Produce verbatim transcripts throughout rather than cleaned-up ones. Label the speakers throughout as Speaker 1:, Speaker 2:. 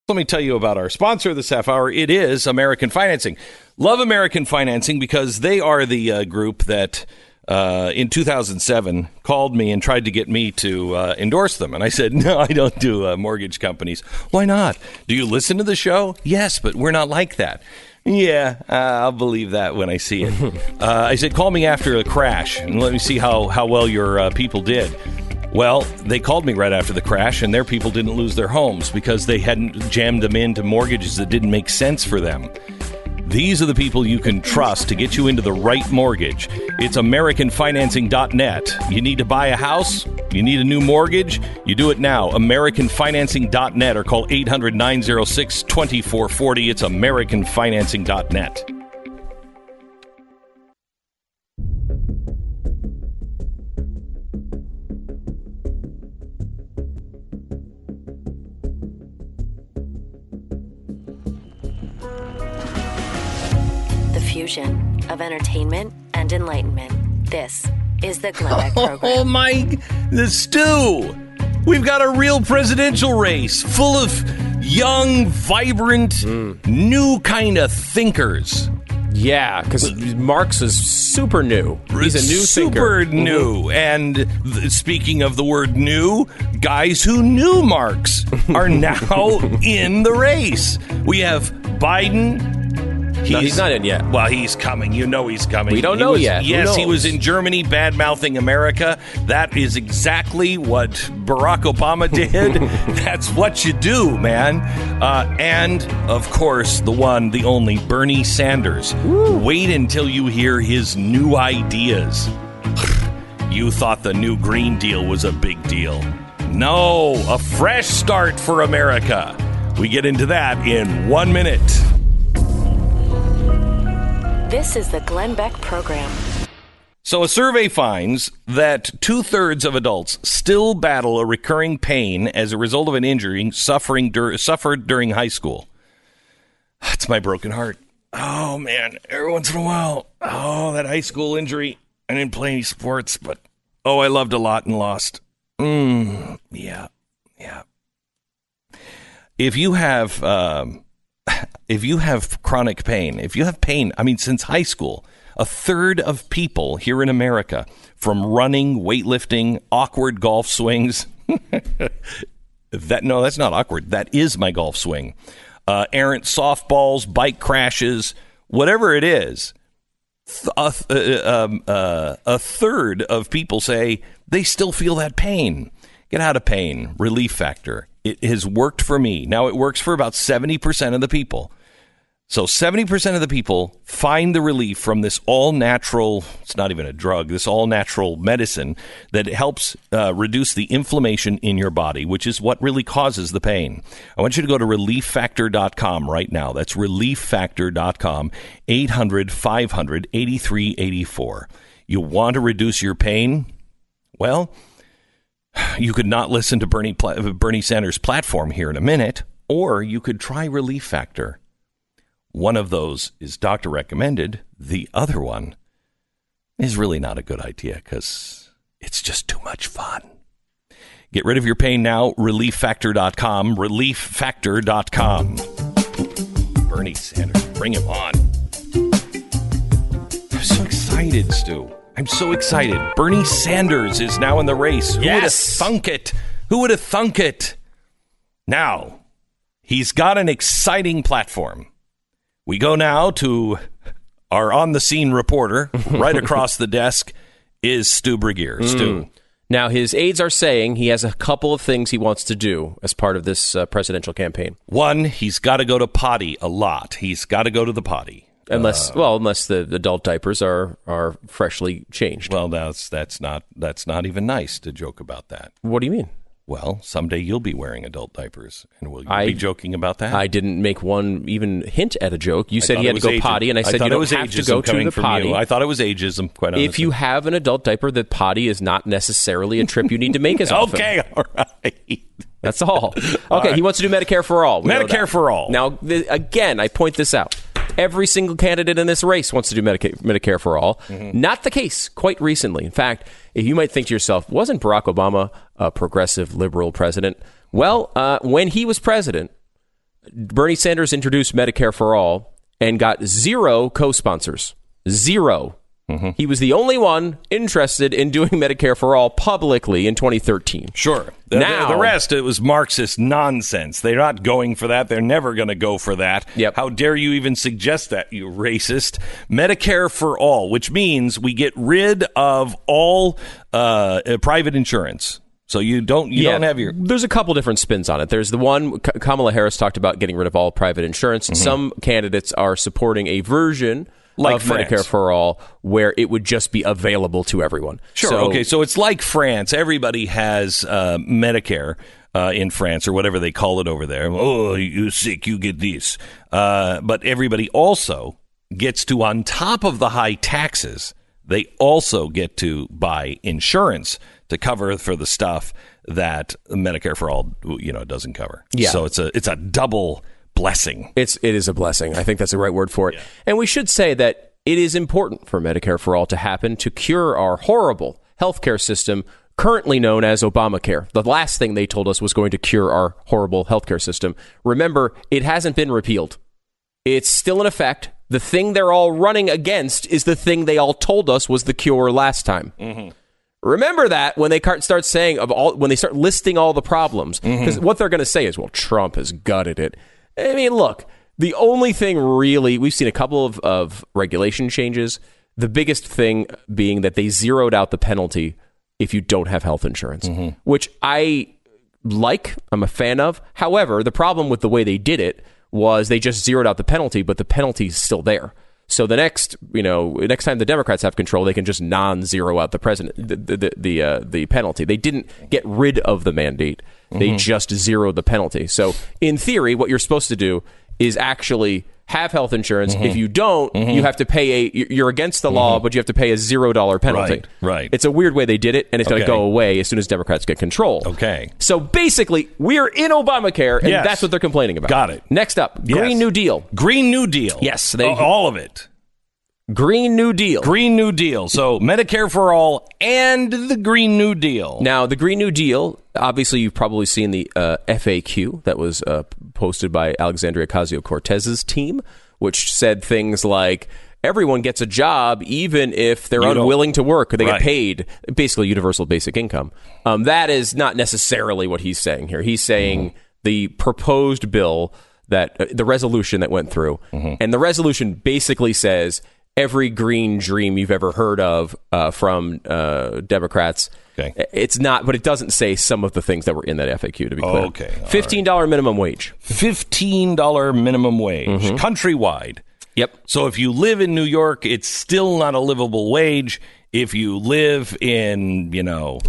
Speaker 1: Let me tell you about our sponsor this half hour. It is American Financing. Love American Financing because they are the uh, group that uh, in two thousand seven called me and tried to get me to uh, endorse them. And I said, no, I don't do uh, mortgage companies. Why not? Do you listen to the show? Yes, but we're not like that. Yeah, uh, I'll believe that when I see it. uh, I said, call me after a crash and let me see how, how well your uh, people did. Well, they called me right after the crash, and their people didn't lose their homes because they hadn't jammed them into mortgages that didn't make sense for them. These are the people you can trust to get you into the right mortgage. It's American Financing dot net. You need to buy a house? You need a new mortgage? You do it now. American Financing dot net or call eight hundred, nine oh six, two four four oh. It's American Financing dot net.
Speaker 2: Fusion of entertainment and enlightenment. This is the Glenn Beck Program.
Speaker 1: Oh my, the stew. We've got a real presidential race full of young, vibrant, mm. new kind of thinkers.
Speaker 3: Yeah, because Marx is super new. He's a new
Speaker 1: super
Speaker 3: thinker.
Speaker 1: Super new. Mm-hmm. And th- speaking of the word new, guys who knew Marx are now in the race. We have Biden.
Speaker 3: He's, no, he's not in yet.
Speaker 1: Well, he's coming. You know he's coming.
Speaker 3: We don't
Speaker 1: he
Speaker 3: know
Speaker 1: was,
Speaker 3: yet.
Speaker 1: Yes, he was in Germany bad-mouthing America. That is exactly what Barack Obama did. That's what you do, man. Uh, and, of course, the one, the only, Bernie Sanders. Woo. Wait until you hear his new ideas. You thought the new Green Deal was a big deal. No, a fresh start for America. We get into that in one minute.
Speaker 2: This is the Glenn Beck Program.
Speaker 1: So a survey finds that two-thirds of adults still battle a recurring pain as a result of an injury suffering dur- suffered during high school. That's my broken heart. Oh, man. Every once in a while, oh, that high school injury. I didn't play any sports, but, oh, I loved a lot and lost. Mm, yeah, yeah. If you have... Um, If you have chronic pain, if you have pain, I mean, since high school, a third of people here in America, from running, weightlifting, awkward golf swings, that no, that's not awkward. That is my golf swing. Uh, errant softballs, bike crashes, whatever it is, a, th- uh, um, uh, a third of people say they still feel that pain. Get out of pain. Relief Factor. It has worked for me. Now it works for about seventy percent of the people. So seventy percent of the people find the relief from this all-natural, it's not even a drug, this all-natural medicine that helps uh, reduce the inflammation in your body, which is what really causes the pain. I want you to go to relief factor dot com right now. That's relief factor dot com, eight hundred, five hundred, eighty-three eighty-four. You want to reduce your pain? Well, you could not listen to Bernie Bernie Sanders' platform here in a minute, or you could try Relief Factor. One of those is doctor recommended. The other one is really not a good idea because it's just too much fun. Get rid of your pain now. relief factor dot com. relief factor dot com. Bernie Sanders, bring him on. I'm so excited, Stu. I'm so excited. Bernie Sanders is now in the race. Who
Speaker 3: yes.
Speaker 1: would have thunk it? Who would have thunk it? Now, he's got an exciting platform. We go now to our on-the-scene reporter. Right across the desk is Stu Burguiere. Mm. Stu.
Speaker 3: Now, his aides are saying he has a couple of things he wants to do as part of this uh, presidential campaign.
Speaker 1: One, he's got to go to potty a lot. He's got to go to the potty.
Speaker 3: Unless, uh, well, unless the adult diapers are, are freshly changed.
Speaker 1: Well, that's that's not that's not even nice to joke about that.
Speaker 3: What do you mean?
Speaker 1: Well, someday you'll be wearing adult diapers, and will you
Speaker 3: I,
Speaker 1: be joking about that?
Speaker 3: I didn't make one even hint at a joke. You said he had to go
Speaker 1: ageism.
Speaker 3: potty, and I said
Speaker 1: I
Speaker 3: you don't have to go to the potty.
Speaker 1: You. I thought it was ageism, quite honestly.
Speaker 3: If you have an adult diaper, the potty is not necessarily a trip you need to make as often.
Speaker 1: Okay, all right.
Speaker 3: That's all. Okay,
Speaker 1: all right.
Speaker 3: He wants to do Medicare for all. We
Speaker 1: Medicare for all.
Speaker 3: Now, th- again, I point this out. Every single candidate in this race wants to do Medica- Medicare for all. Mm-hmm. Not the case quite recently. In fact, you might think to yourself, wasn't Barack Obama a progressive liberal president? Well, uh, when he was president, Bernie Sanders introduced Medicare for All and got zero co-sponsors. Zero. Mm-hmm. He was the only one interested in doing Medicare for All publicly in twenty thirteen.
Speaker 1: Sure. The,
Speaker 3: now,
Speaker 1: the, the rest, it was Marxist nonsense. They're not going for that. They're never going to go for that.
Speaker 3: Yep.
Speaker 1: How dare you even suggest that, you racist? Medicare for All, which means we get rid of all uh, uh, private insurance. So you don't you
Speaker 3: yeah,
Speaker 1: don't have your...
Speaker 3: There's a couple different spins on it. There's the one, Kamala Harris talked about getting rid of all private insurance. Mm-hmm. Some candidates are supporting a version
Speaker 1: like
Speaker 3: of
Speaker 1: France.
Speaker 3: Medicare for All where it would just be available to everyone.
Speaker 1: Sure.
Speaker 3: So,
Speaker 1: okay. So it's like France. Everybody has uh, Medicare uh, in France, or whatever they call it over there. Oh, you're sick, you get this. Uh, but everybody also gets to, on top of the high taxes, they also get to buy insurance to cover for the stuff that Medicare for All, you know, doesn't cover.
Speaker 3: Yeah.
Speaker 1: So it's a it's a double blessing.
Speaker 3: It's it is a blessing. I think that's the right word for it. Yeah. And we should say that it is important for Medicare for All to happen to cure our horrible healthcare system, currently known as Obamacare. The last thing they told us was going to cure our horrible healthcare system. Remember, it hasn't been repealed. It's still in effect. The thing they're all running against is the thing they all told us was the cure last time. Mm-hmm. Remember that when they start saying of all when they start listing all the problems, because mm-hmm. what they're going to say is, well, Trump has gutted it. I mean, look, the only thing really, we've seen a couple of, of regulation changes. The biggest thing being that they zeroed out the penalty if you don't have health insurance, mm-hmm. which I like, I'm a fan of. However, the problem with the way they did it was they just zeroed out the penalty, but the penalty's still there. So the next, you know, next time the Democrats have control, they can just non-zero out the president, the the the, uh, the penalty. They didn't get rid of the mandate; they mm-hmm. just zeroed the penalty. So in theory, what you're supposed to do is actually have health insurance. Mm-hmm. If you don't, mm-hmm. you have to pay a. You're against the law, mm-hmm. but you have to pay a zero dollar penalty.
Speaker 1: Right, right.
Speaker 3: It's a weird way they did it, and it's
Speaker 1: okay.
Speaker 3: going to go away as soon as Democrats get control.
Speaker 1: Okay.
Speaker 3: So basically, we're in Obamacare, and
Speaker 1: yes.
Speaker 3: that's what they're complaining about.
Speaker 1: Got it.
Speaker 3: Next up,
Speaker 1: yes.
Speaker 3: Green New Deal.
Speaker 1: Green New Deal.
Speaker 3: Yes, they,
Speaker 1: uh, all of it.
Speaker 3: Green New Deal.
Speaker 1: Green New Deal. So Medicare for All and the Green New Deal.
Speaker 3: Now, the Green New Deal, obviously you've probably seen the uh, F A Q that was uh, posted by Alexandria Ocasio-Cortez's team, which said things like, everyone gets a job even if they're you unwilling to work or they right. get paid, basically universal basic income. Um, that is not necessarily what he's saying here. He's saying mm-hmm. the proposed bill, that uh, the resolution that went through, mm-hmm. and the resolution basically says every green dream you've ever heard of uh, from uh, Democrats. Okay. It's not, but it doesn't say some of the things that were in that F A Q, to be clear.
Speaker 1: Okay.
Speaker 3: fifteen dollars right. minimum wage.
Speaker 1: fifteen dollars minimum wage, mm-hmm. countrywide.
Speaker 3: Yep.
Speaker 1: So if you live in New York, it's still not a livable wage. If you live in, you know,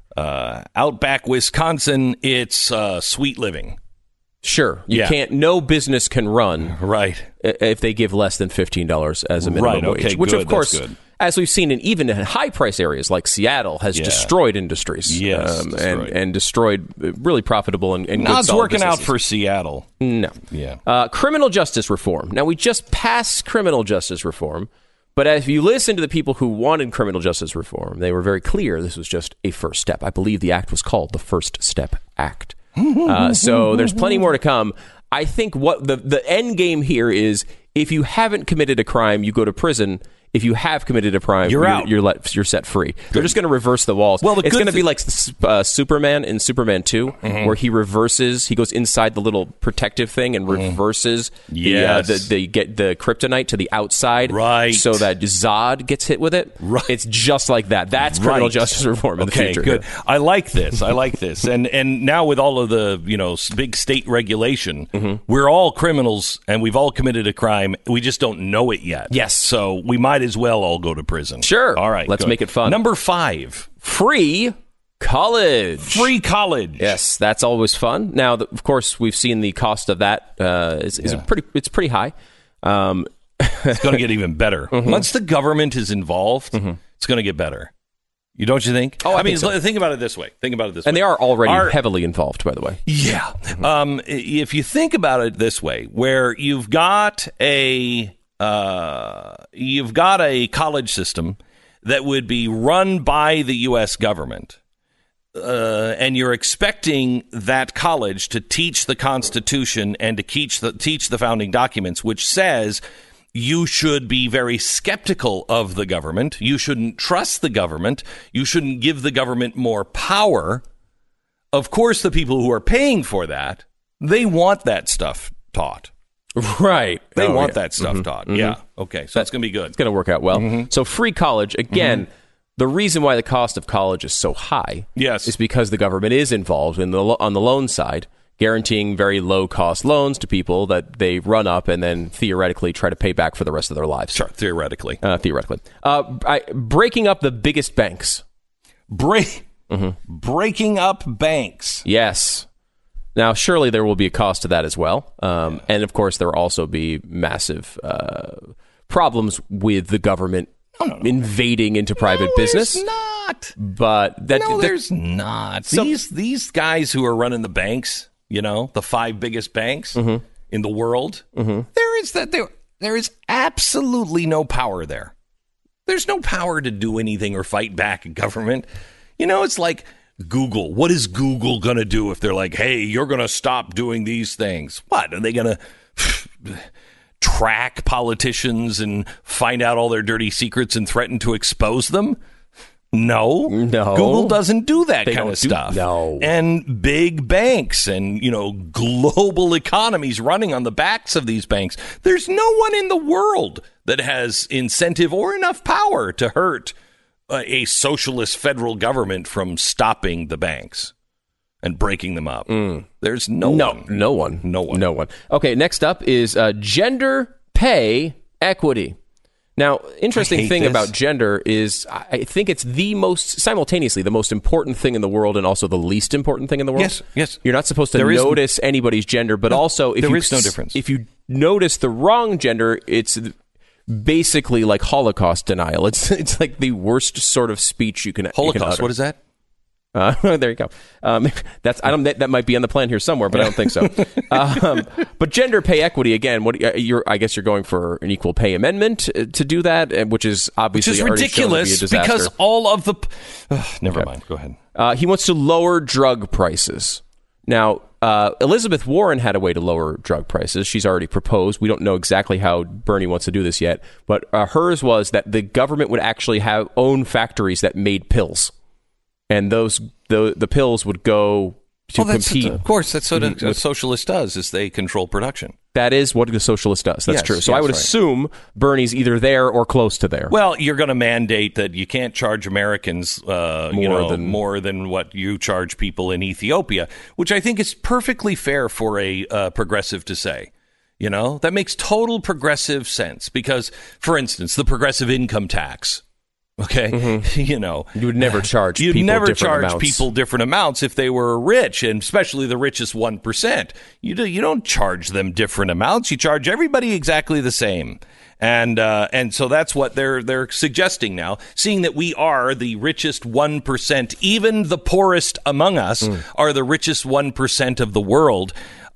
Speaker 1: uh, outback Wisconsin, it's uh, sweet living.
Speaker 3: Sure. You
Speaker 1: yeah.
Speaker 3: can't, no business can run
Speaker 1: right
Speaker 3: if they give less than fifteen dollars as a minimum
Speaker 1: right, okay,
Speaker 3: wage, which
Speaker 1: good,
Speaker 3: of course,
Speaker 1: good.
Speaker 3: as we've seen in even in high price areas like Seattle, has yeah. destroyed industries.
Speaker 1: Yes,
Speaker 3: um,
Speaker 1: destroyed.
Speaker 3: And, and destroyed really profitable and, and
Speaker 1: Not
Speaker 3: good solid
Speaker 1: working
Speaker 3: businesses.
Speaker 1: out for Seattle.
Speaker 3: No.
Speaker 1: Yeah.
Speaker 3: Uh, criminal justice reform. Now, we just passed criminal justice reform, but if you listen to the people who wanted criminal justice reform, they were very clear this was just a first step. I believe the act was called the First Step Act. uh, so there's plenty more to come. I think what the, the end game here is, if you haven't committed a crime, you go to prison. If you have committed a crime,
Speaker 1: you're,
Speaker 3: you're
Speaker 1: out.
Speaker 3: You're, let, you're set free. Good. They're just going to reverse the walls.
Speaker 1: Well, the
Speaker 3: it's going to
Speaker 1: th-
Speaker 3: be like uh, Superman in Superman two, mm-hmm. where he reverses. He goes inside the little protective thing and mm-hmm. reverses
Speaker 1: yes.
Speaker 3: the, uh, the the get the kryptonite to the outside,
Speaker 1: right?
Speaker 3: So that Zod gets hit with it.
Speaker 1: Right.
Speaker 3: It's just like that. That's criminal
Speaker 1: right.
Speaker 3: justice reform in
Speaker 1: okay,
Speaker 3: the future.
Speaker 1: Good. I like this. I like this. And and now with all of the you know big state regulation, mm-hmm. we're all criminals and we've all committed a crime. We just don't know it yet.
Speaker 3: Yes.
Speaker 1: So we might as well all go to prison.
Speaker 3: Sure.
Speaker 1: All right.
Speaker 3: Let's
Speaker 1: good.
Speaker 3: make it fun.
Speaker 1: Number five.
Speaker 3: Free college.
Speaker 1: Free college.
Speaker 3: Yes, that's always fun. Now, the, of course, we've seen the cost of that uh, is, is
Speaker 1: yeah.
Speaker 3: pretty. It's pretty high. Um,
Speaker 1: it's going to get even better mm-hmm. once the government is involved. Mm-hmm. It's going to get better. You don't you think?
Speaker 3: Oh, I,
Speaker 1: I mean,
Speaker 3: think, so.
Speaker 1: think about it this way. Think about it this
Speaker 3: and
Speaker 1: way.
Speaker 3: And they are already
Speaker 1: Our,
Speaker 3: heavily involved, by the way.
Speaker 1: Yeah. Mm-hmm. Um, if you think about it this way, where you've got a uh, you've got a college system that would be run by the U S government, uh, and you're expecting that college to teach the Constitution and to teach the, teach the founding documents, which says you should be very skeptical of the government. You shouldn't trust the government. You shouldn't give the government more power. Of course, the people who are paying for that, they want that stuff taught.
Speaker 3: Right.
Speaker 1: They
Speaker 3: oh,
Speaker 1: want
Speaker 3: yeah.
Speaker 1: that stuff
Speaker 3: mm-hmm.
Speaker 1: taught.
Speaker 3: Mm-hmm.
Speaker 1: Yeah. Okay. So
Speaker 3: that,
Speaker 1: it's going to be good.
Speaker 3: It's going to work out well.
Speaker 1: Mm-hmm.
Speaker 3: So free college, again,
Speaker 1: mm-hmm.
Speaker 3: the reason why the cost of college is so high
Speaker 1: yes.
Speaker 3: is because the government is involved in the on the loan side, guaranteeing very low-cost loans to people that they run up and then theoretically try to pay back for the rest of their lives.
Speaker 1: Sure, theoretically.
Speaker 3: Uh, theoretically. Uh, I, breaking up the biggest banks.
Speaker 1: Break,
Speaker 3: mm-hmm.
Speaker 1: Breaking up banks.
Speaker 3: Yes. Now, surely there will be a cost to that as well. Um, yeah. And, of course, there will also be massive uh, problems with the government no, no, no. invading into private
Speaker 1: no,
Speaker 3: business.
Speaker 1: There's not.
Speaker 3: But that,
Speaker 1: no,
Speaker 3: that,
Speaker 1: there's not.
Speaker 3: Some,
Speaker 1: these, these guys who are running the banks, you know, the five biggest banks
Speaker 3: mm-hmm.
Speaker 1: in the world,
Speaker 3: mm-hmm.
Speaker 1: there is that there there is absolutely no power there. There's no power to do anything or fight back at government. You know, it's like Google. What is Google going to do if they're like, hey, you're going to stop doing these things? What? Are they going to track politicians and find out all their dirty secrets and threaten to expose them? No,
Speaker 3: no.
Speaker 1: Google doesn't do that
Speaker 3: they
Speaker 1: kind of
Speaker 3: do,
Speaker 1: stuff.
Speaker 3: No.
Speaker 1: And big banks and, you know, global economies running on the backs of these banks. There's no one in the world that has incentive or enough power to hurt a, a socialist federal government from stopping the banks and breaking them up.
Speaker 3: Mm.
Speaker 1: There's no,
Speaker 3: no
Speaker 1: one.
Speaker 3: No one.
Speaker 1: No one.
Speaker 3: No one. Okay, next up is uh, gender pay equity. Now, interesting thing
Speaker 1: this.
Speaker 3: about gender is I think it's the most, simultaneously, the most important thing in the world and also the least important thing in the world.
Speaker 1: Yes, yes.
Speaker 3: You're not supposed to
Speaker 1: there
Speaker 3: notice anybody's gender, but
Speaker 1: no,
Speaker 3: also if
Speaker 1: there
Speaker 3: you,
Speaker 1: is no difference.
Speaker 3: If you notice the wrong gender, it's basically like Holocaust denial. It's it's like the worst sort of speech you can
Speaker 1: Holocaust,
Speaker 3: you can utter.
Speaker 1: What is that?
Speaker 3: Uh, there you go. Um, that's I don't. That, that might be on the plan here somewhere, but I don't think so. um, but gender pay equity again. What you're? I guess you're going for an equal pay amendment to do that, which is obviously
Speaker 1: which is ridiculous
Speaker 3: be
Speaker 1: because all of the. Uh, never okay. mind. Go ahead.
Speaker 3: Uh, he wants to lower drug prices. Now, uh, Elizabeth Warren had a way to lower drug prices. She's already proposed. We don't know exactly how Bernie wants to do this yet, but uh, hers was that the government would actually have own factories that made pills. And those the the pills would go to
Speaker 1: well,
Speaker 3: compete.
Speaker 1: Of course, that's what
Speaker 3: mm-hmm.
Speaker 1: a, a socialist does: is they control production.
Speaker 3: That is what a socialist does. That's
Speaker 1: yes,
Speaker 3: true. So
Speaker 1: yes,
Speaker 3: I would
Speaker 1: right.
Speaker 3: assume Bernie's either there or close to there.
Speaker 1: Well, you're going to mandate that you can't charge Americans uh,
Speaker 3: more,
Speaker 1: you know,
Speaker 3: than,
Speaker 1: more than what you charge people in Ethiopia, which I think is perfectly fair for a uh, progressive to say. You know, that makes total progressive sense because, for instance, the progressive income tax. Okay,
Speaker 3: mm-hmm.
Speaker 1: you know,
Speaker 3: you would never charge.
Speaker 1: You'd
Speaker 3: people
Speaker 1: never
Speaker 3: different
Speaker 1: charge
Speaker 3: amounts.
Speaker 1: people different amounts if they were rich, and especially the richest one percent. You do, you don't charge them different amounts. You charge everybody exactly the same, and uh, and so that's what they're they're suggesting now. Seeing that we are the richest one percent, even the poorest among us mm. are the richest one percent of the world.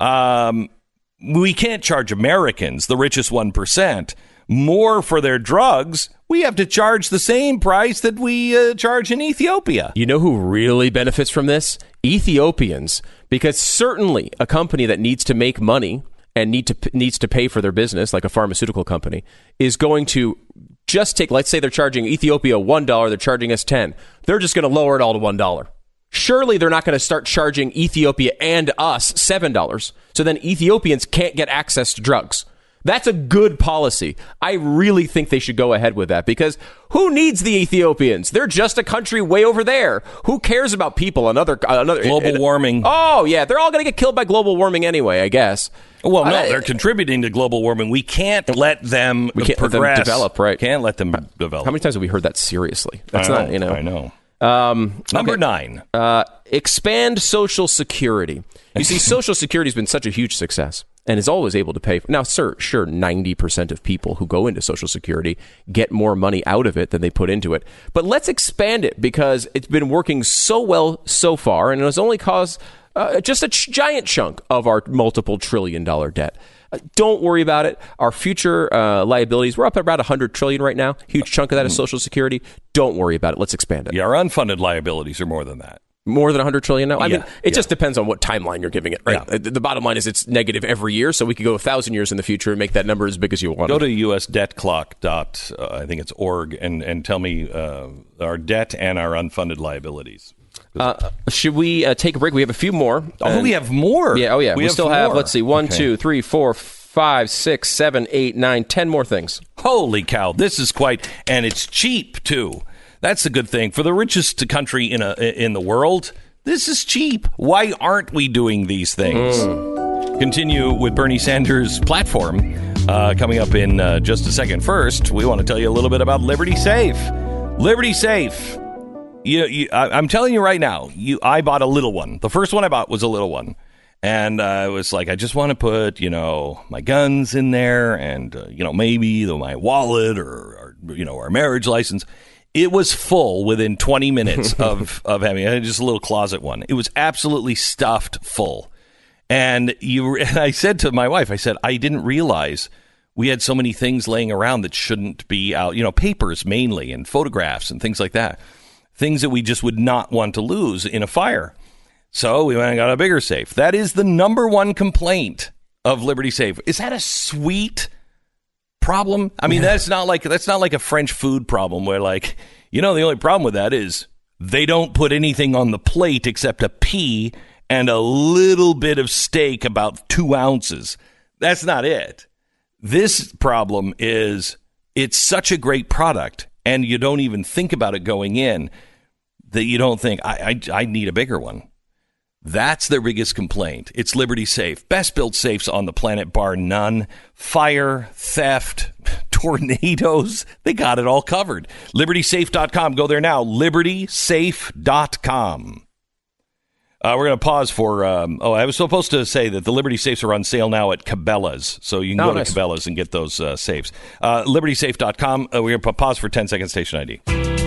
Speaker 1: Um, we can't charge Americans, the richest one percent, more for their drugs. We have to charge the same price that we uh, charge in Ethiopia.
Speaker 3: You know who really benefits from this? Ethiopians, because certainly a company that needs to make money and need to needs to pay for their business, like a pharmaceutical company, is going to just take, let's say they're charging Ethiopia one dollar, they're charging us ten. They're just going to lower it all to one dollar. Surely they're not going to start charging Ethiopia and us seven dollars. So then Ethiopians can't get access to drugs. That's a good policy. I really think they should go ahead with that because who needs the Ethiopians? They're just a country way over there. Who cares about people? Another another
Speaker 1: global
Speaker 3: uh,
Speaker 1: warming.
Speaker 3: Oh yeah, they're all going to get killed by global warming anyway, I guess.
Speaker 1: Well, no,
Speaker 3: I,
Speaker 1: they're contributing to global warming. We can't let them
Speaker 3: we can't
Speaker 1: progress.
Speaker 3: Let them develop, right?
Speaker 1: Can't let them develop.
Speaker 3: How many times have we heard that seriously? That's
Speaker 1: I know,
Speaker 3: not, you know.
Speaker 1: I know.
Speaker 3: Um,
Speaker 1: Number
Speaker 3: okay.
Speaker 1: nine.
Speaker 3: Uh, expand Social Security. You see, Social Security has been such a huge success and is always able to pay. For, now, sir, sure, ninety percent of people who go into Social Security get more money out of it than they put into it. But let's expand it because it's been working so well so far and it has only caused uh, just a ch- giant chunk of our multiple trillion dollar debt. Uh, don't worry about it. Our future uh, liabilities, we're up at about one hundred trillion right now. Huge chunk of that is Social Security. Don't worry about it. Let's expand it.
Speaker 1: Yeah, our unfunded liabilities are more than that.
Speaker 3: More than one hundred trillion now? I
Speaker 1: Yeah,
Speaker 3: mean, it
Speaker 1: yeah.
Speaker 3: just depends on what timeline you're giving it, right?
Speaker 1: Yeah.
Speaker 3: The, the bottom line is it's negative every year, so we could go one thousand years in the future and make that number as big as you want.
Speaker 1: Go to U S debt clock dot, uh, I think it's org, and, and tell me uh, our debt and our unfunded liabilities.
Speaker 3: Uh, should we uh, take a break? We have a few more.
Speaker 1: Oh,
Speaker 3: And-
Speaker 1: we have more.
Speaker 3: Yeah, oh yeah. We,
Speaker 1: have
Speaker 3: still have,
Speaker 1: more.
Speaker 3: let's see, one,
Speaker 1: Okay.
Speaker 3: two, three, four, five, six, seven, eight, nine, ten more things.
Speaker 1: Holy cow, this is quite, and it's cheap too. That's the good thing. For the richest country in a in the world, this is cheap. Why aren't we doing these things?
Speaker 3: Mm.
Speaker 1: Continue with Bernie Sanders' platform uh, coming up in uh, just a second. First, we want to tell you a little bit about Liberty Safe. Liberty Safe. You, you, I, I'm telling you right now, you, I bought a little one. The first one I bought was a little one. And uh, I was like, I just want to put, you know, my guns in there and, uh, you know, maybe the, my wallet or, or, you know, our marriage license. It was full within twenty minutes of, of having it. Just a little closet one. It was absolutely stuffed full. And you, and I said to my wife, I said, I didn't realize we had so many things laying around that shouldn't be out, you know, papers mainly and photographs and things like that. Things that we just would not want to lose in a fire. So we went and got a bigger safe. That is the number one complaint of Liberty Safe. Is that a sweet problem? I mean, that's not like that's not like a French food problem where, like, you know, the only problem with that is they don't put anything on the plate except a pea and a little bit of steak, about two ounces. That's not it. This problem is it's such a great product, and you don't even think about it going in that you don't think I I, I need a bigger one. That's their biggest complaint. It's Liberty Safe. Best built safes on the planet, bar none. Fire, theft, tornadoes. They got it all covered. liberty safe dot com. Go there now. liberty safe dot com. Uh, we're going to pause for, um, oh, I was supposed to say that the Liberty Safes are on sale now at Cabela's. So you can
Speaker 3: Oh,
Speaker 1: go
Speaker 3: nice.
Speaker 1: to Cabela's and get those uh, safes. Uh, liberty safe dot com. Uh, we're going to pause for ten seconds, station I D.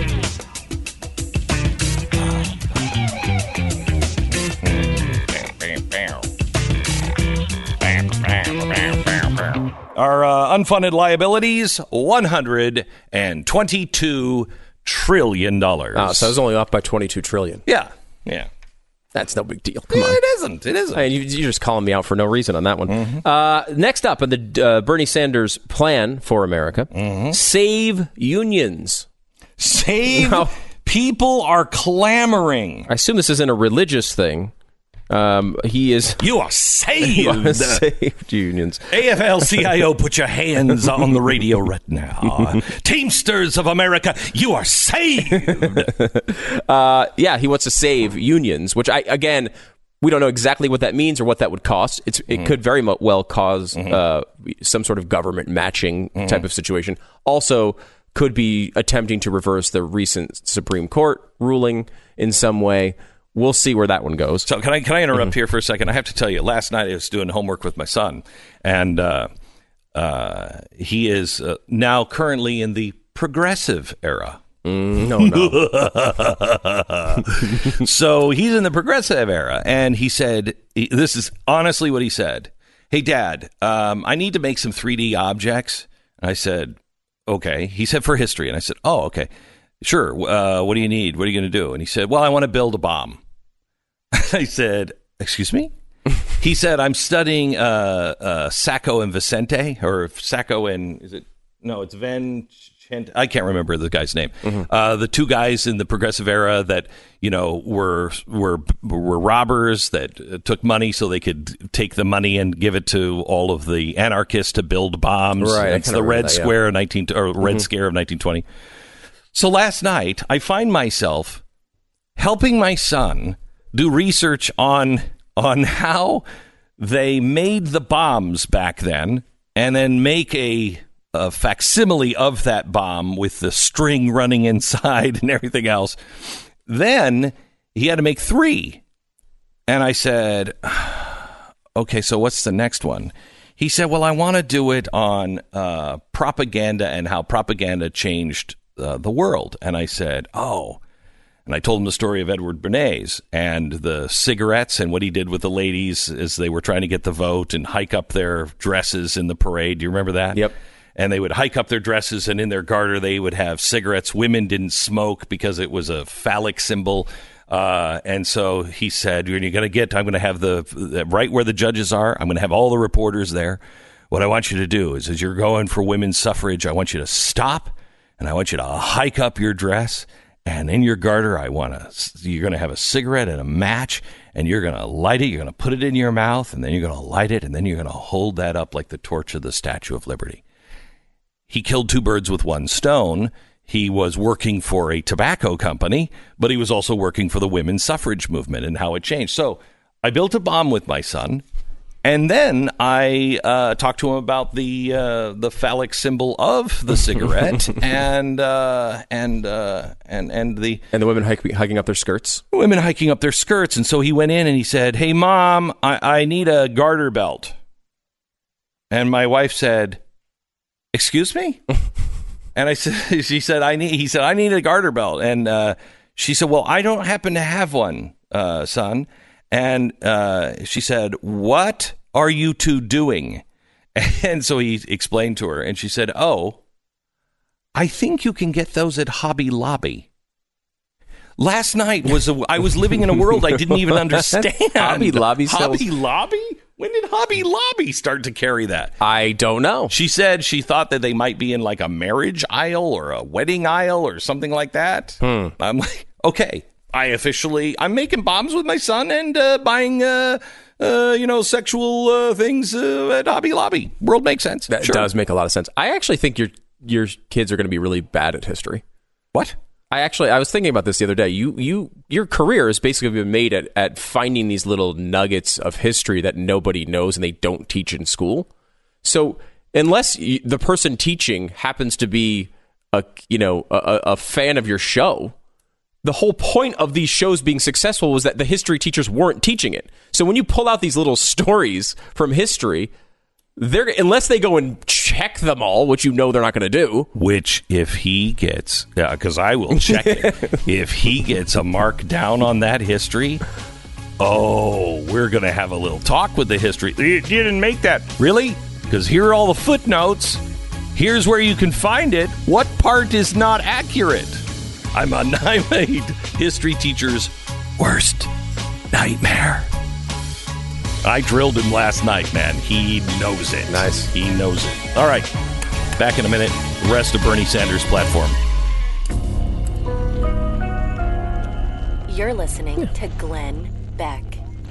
Speaker 1: Our uh, unfunded liabilities, one hundred twenty-two trillion dollars.
Speaker 3: Oh, so I was only off by twenty-two trillion.
Speaker 1: Yeah, yeah.
Speaker 3: That's no big deal. Come
Speaker 1: Yeah,
Speaker 3: on.
Speaker 1: it isn't. It isn't.
Speaker 3: I mean, you, you're just calling me out for no reason on that one.
Speaker 1: Mm-hmm.
Speaker 3: Uh, next up on the uh, Bernie Sanders plan for America,
Speaker 1: Mm-hmm.
Speaker 3: save unions.
Speaker 1: Save.
Speaker 3: No.
Speaker 1: People are clamoring.
Speaker 3: I assume this isn't a religious thing. Um, he is
Speaker 1: You are saved.
Speaker 3: saved unions.
Speaker 1: A F L C I O, put your hands on the radio right now. Teamsters of America, you are saved.
Speaker 3: Uh, yeah, he wants to save unions, which I again we don't know exactly what that means or what that would cost. It's it could very mu- well cause uh, some sort of government matching type of situation. Also, could be attempting to reverse the recent Supreme Court ruling in some way. We'll see where that one goes.
Speaker 1: So can I can I interrupt here for a second? I have to tell you, last night I was doing homework with my son, and uh, uh, he is uh, now currently in the progressive era.
Speaker 3: No, no.
Speaker 1: So he's in the progressive era, and he said, he- this is honestly what he said. Hey, Dad, um, I need to make some three D objects. And I said, okay. He said, for history. And I said, oh, okay. Sure. Uh, what do you need? What are you going to do? And he said, well, I want to build a bomb. I said, excuse me? He said, I'm studying uh, uh, Sacco and Vicente, or Sacco and, is it? No, it's Ven. I can't remember the guy's name. Uh, the two guys in the progressive era that, you know, were were were robbers that uh, took money so they could take the money and give it to all of the anarchists to build bombs.
Speaker 3: Right, I
Speaker 1: That's
Speaker 3: kinda
Speaker 1: the
Speaker 3: remember
Speaker 1: Red
Speaker 3: that, yeah.
Speaker 1: Square of nineteen or Red Scare of nineteen twenty. So last night, I find myself helping my son do research on on how they made the bombs back then, and then make a, a facsimile of that bomb with the string running inside and everything else. Then he had to make three. And I said, okay, so what's the next one? He said, well, I want to do it on uh, propaganda and how propaganda changed uh, the world. And I said, oh. And I told him the story of Edward Bernays and the cigarettes and what he did with the ladies as they were trying to get the vote and hike up their dresses in the parade. Do you remember that?
Speaker 3: Yep.
Speaker 1: And they would hike up their dresses, and in their garter they would have cigarettes. Women didn't smoke because it was a phallic symbol. Uh, and so he said, you're going to get, I'm going to have the, the, right where the judges are, I'm going to have all the reporters there. What I want you to do is, as you're going for women's suffrage, I want you to stop, and I want you to hike up your dress, and in your garter, I want to, you're going to have a cigarette and a match, and you're going to light it, you're going to put it in your mouth, and then you're going to light it, and then you're going to hold that up like the torch of the Statue of Liberty. He killed two birds with one stone. He was working for a tobacco company, but he was also working for the women's suffrage movement and how it changed. So I built a bomb with my son, and then I uh, talked to him about the uh, the phallic symbol of the cigarette and uh, and uh, and and the
Speaker 3: and the women hike, hiking up their skirts.
Speaker 1: Women hiking up their skirts, and so he went in and he said, "Hey, Mom, I, I need a garter belt." And my wife said, "Excuse me?" And I said, "She said I need." He said, "I need a garter belt." And uh, she said, "Well, I don't happen to have one, uh, son." And uh, she said, "What are you two doing?" And so he explained to her, and she said, "Oh, I think you can get those at Hobby Lobby." Last night was a, I was living in a world I didn't even understand.
Speaker 3: Hobby Lobby sells-
Speaker 1: Hobby Lobby? When did Hobby Lobby start to carry that?
Speaker 3: I don't know.
Speaker 1: She said she thought that they might be in like a marriage aisle or a wedding aisle or something like that.
Speaker 3: Hmm.
Speaker 1: I'm like, okay, I officially, I'm making bombs with my son and uh, buying, uh, uh, you know, sexual uh, things uh, at Hobby Lobby. World makes sense.
Speaker 3: That
Speaker 1: Sure.
Speaker 3: does make a lot of sense. I actually think your your kids are going to be really bad at history.
Speaker 1: What?
Speaker 3: I actually, I was thinking about this the other day. You, you, your career has basically been made at, at finding these little nuggets of history that nobody knows and they don't teach in school. So unless you, the person teaching happens to be a, you know, a, a fan of your show, the whole point of these shows being successful was that the history teachers weren't teaching it. So when you pull out these little stories from history, they're unless they go and check them all, which you know they're not going to do.
Speaker 1: Which, if he gets, because uh, I will check it, if he gets a mark down on that history, oh, we're going to have a little talk with the history. You didn't make that. Really? Because here are all the footnotes. Here's where you can find it. What part is not accurate? I'm a, I made history teacher's worst nightmare. I drilled him last night, man. He knows it.
Speaker 3: Nice.
Speaker 1: He knows it. All right. Back in a minute. The rest of Bernie Sanders' platform.
Speaker 2: You're listening to Glenn Beck.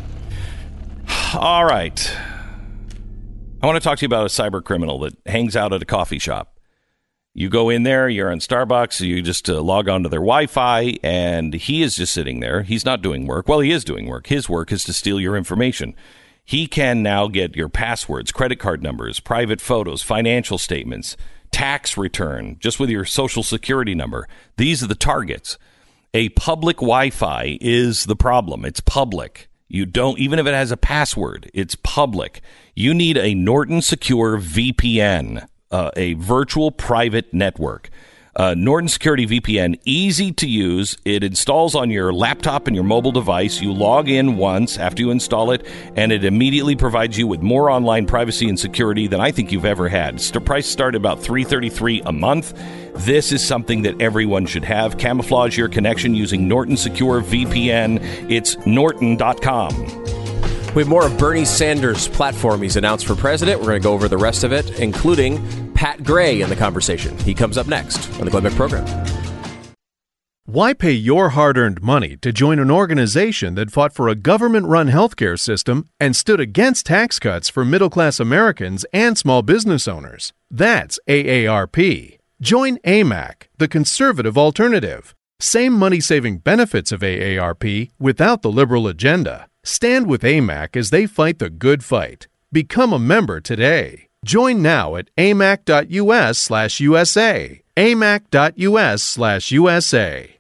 Speaker 1: All right. I want to talk to you about a cyber criminal that hangs out at a coffee shop. You go in there, you're on Starbucks, you just uh, log on to their Wi-Fi, and he is just sitting there. He's not doing work. Well, he is doing work. His work is to steal your information. He can now get your passwords, credit card numbers, private photos, financial statements, tax return, just with your social security number. These are the targets. A public Wi-Fi is the problem. It's public. You don't, even if it has a password, it's public. You need a Norton Secure V P N. Uh, a virtual private network. Uh, Norton Security V P N, easy to use. It installs on your laptop and your mobile device. You log in once after you install it, and it immediately provides you with more online privacy and security than I think you've ever had. The price starts about three hundred thirty-three dollars a month. This is something that everyone should have. Camouflage your connection using Norton Secure V P N. It's norton dot com.
Speaker 3: We have more of Bernie Sanders' platform he's announced for president. We're going to go over the rest of it, including Pat Gray in the conversation. He comes up next on the Glenn Beck program.
Speaker 4: Why pay your hard-earned money to join an organization that fought for a government-run healthcare system and stood against tax cuts for middle-class Americans and small business owners? That's A A R P. Join A M A C, the conservative alternative. Same money-saving benefits of A A R P without the liberal agenda. Stand with A M A C as they fight the good fight. Become a member today. Join now at amac.us slash USA. amac.us slash USA.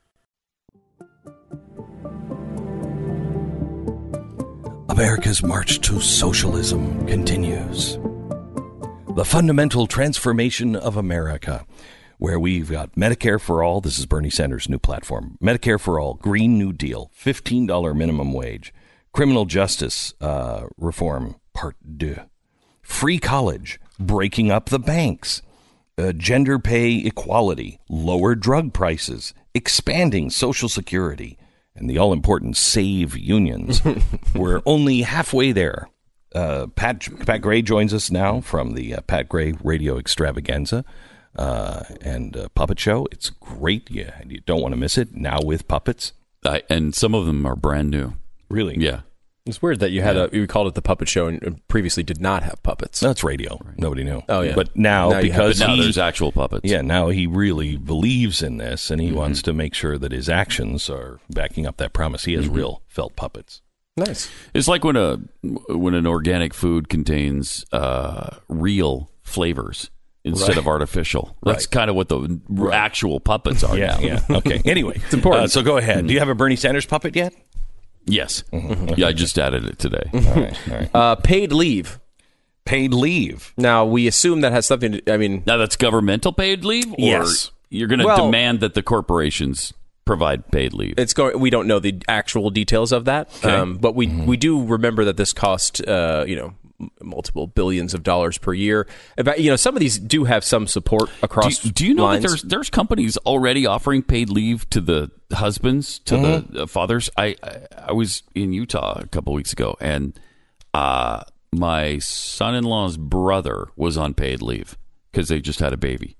Speaker 1: America's march to socialism continues. The fundamental transformation of America, where we've got Medicare for all. This is Bernie Sanders' new platform. Medicare for all, Green New Deal, fifteen dollars minimum wage, criminal justice uh, reform, part two, free college, breaking up the banks, uh, gender pay equality, lower drug prices, expanding Social Security, and the all-important save unions. We're only halfway there. Uh, Pat Pat Gray joins us now from the uh, Pat Gray Radio Extravaganza uh, and uh, Puppet Show. It's great. Yeah, you don't want to miss it. Now with puppets.
Speaker 5: I, and some of them are brand new.
Speaker 1: Really?
Speaker 5: Yeah.
Speaker 3: It's weird that you had a you called it the Puppet Show and previously did not have puppets.
Speaker 1: That's radio. Right. Nobody knew.
Speaker 3: Oh yeah.
Speaker 1: But now,
Speaker 3: now
Speaker 1: because
Speaker 5: but now
Speaker 1: he,
Speaker 5: there's actual puppets.
Speaker 1: Yeah, now he really believes in this, and he mm-hmm. wants to make sure that his actions are backing up that promise. He has mm-hmm. real felt puppets.
Speaker 3: Nice.
Speaker 5: It's like when a when an organic food contains uh, real flavors instead
Speaker 1: right.
Speaker 5: of artificial. That's
Speaker 1: right.
Speaker 5: kind of what the right. actual puppets are.
Speaker 1: Yeah,
Speaker 5: now.
Speaker 1: yeah. Okay. Anyway,
Speaker 3: it's important.
Speaker 1: Uh, so go ahead. Mm-hmm. Do you have a Bernie Sanders puppet yet?
Speaker 5: Yes.
Speaker 1: Mm-hmm.
Speaker 5: Yeah, I just added it today.
Speaker 1: All right. All right.
Speaker 3: Uh, paid leave.
Speaker 1: Paid leave.
Speaker 3: Now we assume that has something to. I mean,
Speaker 5: now that's governmental paid leave, or
Speaker 3: yes.
Speaker 5: you're going to
Speaker 3: well,
Speaker 5: demand that the corporations provide paid leave.
Speaker 3: It's going. We don't know the actual details of that,
Speaker 5: okay.
Speaker 3: um, but we
Speaker 1: mm-hmm.
Speaker 3: we do remember that this cost, uh, you know, m- multiple billions of dollars per year. About you know, some of these do have some support across.
Speaker 5: Do you, do you know
Speaker 3: lines.
Speaker 5: that there's there's companies already offering paid leave to the husbands, to mm-hmm. the uh, fathers? I, I I was in Utah a couple weeks ago, and uh, my son-in-law's brother was on paid leave because they just had a baby.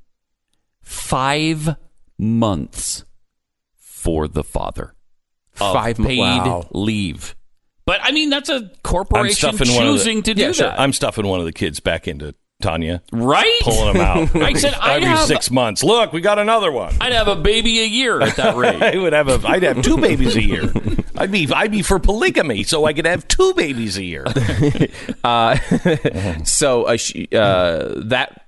Speaker 5: Five months. For the father,
Speaker 3: five
Speaker 5: paid
Speaker 3: wow.
Speaker 5: leave. But I mean, that's a corporation choosing
Speaker 1: the,
Speaker 5: to do
Speaker 1: yeah, sure.
Speaker 5: that.
Speaker 1: I'm stuffing one of the kids back into Tanya,
Speaker 5: right?
Speaker 1: Pulling them out.
Speaker 5: I said I'd
Speaker 1: every
Speaker 5: have,
Speaker 1: six months. Look, we got another one.
Speaker 5: I'd have a baby a year at that rate.
Speaker 1: I would have a. I'd have two babies a year. I'd be. I'd be for polygamy, so I could have two babies a year.
Speaker 3: uh, so uh, she, uh, that.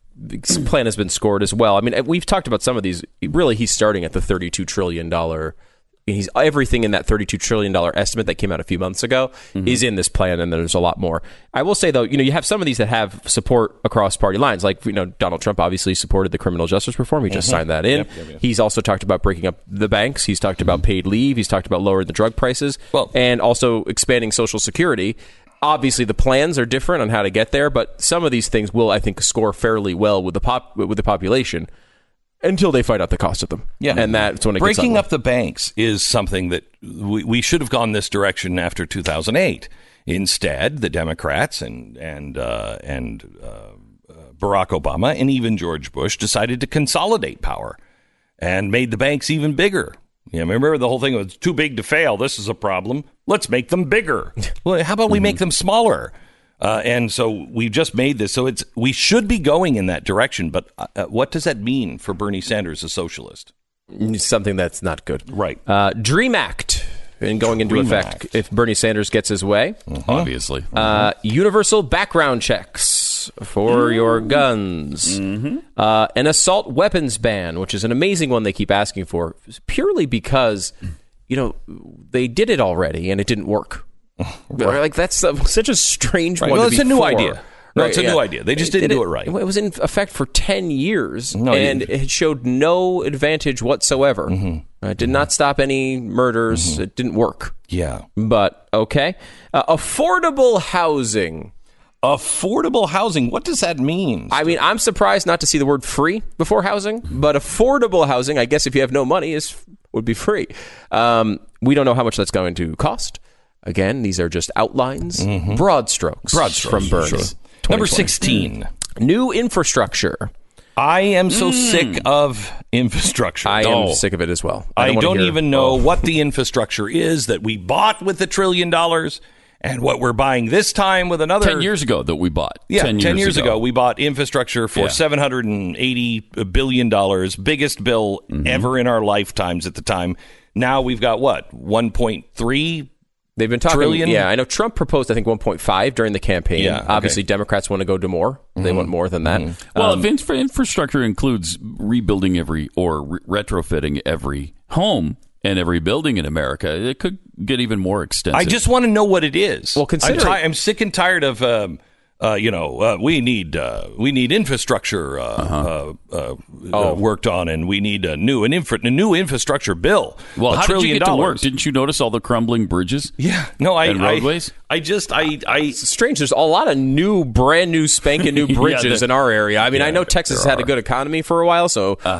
Speaker 3: plan has been scored as well. I mean, we've talked about some of these. Really, he's starting at the thirty-two trillion dollars. He's everything in that thirty-two trillion dollars estimate that came out a few months ago mm-hmm. is in this plan, and there's a lot more. I will say, though, you know, you have some of these that have support across party lines. Like, you know, Donald Trump obviously supported the criminal justice reform. He just mm-hmm. signed that in. Yep, yep, yep. He's also talked about breaking up the banks. He's talked about paid leave. He's talked about lowering the drug prices well, and also expanding Social Security. Obviously, the plans are different on how to get there, but some of these things will, I think, score fairly well with the pop with the population until they find out the cost of them.
Speaker 1: Yeah,
Speaker 3: and that's when it
Speaker 1: breaking
Speaker 3: gets
Speaker 1: up the banks is something that we, we should have gone this direction after two thousand eight. Instead, the Democrats and and uh, and uh, Barack Obama and even George Bush decided to consolidate power and made the banks even bigger. Yeah, remember the whole thing was too big to fail. This is a problem. Let's make them bigger. Well, how about we make them smaller? Uh, and so we've just made this. So it's we should be going in that direction. But uh, what does that mean for Bernie Sanders, a socialist?
Speaker 3: Something that's not good.
Speaker 1: Right.
Speaker 3: Uh, DREAM Act. And going into
Speaker 1: DREAM
Speaker 3: effect
Speaker 1: Act.
Speaker 3: If Bernie Sanders gets his way.
Speaker 5: Mm-hmm. Obviously.
Speaker 3: Uh, universal background checks for mm-hmm. your guns.
Speaker 5: Mm-hmm.
Speaker 3: Uh, an assault weapons ban, which is an amazing one they keep asking for, purely because, you know, they did it already and it didn't work. Right. Like, that's uh, such a strange
Speaker 1: right.
Speaker 3: one
Speaker 1: well,
Speaker 3: to
Speaker 1: it's
Speaker 3: be
Speaker 1: a new
Speaker 3: for.
Speaker 1: idea. No,
Speaker 3: Right,
Speaker 1: it's a
Speaker 3: yeah.
Speaker 1: new idea. They just didn't
Speaker 3: did
Speaker 1: do
Speaker 3: it,
Speaker 1: it right.
Speaker 3: It was in effect for ten years,
Speaker 1: no,
Speaker 3: and it showed no advantage whatsoever. Mm-hmm. It did
Speaker 1: mm-hmm.
Speaker 3: not stop any murders.
Speaker 1: Mm-hmm.
Speaker 3: It didn't work.
Speaker 1: Yeah.
Speaker 3: But, okay. Uh, affordable housing.
Speaker 1: Affordable housing. What does that mean?
Speaker 3: I mean, I'm surprised not to see the word free before housing, but affordable housing, I guess if you have no money, is would be free. Um, we don't know how much that's going to cost. Again, these are just outlines, mm-hmm. broad strokes,
Speaker 1: broad strokes
Speaker 3: from Bernie.
Speaker 1: Sure. Number sixteen.
Speaker 3: New infrastructure.
Speaker 1: I am so mm. sick of infrastructure.
Speaker 3: I
Speaker 1: oh.
Speaker 3: am sick of it as well.
Speaker 1: I,
Speaker 3: I
Speaker 1: don't,
Speaker 3: don't
Speaker 1: hear, even know
Speaker 3: oh.
Speaker 1: what the infrastructure is that we bought with a trillion dollars and what we're buying this time with another.
Speaker 5: Ten years ago that we bought.
Speaker 1: Yeah,
Speaker 5: ten years,
Speaker 1: ten years ago.
Speaker 5: ago
Speaker 1: we bought infrastructure for
Speaker 5: yeah.
Speaker 1: seven hundred eighty billion dollars, biggest bill mm-hmm. ever in our lifetimes at the time. Now we've got what, one point three
Speaker 3: They've been talking,
Speaker 1: trillion?
Speaker 3: Yeah, I know Trump proposed, I think, one point five during the campaign.
Speaker 1: Yeah, okay.
Speaker 3: Obviously, Democrats want to go to more. They
Speaker 1: mm-hmm.
Speaker 3: want more than that.
Speaker 1: Mm-hmm.
Speaker 5: Well,
Speaker 3: um,
Speaker 5: if infra- infrastructure includes rebuilding every or re- retrofitting every home and every building in America, it could get even more extensive.
Speaker 1: I just want to know what it is.
Speaker 3: Well, consider
Speaker 1: I'm, ti- I'm sick and tired of, um, uh, you know, uh, we need uh, we need infrastructure uh,
Speaker 5: Uh-huh.
Speaker 1: uh, uh,
Speaker 3: Oh.
Speaker 1: uh, worked on, and we need a new an infra- a new infrastructure bill.
Speaker 5: Well,
Speaker 1: a
Speaker 5: how did you
Speaker 1: trillion
Speaker 5: get to work?
Speaker 1: dollars.
Speaker 5: Didn't you notice all the crumbling bridges?
Speaker 1: Yeah, no, I,
Speaker 5: and roadways.
Speaker 1: I, I just, I, I,
Speaker 3: it's strange. There's a lot of new, brand new, spanking new
Speaker 5: Yeah,
Speaker 3: bridges
Speaker 5: the-
Speaker 3: in our area. I mean,
Speaker 1: yeah,
Speaker 3: I know Texas has
Speaker 1: there
Speaker 3: had a
Speaker 1: are.
Speaker 3: good economy for a while, so
Speaker 5: Uh huh.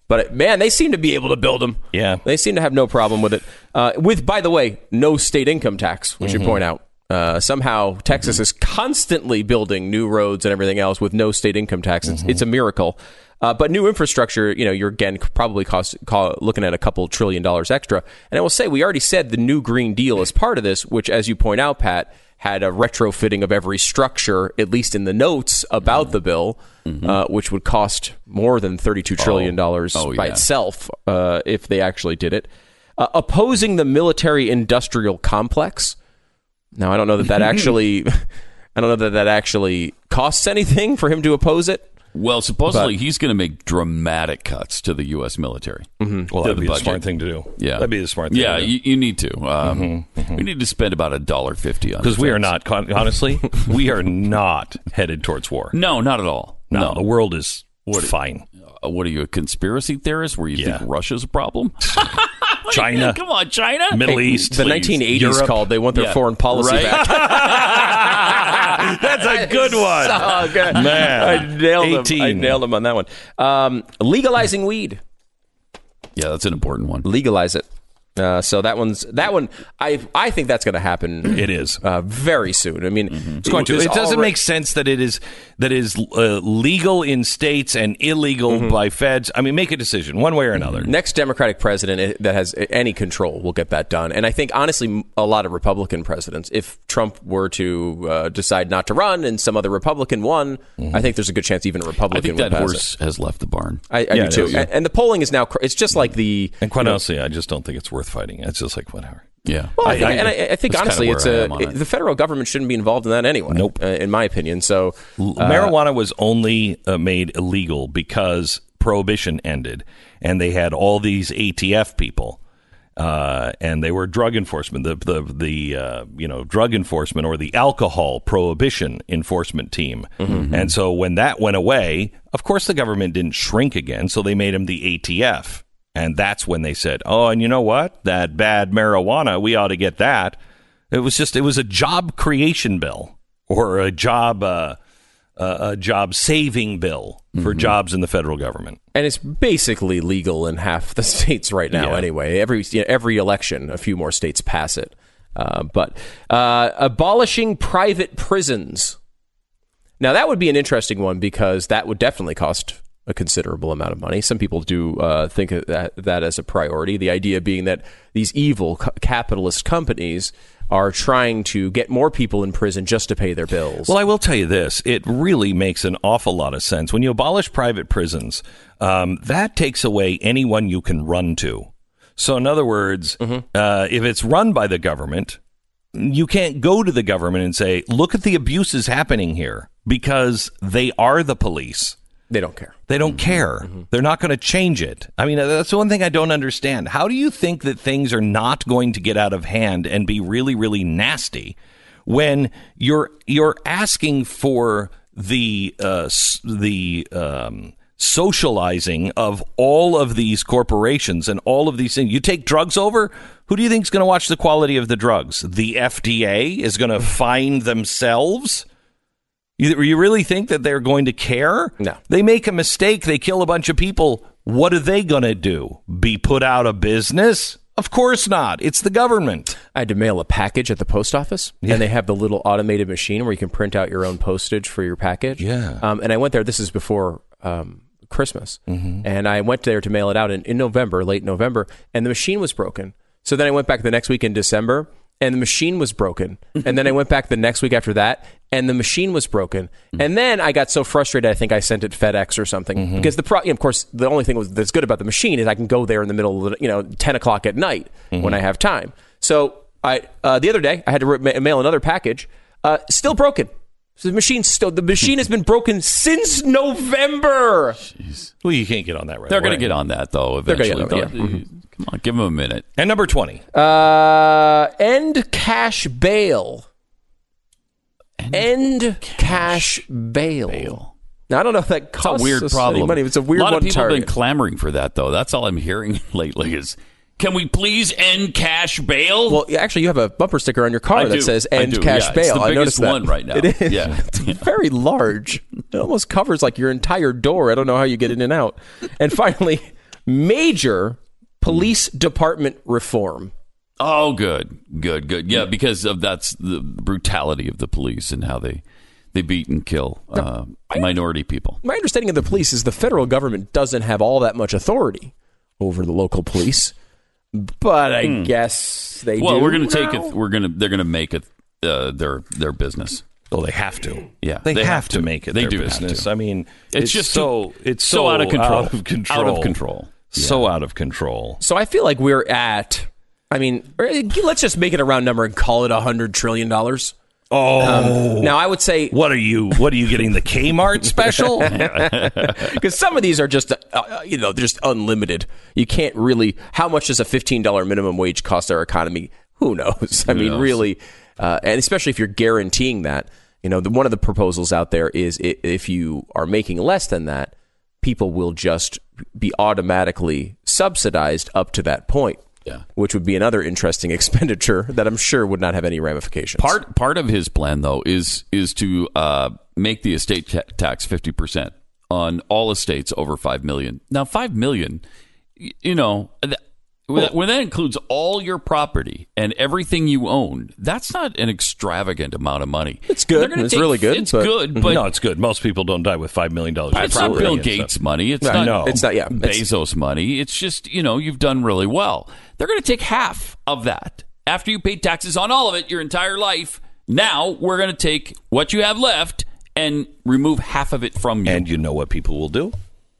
Speaker 3: But man, they seem to be able to build them.
Speaker 1: Yeah.
Speaker 3: They seem to have no problem with it. Uh, with, by the way, no state income tax, we mm-hmm. should point out. Uh, somehow Texas mm-hmm. is constantly building new roads and everything else with no state income tax. It's, mm-hmm. it's a miracle. Uh, but new infrastructure, you know, you're again probably cost, call, looking at a couple trillion dollars extra. And I will say, we already said the new Green Deal is part of this, which, as you point out, Pat, had a retrofitting of every structure, at least in the notes about mm-hmm. the bill, mm-hmm. uh, which would cost more than thirty-two trillion dollars oh. Oh, by yeah. itself uh, if they actually did it. Uh, opposing the military-industrial complex. Now, I don't know that that actually, I don't know that that actually costs anything for him to oppose it.
Speaker 5: Well, supposedly but, he's going to make dramatic cuts to the U S military.
Speaker 1: Mm-hmm. Well, that'd be budget. the smart thing to do.
Speaker 5: Yeah,
Speaker 1: that'd be the smart thing.
Speaker 5: Yeah,
Speaker 1: to do.
Speaker 5: You, you need to. Um, mm-hmm. Mm-hmm. We need to spend about a dollar fifty on
Speaker 1: because we are not. Honestly, we are not headed towards war.
Speaker 5: No, not at all.
Speaker 1: No,
Speaker 5: no.
Speaker 1: the world is what, fine.
Speaker 5: Uh, what are you, a conspiracy theorist? Where you yeah. think Russia's a problem?
Speaker 1: China.
Speaker 5: Come on, China.
Speaker 1: Middle hey, East.
Speaker 3: The please. nineteen eighties Europe. Called. They want their yeah. foreign policy
Speaker 1: right? back. That's a good one.
Speaker 3: So good. Man. I nailed eighteen. him. I nailed him on that one. Um, legalizing weed.
Speaker 5: Yeah, that's an important one.
Speaker 3: Legalize it. Uh, so that one's that one. I I think that's going to happen.
Speaker 1: It is
Speaker 3: uh, very soon. I mean,
Speaker 1: mm-hmm. it's going to. It doesn't make sense that it is that is uh, legal in states and illegal mm-hmm. by feds. I mean, make a decision one way or another.
Speaker 3: Next Democratic president that has any control will get that done. And I think honestly, a lot of Republican presidents, if Trump were to uh, decide not to run and some other Republican won, mm-hmm. I think there's a good chance even a Republican.
Speaker 5: I think
Speaker 3: would
Speaker 5: that
Speaker 3: pass
Speaker 5: horse
Speaker 3: it.
Speaker 5: has left the barn.
Speaker 3: I, I
Speaker 1: yeah,
Speaker 3: do too.
Speaker 1: Is, yeah.
Speaker 3: and, and the polling is now. It's just like the.
Speaker 1: And quite honestly, I just don't think it's worth fighting. It's just like whatever.
Speaker 5: Yeah.
Speaker 3: Well, I think, I, and I, I think honestly, it's a
Speaker 5: it.
Speaker 3: the federal government shouldn't be involved in that anyway.
Speaker 1: Nope.
Speaker 3: Uh, in my opinion. So
Speaker 1: uh, marijuana was only uh, made illegal because prohibition ended, and they had all these A T F people, uh, and they were drug enforcement, the the the uh, you know drug enforcement or the alcohol prohibition enforcement team. Mm-hmm. And so when that went away, of course the government didn't shrink again, so they made them the A T F. And that's when they said, oh, and you know what? That bad marijuana, we ought to get that. It was just, it was a job creation bill or a job, uh, uh, a job saving bill for mm-hmm. jobs in the federal government.
Speaker 3: And it's basically legal in half the states right now yeah. anyway. Every you know, every election, a few more states pass it. Uh, but uh, abolishing private prisons. Now, that would be an interesting one because that would definitely cost a considerable amount of money. Some people do uh, think of that, that as a priority. The idea being that these evil co- capitalist companies are trying to get more people in prison just to pay their bills.
Speaker 1: Well, I will tell you this. It really makes an awful lot of sense. When you abolish private prisons, um, that takes away anyone you can run to. So in other words, mm-hmm. uh, if it's run by the government, you can't go to the government and say, look at the abuses happening here because they are the police.
Speaker 3: They don't care.
Speaker 1: They don't mm-hmm. care. Mm-hmm. They're not going to change it. I mean, that's the one thing I don't understand. How do you think that things are not going to get out of hand and be really, really nasty when you're you're asking for the uh, the um, socializing of all of these corporations and all of these things? You take drugs over. Who do you think is going to watch the quality of the drugs? The F D A is going to fine themselves. You, you really think that they're going to care?
Speaker 3: No.
Speaker 1: They make a mistake. They kill a bunch of people. What are they going to do? Be put out of business? Of course not. It's the government.
Speaker 3: I had to mail a package at the post office, yeah. and they have the little automated machine where you can print out your own postage for your package.
Speaker 1: Yeah.
Speaker 3: Um, and I went there. This is before um, Christmas. Mm-hmm. And I went there to mail it out in, in November, late November, and the machine was broken. So then I went back the next week in December, and the machine was broken. And then I went back the next week after that, and the machine was broken. Mm-hmm. And then I got so frustrated, I think I sent it FedEx or something. Mm-hmm. Because, the pro- you know, of course, the only thing was, that's good about the machine is I can go there in the middle of, the, you know, ten o'clock at night mm-hmm. when I have time. So I uh, the other day, I had to re- mail another package. Uh, still broken. So the machine still the machine has been broken since November.
Speaker 5: Jeez.
Speaker 1: Well, you can't get on that right
Speaker 5: They're
Speaker 1: away.
Speaker 5: going to get on that, though, eventually.
Speaker 3: They're gonna get on, yeah. mm-hmm.
Speaker 5: Come on, give them a minute.
Speaker 1: And number twenty.
Speaker 3: Uh, end cash bail. End, end cash, cash bail. bail. Now, I don't know if that costs
Speaker 5: it's a weird
Speaker 3: us
Speaker 5: problem.
Speaker 3: any money. It's a weird one.
Speaker 5: A lot of people
Speaker 3: target.
Speaker 5: have been clamoring for that, though. That's all I'm hearing lately is, can we please end cash bail?
Speaker 3: Well, actually, you have a bumper sticker on your car
Speaker 5: I
Speaker 3: that
Speaker 5: do.
Speaker 3: says end cash
Speaker 5: yeah,
Speaker 3: bail.
Speaker 5: It's the
Speaker 3: I
Speaker 5: biggest
Speaker 3: noticed that.
Speaker 5: one right now.
Speaker 3: It is.
Speaker 5: Yeah.
Speaker 3: It's very large. It almost covers like your entire door. I don't know how you get in and out. And finally, major police department reform.
Speaker 5: Oh, good, good, good. Yeah, because of that's the brutality of the police and how they they beat and kill uh, minority people.
Speaker 3: My understanding of the police is the federal government doesn't have all that much authority over the local police, but I hmm. guess they
Speaker 5: well,
Speaker 3: do. Well,
Speaker 5: we're going to take it. We're going to. They're going to make it uh, their their business.
Speaker 1: Well, they have to.
Speaker 5: Yeah,
Speaker 1: they,
Speaker 5: they
Speaker 1: have,
Speaker 5: have
Speaker 1: to
Speaker 5: to
Speaker 1: make it
Speaker 5: they
Speaker 1: their
Speaker 5: do
Speaker 1: business.
Speaker 5: Have to.
Speaker 1: I mean,
Speaker 5: it's,
Speaker 1: it's
Speaker 5: just
Speaker 1: so
Speaker 5: too,
Speaker 1: it's so,
Speaker 5: so out of control.
Speaker 1: Out of control.
Speaker 5: Out of control.
Speaker 1: So
Speaker 5: yeah.
Speaker 1: out of control.
Speaker 3: So I feel like we're at. I mean, let's just make it a round number and call it a hundred trillion dollars.
Speaker 1: Oh,
Speaker 3: um, now I would say,
Speaker 1: what are you? What are you getting the Kmart special?
Speaker 3: Because some of these are just, uh, you know, just unlimited. You can't really. How much does a fifteen dollars minimum wage cost our economy? Who knows? I
Speaker 5: Who
Speaker 3: mean,
Speaker 5: knows?
Speaker 3: really, uh, and especially if you're guaranteeing that. You know, the, one of the proposals out there is if you are making less than that, people will just be automatically subsidized up to that point.
Speaker 5: Yeah.
Speaker 3: Which would be another interesting expenditure that I'm sure would not have any ramifications.
Speaker 5: Part part of his plan, though, is is to uh, make the estate ta- tax fifty percent on all estates over five million dollars. Now, five million dollars, you know, th- well, when that includes all your property and everything you own, that's not an extravagant amount of money.
Speaker 3: It's good. It's
Speaker 5: take,
Speaker 3: really good.
Speaker 5: It's
Speaker 3: but,
Speaker 5: good, but
Speaker 1: no, it's good. Most people don't die with five million dollars.
Speaker 5: It's not Bill Gates money. It's
Speaker 3: no,
Speaker 5: not.
Speaker 3: No, it's not. Yeah,
Speaker 5: Bezos money. It's just, you know, you've done really well. They're going to take half of that after you paid taxes on all of it your entire life. Now we're going to take what you have left and remove half of it from you.
Speaker 1: And you know what people will do?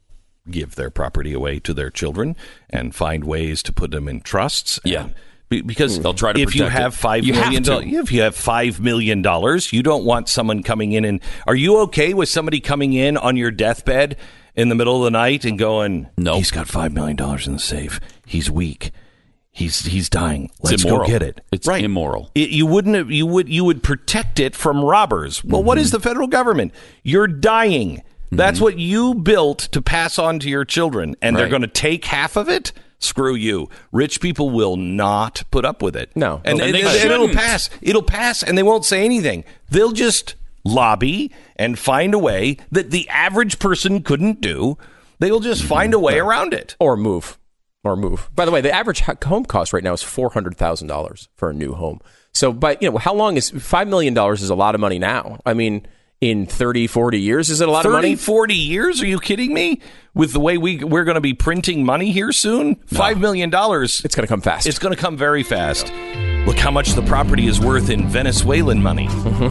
Speaker 1: Give their property away to their children and find ways to put them in trusts.
Speaker 5: Yeah.
Speaker 1: Be, because
Speaker 5: they'll try to
Speaker 1: if you
Speaker 5: protect
Speaker 1: have
Speaker 5: it.
Speaker 1: five
Speaker 5: You
Speaker 1: million
Speaker 5: have to.
Speaker 1: dollars, if you have five million dollars, you don't want someone coming in and are you okay with somebody coming in on your deathbed in the middle of the night and going,
Speaker 5: no,
Speaker 1: he's got five million dollars in the safe. He's weak. He's he's dying. Let's
Speaker 5: go
Speaker 1: get it.
Speaker 5: It's
Speaker 1: right.
Speaker 5: immoral.
Speaker 1: It, you wouldn't have, you would you would protect it from robbers. Well,
Speaker 5: Mm-hmm.
Speaker 1: what is the federal government? You're dying. That's
Speaker 5: Mm-hmm.
Speaker 1: what you built to pass on to your children, and they're
Speaker 5: Right.
Speaker 1: going to take half of it? Screw you. Rich people will not put up with it.
Speaker 3: No.
Speaker 1: And,
Speaker 5: And
Speaker 1: and,
Speaker 5: they
Speaker 1: and it'll
Speaker 5: shouldn't.
Speaker 1: pass. It'll pass, and they won't say anything. They'll just lobby and find a way that the average person couldn't do. They'll just find a way around it.
Speaker 3: or move, or move. By the way, the average home cost right now is four hundred thousand dollars for a new home. So, but you know, how long is five million dollars is a lot of money now? I mean. In thirty, forty years, is it a lot
Speaker 1: thirty,
Speaker 3: of money?
Speaker 1: forty years? Are you kidding me? With the way we, we're going to be printing money here soon? five million dollars.
Speaker 3: It's going to come fast.
Speaker 1: It's going to come very fast. Look how much the property is worth in Venezuelan money.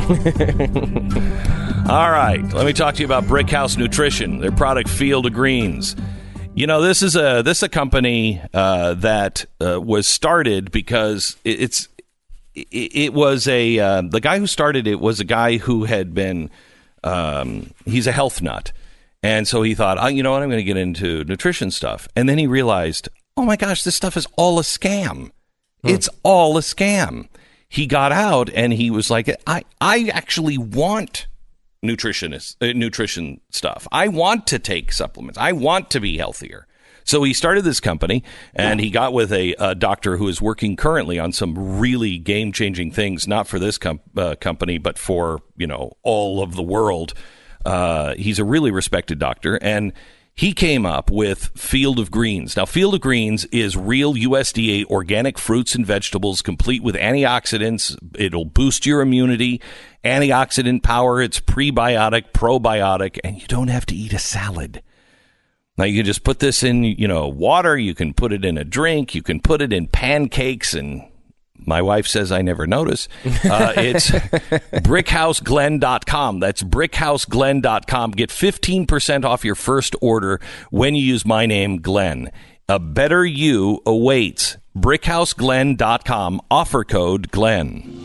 Speaker 1: All right. Let me talk to you about Brickhouse Nutrition, their product Field of Greens. You know, this is a this is a company uh, that uh, was started because it, it's it, it was a uh, the guy who started it was a guy who had been um, he's a health nut, and so he thought, oh, you know what, I'm going to get into nutrition stuff, and then he realized, oh my gosh, this stuff is all a scam. It's all a scam. He got out and he was like, I I actually want nutritionist uh, nutrition stuff. I want to take supplements. I want to be healthier. So he started this company, and he got with a, a doctor who is working currently on some really game-changing things, not for this com- uh, company, but for, you know, all of the world. Uh, he's a really respected doctor, and he came up with Field of Greens. Now, Field of Greens is real U S D A organic fruits and vegetables, complete with antioxidants. It'll boost your immunity, antioxidant power. It's prebiotic, probiotic, and you don't have to eat a salad. Now, you can just put this in, you know, water. You can put it in a drink. You can put it in pancakes. And my wife says I never notice. Uh, it's brickhouse glen dot com. That's brickhouse glen dot com. Get fifteen percent off your first order when you use my name, Glenn. A better you awaits. brickhouse glen dot com. Offer code Glenn.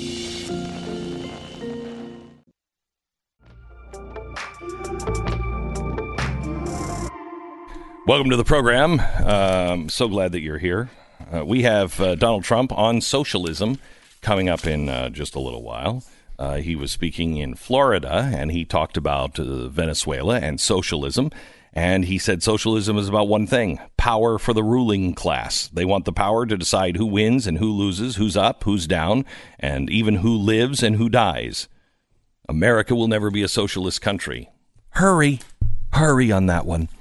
Speaker 1: Welcome to the program. Um, so glad that you're here. Uh, we have uh, Donald Trump on socialism coming up in uh, just a little while. Uh, he was speaking in Florida, and he talked about uh, Venezuela and socialism. And he said socialism is about one thing, power for the ruling class. They want the power to decide who wins and who loses, who's up, who's down, and even who lives and who dies. America will never be a socialist country. Hurry. Hurry on that one.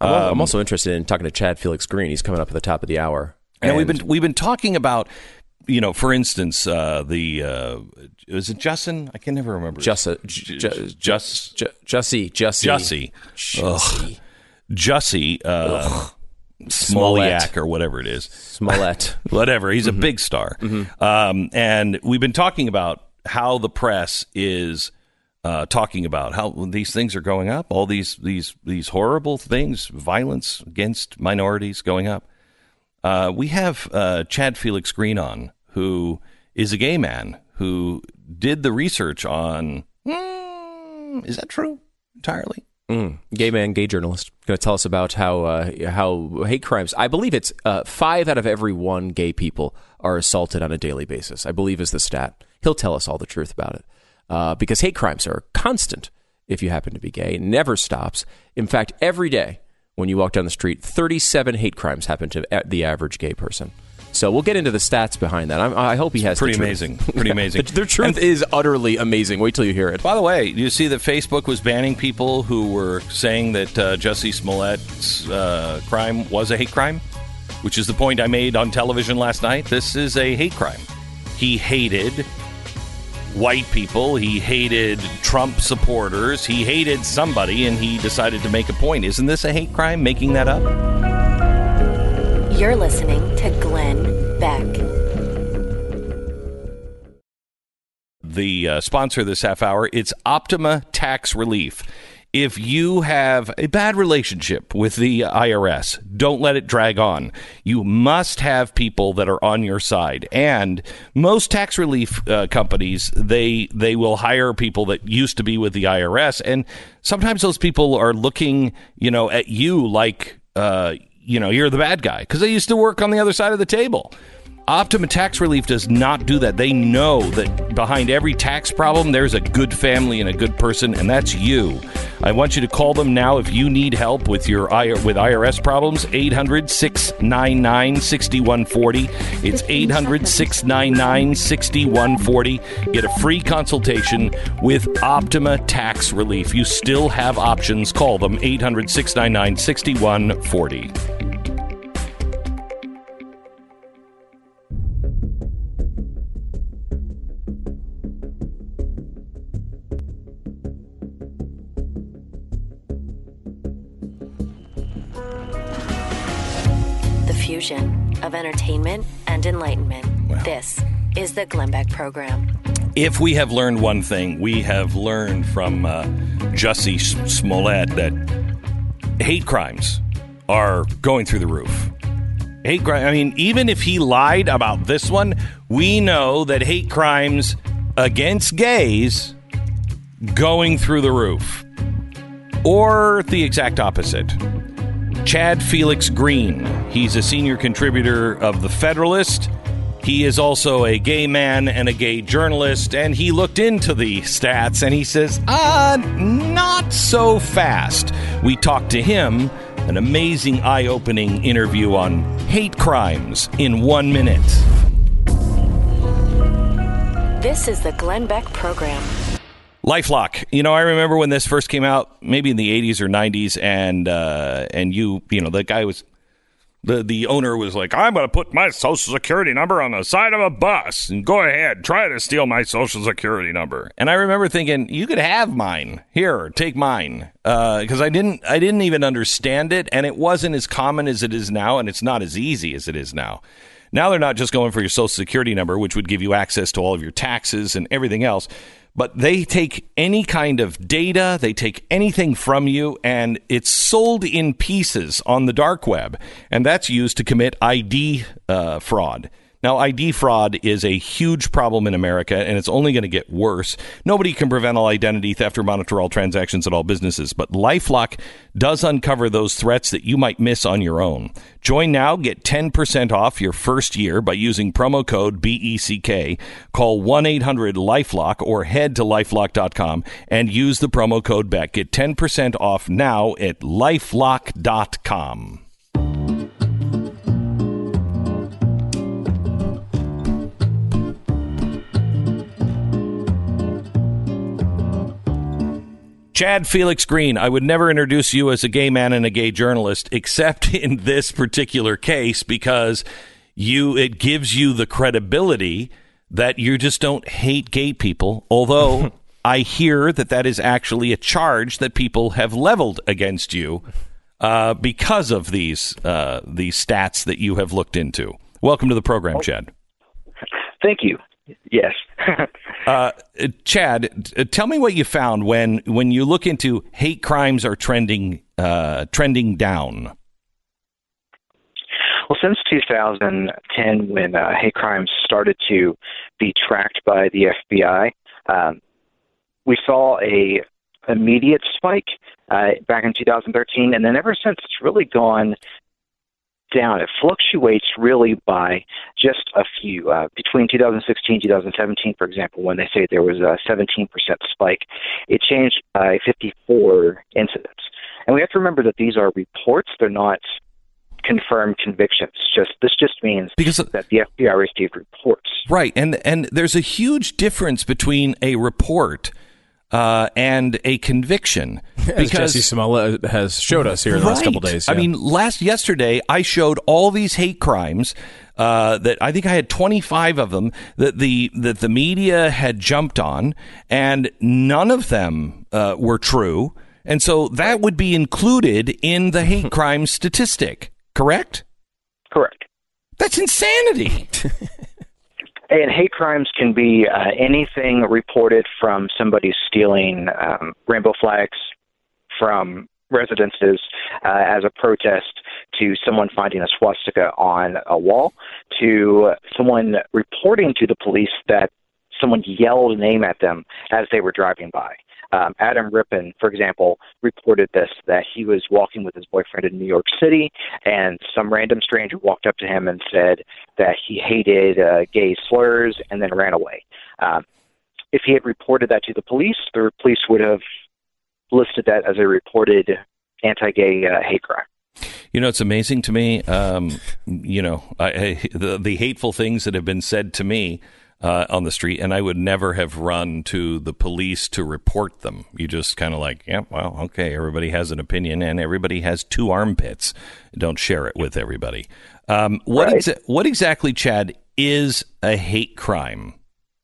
Speaker 3: I'm, um, I'm also interested in talking to Chad Felix Green. He's coming up at the top of the hour.
Speaker 1: And, and we've been we've been talking about, you know, for instance, uh, the uh, is it Justin? I can never remember.
Speaker 3: Jussi,
Speaker 1: Just
Speaker 3: Just Jussie, Jussie,
Speaker 1: Jussie, Jussie, uh, Smollett or whatever it is.
Speaker 3: Smollett,
Speaker 1: whatever. He's
Speaker 3: mm-hmm.
Speaker 1: a big star,
Speaker 3: mm-hmm.
Speaker 1: um, and we've been talking about how the press is. Uh, talking about how these things are going up, all these these these horrible things, violence against minorities going up. Uh, we have uh, Chad Felix Green on, who is a gay man who did the research on. Mm, is that true entirely?
Speaker 3: Mm, gay man, gay journalist, going to tell us about how uh, how hate crimes. I believe it's uh, five out of every one gay people are assaulted on a daily basis. I believe is the stat. He'll tell us all the truth about it. Uh, because hate crimes are constant if you happen to be gay. It never stops. In fact, every day when you walk down the street, thirty-seven hate crimes happen to the average gay person. So we'll get into the stats behind that. I'm, I hope he has
Speaker 1: pretty
Speaker 3: the
Speaker 1: amazing. Pretty amazing.
Speaker 3: the, the truth and, is utterly amazing. Wait till you hear it.
Speaker 1: By the way, you see that Facebook was banning people who were saying that uh, Jussie Smollett's uh, crime was a hate crime, which is the point I made on television last night. This is a hate crime. He hated white people, he hated Trump supporters, he hated somebody, and he decided to make a point. Isn't this a hate crime, making that up?
Speaker 2: You're listening to Glenn Beck.
Speaker 1: The uh, sponsor of this half hour, it's Optima Tax Relief. If you have a bad relationship with the I R S, don't let it drag on. You must have people that are on your side. And most tax relief uh, companies, they they will hire people that used to be with the I R S. And sometimes those people are looking, you know, at you like, uh, you know, you're the bad guy because they used to work on the other side of the table. Optima Tax Relief does not do that. They know that behind every tax problem, there's a good family and a good person, and that's you. I want you to call them now if you need help with your with I R S problems. eight hundred, six nine nine, six one four zero. It's eight hundred, six nine nine, six one four zero. Get a free consultation with Optima Tax Relief. You still have options. Call them eight hundred, six nine nine, six one four zero.
Speaker 2: Fusion of entertainment and enlightenment. Wow. This is the Glenn Beck Program.
Speaker 1: If we have learned one thing, we have learned from uh, Jussie Smollett that hate crimes are going through the roof. Hate crime. I mean, even if he lied about this one, we know that hate crimes against gays going through the roof, or the exact opposite. Chad Felix Green. He's a senior contributor of The Federalist. He is also a gay man and a gay journalist, and he looked into the stats, and he says, ah, not so fast. We talked to him, an amazing, eye-opening interview on hate crimes in one minute.
Speaker 2: This is the Glenn Beck Program.
Speaker 1: LifeLock. You know, I remember when this first came out, maybe in the eighties or nineties, and uh, and you, you know, the guy was, the the owner was like, I'm going to put my social security number on the side of a bus, and go ahead, try to steal my social security number. And I remember thinking, you could have mine. Here, take mine, because uh, I didn't, I didn't even understand it, and it wasn't as common as it is now, and it's not as easy as it is now. Now they're not just going for your social security number, which would give you access to all of your taxes and everything else. But they take any kind of data, they take anything from you, and it's sold in pieces on the dark web. And that's used to commit I D uh, fraud. Now, I D fraud is a huge problem in America, and it's only going to get worse. Nobody can prevent all identity theft or monitor all transactions at all businesses, but LifeLock does uncover those threats that you might miss on your own. Join now, get ten percent off your first year by using promo code B E C K. Call one eight hundred LifeLock or head to lifelock dot com and use the promo code Beck. Get ten percent off now at lifelock dot com. Chad Felix Green, I would never introduce you as a gay man and a gay journalist, except in this particular case, because you it gives you the credibility that you just don't hate gay people, although I hear that that is actually a charge that people have leveled against you uh, because of these uh, these stats that you have looked into. Welcome to the program, Chad.
Speaker 6: Thank you. Yes.
Speaker 1: uh, Chad, t- tell me what you found when when you look into hate crimes are trending uh, trending down.
Speaker 6: Well, since two thousand ten, when uh, hate crimes started to be tracked by the F B I, um, we saw a immediate spike uh, back in two thousand thirteen, and then ever since it's really gone down. It fluctuates really by just a few. Uh, between two thousand sixteen and two thousand seventeen, for example, when they say there was a seventeen percent spike, it changed by fifty-four incidents. And we have to remember that these are reports. They're not confirmed convictions. Just This just means
Speaker 1: because
Speaker 6: that the F B I received reports.
Speaker 1: Right. And, and there's a huge difference between a report Uh, and a conviction,
Speaker 3: as Jesse Smollett has showed us here in the
Speaker 1: right.
Speaker 3: last couple of days. Yeah.
Speaker 1: I mean, last yesterday I showed all these hate crimes uh, that I think I had twenty-five of them that the that the media had jumped on, and none of them uh, were true, and so that would be included in the hate crime statistic. Correct?
Speaker 6: Correct.
Speaker 1: That's insanity.
Speaker 6: And hate crimes can be uh, anything reported from somebody stealing um, rainbow flags from residences uh, as a protest, to someone finding a swastika on a wall, to someone reporting to the police that someone yelled a name at them as they were driving by. Um, Adam Rippon, for example, reported this, that he was walking with his boyfriend in New York City, and some random stranger walked up to him and said that he hated uh, gay slurs and then ran away. Um, if he had reported that to the police, the police would have listed that as a reported anti-gay uh, hate crime.
Speaker 1: You know, it's amazing to me, um, you know, I, I, the, the hateful things that have been said to me Uh, on the street, and I would never have run to the police to report them. You just kind of like, yeah, well, okay, everybody has an opinion, and everybody has two armpits. Don't share it with everybody. Um, what
Speaker 6: right.
Speaker 1: exa- what exactly, Chad, is a hate crime?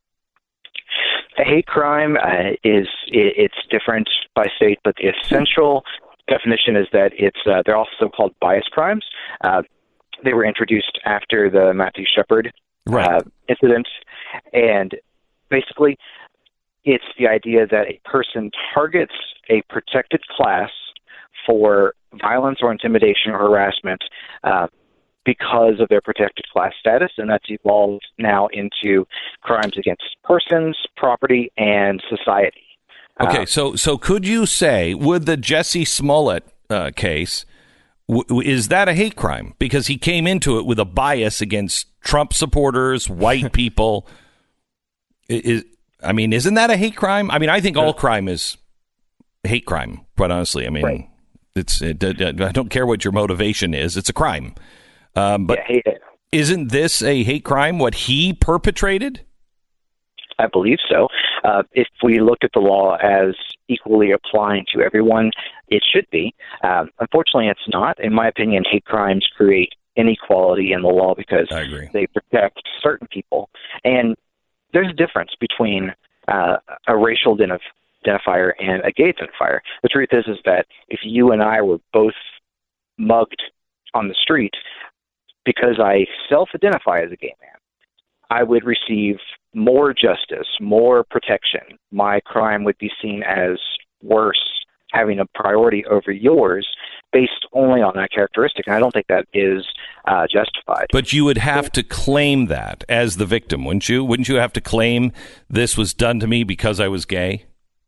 Speaker 6: A hate crime uh, is it, it's different by state, but the essential definition is that it's uh, they're also called bias crimes. Uh, they were introduced after the Matthew Shepard
Speaker 1: right.
Speaker 6: uh, incident. And basically, it's the idea that a person targets a protected class for violence or intimidation or harassment uh, because of their protected class status, and that's evolved now into crimes against persons, property, and society.
Speaker 1: Okay,
Speaker 6: uh,
Speaker 1: so so could you say, would the Jesse Smollett uh, case, w- is that a hate crime? Because he came into it with a bias against Trump supporters, white people. Is, I mean, isn't that a hate crime? I mean, I think all crime is hate crime, quite honestly. I mean, right. it's it, I don't care what your motivation is. It's a crime. Um, but
Speaker 6: yeah, hate
Speaker 1: isn't this a hate crime, what he perpetrated?
Speaker 6: I believe so. Uh, if we look at the law as equally applying to everyone, it should be. Um, unfortunately, it's not. In my opinion, hate crimes create inequality in the law because they protect certain people. And there's a difference between uh, a racial identif- identifier and a gay identifier. The truth is, is that if you and I were both mugged on the street, because I self-identify as a gay man, I would receive more justice, more protection. My crime would be seen as worse, having a priority over yours, based only on that characteristic. And I don't think that is uh, justified.
Speaker 1: But you would have to claim that as the victim, wouldn't you? Wouldn't you have to claim this was done to me because I was gay?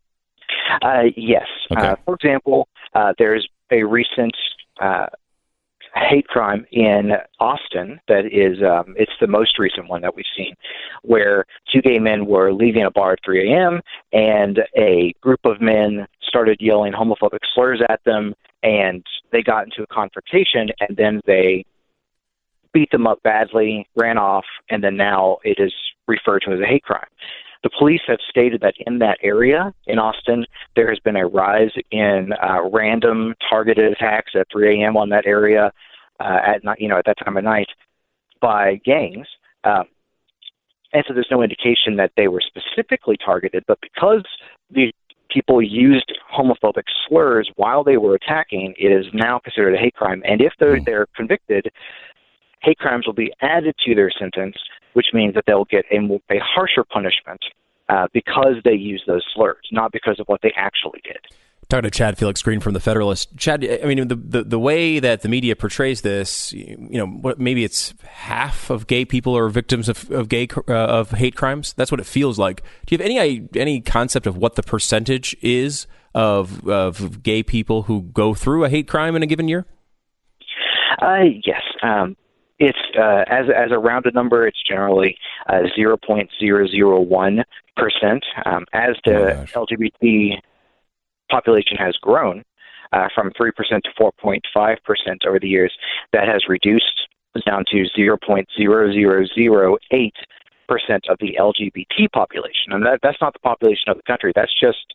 Speaker 6: Uh, yes.
Speaker 1: Okay.
Speaker 6: Uh, for example, uh, there's a recent uh, hate crime in Austin that is, um, it's the most recent one that we've seen, where two gay men were leaving a bar at three a.m. and a group of men started yelling homophobic slurs at them, and they got into a confrontation, and then they beat them up badly, ran off, and then now it is referred to as a hate crime. The police have stated that in that area, in Austin, there has been a rise in uh, random targeted attacks at three a.m. on that area uh, at not, you know, at that time of night by gangs. Uh, and so there's no indication that they were specifically targeted, but because the people used homophobic slurs while they were attacking, it is now considered a hate crime. And if they're, they're convicted, hate crimes will be added to their sentence, which means that they'll get a, a harsher punishment uh, because they use those slurs, not because of what they actually did.
Speaker 3: Talking to Chad Felix Green from The Federalist. Chad, I mean, the, the the way that the media portrays this, you know, what, maybe it's half of gay people are victims of of gay uh, of hate crimes. That's what it feels like. Do you have any any concept of what the percentage is of of gay people who go through a hate crime in a given year?
Speaker 6: Uh, yes. Um, it's uh, as as a rounded number, it's generally uh, zero point zero zero one percent. Um, as the oh L G B T population has grown uh, from three percent to four point five percent over the years, that has reduced down to zero point zero zero zero eight percent of the L G B T population. And that, that's not the population of the country. That's just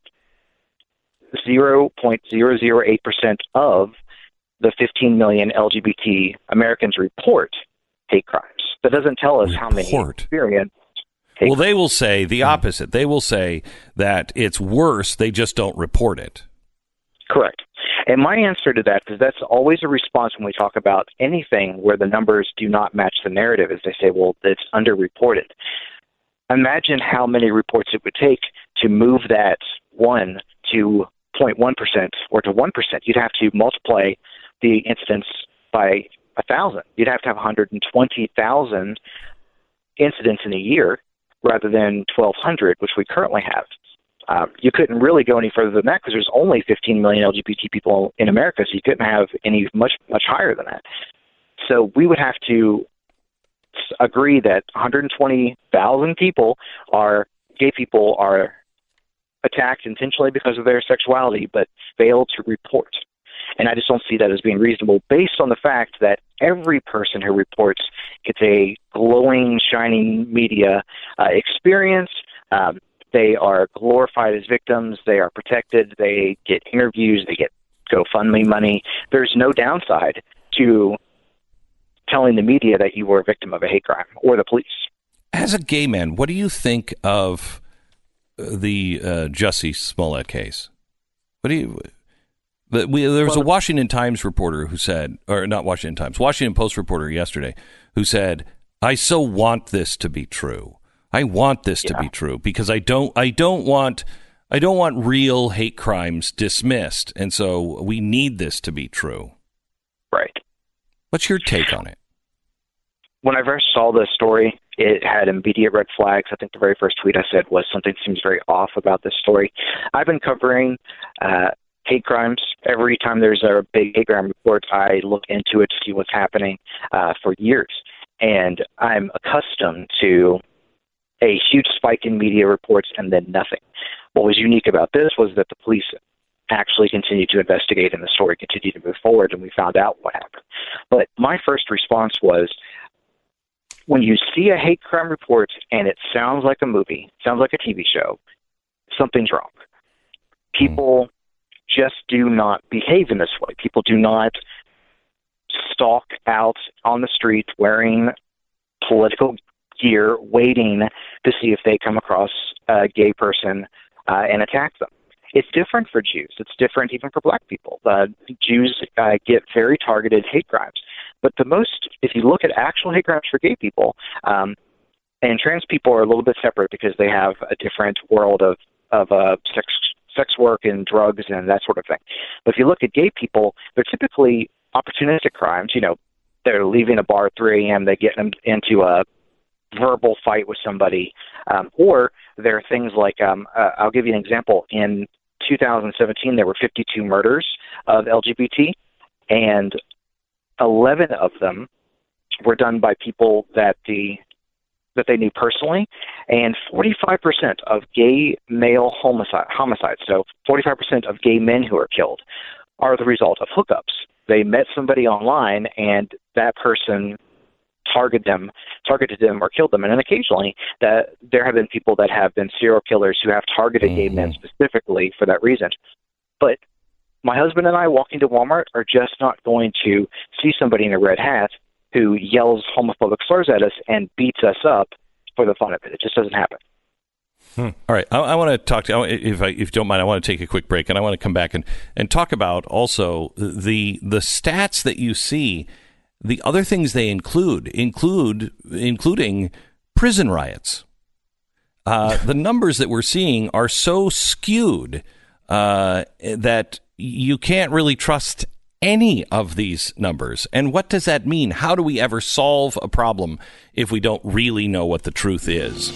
Speaker 6: zero point zero zero eight percent of the fifteen million L G B T Americans report hate crimes. That doesn't tell us report. How many experience.
Speaker 1: Well, they will say the opposite. They will say that it's worse, they just don't report it.
Speaker 6: Correct. And my answer to that, because that's always a response when we talk about anything where the numbers do not match the narrative, is they say, well, it's underreported. Imagine how many reports it would take to move that one to zero point one percent or to one percent. You'd have to multiply the incidents by one thousand. You'd have to have one hundred twenty thousand incidents in a year, rather than twelve hundred, which we currently have. Um, you couldn't really go any further than that because there's only fifteen million L G B T people in America, so you couldn't have any much, much higher than that. So we would have to agree that one hundred twenty thousand people are, gay people are attacked intentionally because of their sexuality, but fail to report. And I just don't see that as being reasonable based on the fact that every person who reports gets a glowing, shining media uh, experience. Um, they are glorified as victims. They are protected. They get interviews. They get GoFundMe money. There's no downside to telling the media that you were a victim of a hate crime or the police.
Speaker 1: As a gay man, what do you think of the uh, Jussie Smollett case? What do you... But we, there was a Washington Times reporter who said, or not Washington Times, Washington Post reporter yesterday who said, I so want this to be true. I want this yeah. to be true because I don't, I don't want, I don't want real hate crimes dismissed. And so we need this to be true.
Speaker 6: Right.
Speaker 1: What's your take on it?
Speaker 6: When I first saw this story, it had immediate red flags. I think the very first tweet I said was something seems very off about this story. I've been covering, uh, hate crimes. Every time there's a big hate crime report, I look into it to see what's happening uh, for years. And I'm accustomed to a huge spike in media reports and then nothing. What was unique about this was that the police actually continued to investigate and the story continued to move forward and we found out what happened. But my first response was, when you see a hate crime report and it sounds like a movie, sounds like a T V show, something's wrong. People just do not behave in this way. People do not stalk out on the street wearing political gear, waiting to see if they come across a gay person uh, and attack them. It's different for Jews. It's different even for black people. Uh, Jews uh, get very targeted hate crimes. But the most, if you look at actual hate crimes for gay people, um, and trans people are a little bit separate because they have a different world of, of uh, sex sex work and drugs and that sort of thing. But if you look at gay people, they're typically opportunistic crimes. You know, they're leaving a bar at three a.m., they get them into a verbal fight with somebody. Um, or there are things like, um, uh, I'll give you an example. In two thousand seventeen, there were fifty-two murders of L G B T, and eleven of them were done by people that the that they knew personally, and forty-five percent of gay male homicide, homicides, so forty-five percent of gay men who are killed, are the result of hookups. They met somebody online, and that person targeted them, targeted them or killed them. And then occasionally that there have been people that have been serial killers who have targeted mm-hmm. gay men specifically for that reason. But my husband and I walking to Walmart are just not going to see somebody in a red hat who yells homophobic slurs at us and beats us up for the fun of it. It just doesn't happen.
Speaker 1: Hmm. All right. I, I want to talk to, if I, if you don't mind, I want to take a quick break, and I want to come back and, and talk about also the the stats that you see. The other things they include include including prison riots. Uh, the numbers that we're seeing are so skewed uh, that you can't really trust any of these numbers. And what does that mean? How do we ever solve a problem if we don't really know what the truth is?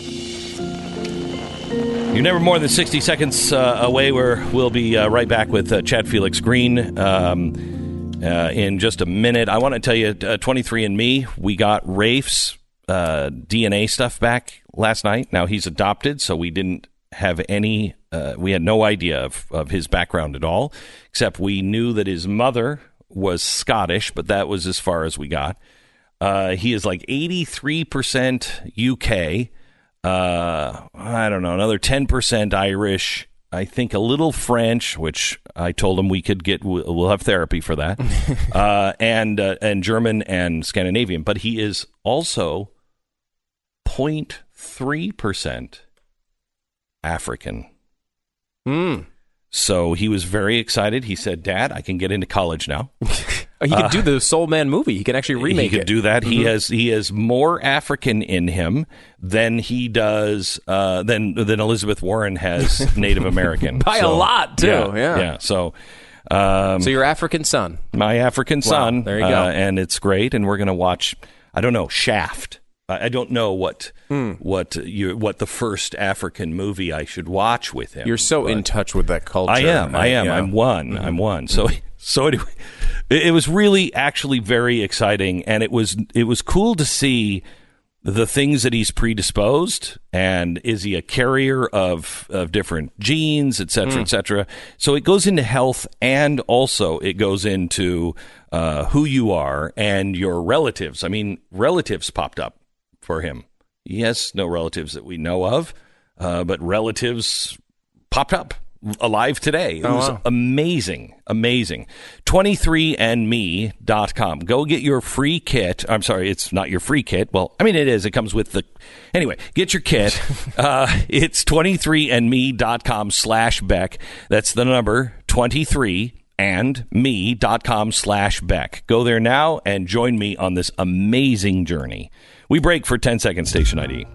Speaker 1: You're never more than sixty seconds uh, away. Where we'll be uh, right back with uh, Chad Felix Green um, uh, in just a minute. I want to tell you, uh, twenty-three and me, we got Rafe's uh, D N A stuff back last night. Now, he's adopted, so we didn't have any, uh, we had no idea of, of his background at all, except we knew that his mother was Scottish, but that was as far as we got. Uh, he is like eighty-three percent U K. Uh, I don't know, another ten percent Irish, I think a little French, which I told him we could get, we'll have therapy for that, uh, and uh, and German and Scandinavian. But he is also zero point three percent African.
Speaker 3: Mm.
Speaker 1: So he was very excited. He said, Dad, I can get into college now.
Speaker 3: He could uh, do the Soul Man movie. He can actually remake it.
Speaker 1: He could
Speaker 3: it.
Speaker 1: do that.
Speaker 3: Mm-hmm.
Speaker 1: He has he has more African in him than he does uh, than than Elizabeth Warren has Native American
Speaker 3: by
Speaker 1: so,
Speaker 3: a lot too.
Speaker 1: Yeah,
Speaker 3: yeah.
Speaker 1: yeah. So, um,
Speaker 3: so your African son,
Speaker 1: my African son.
Speaker 3: Wow, there you go.
Speaker 1: Uh, and it's great. And we're going to watch. I don't know, Shaft. I don't know what hmm. what you what the first African movie I should watch with him.
Speaker 3: You're so in touch with that culture.
Speaker 1: I am. I am.
Speaker 3: Yeah.
Speaker 1: I'm one. Mm-hmm. I'm one. So so anyway, it, it was really actually very exciting, and it was it was cool to see the things that he's predisposed, and is he a carrier of of different genes, et cetera, mm. et cetera. So it goes into health, and also it goes into uh, who you are and your relatives. I mean, relatives popped up for him. He has no relatives that we know of, uh, but relatives popped up alive today. It
Speaker 3: oh,
Speaker 1: was
Speaker 3: wow.
Speaker 1: amazing, amazing. twenty-three and me dot com. Go get your free kit. I'm sorry, it's not your free kit. Well, I mean, it is. It comes with the... Anyway, get your kit. uh, it's twenty-three and me dot com slash Beck. That's the number, twenty-three and me dot com slash Beck. Go there now and join me on this amazing journey. We break for ten seconds, station I D.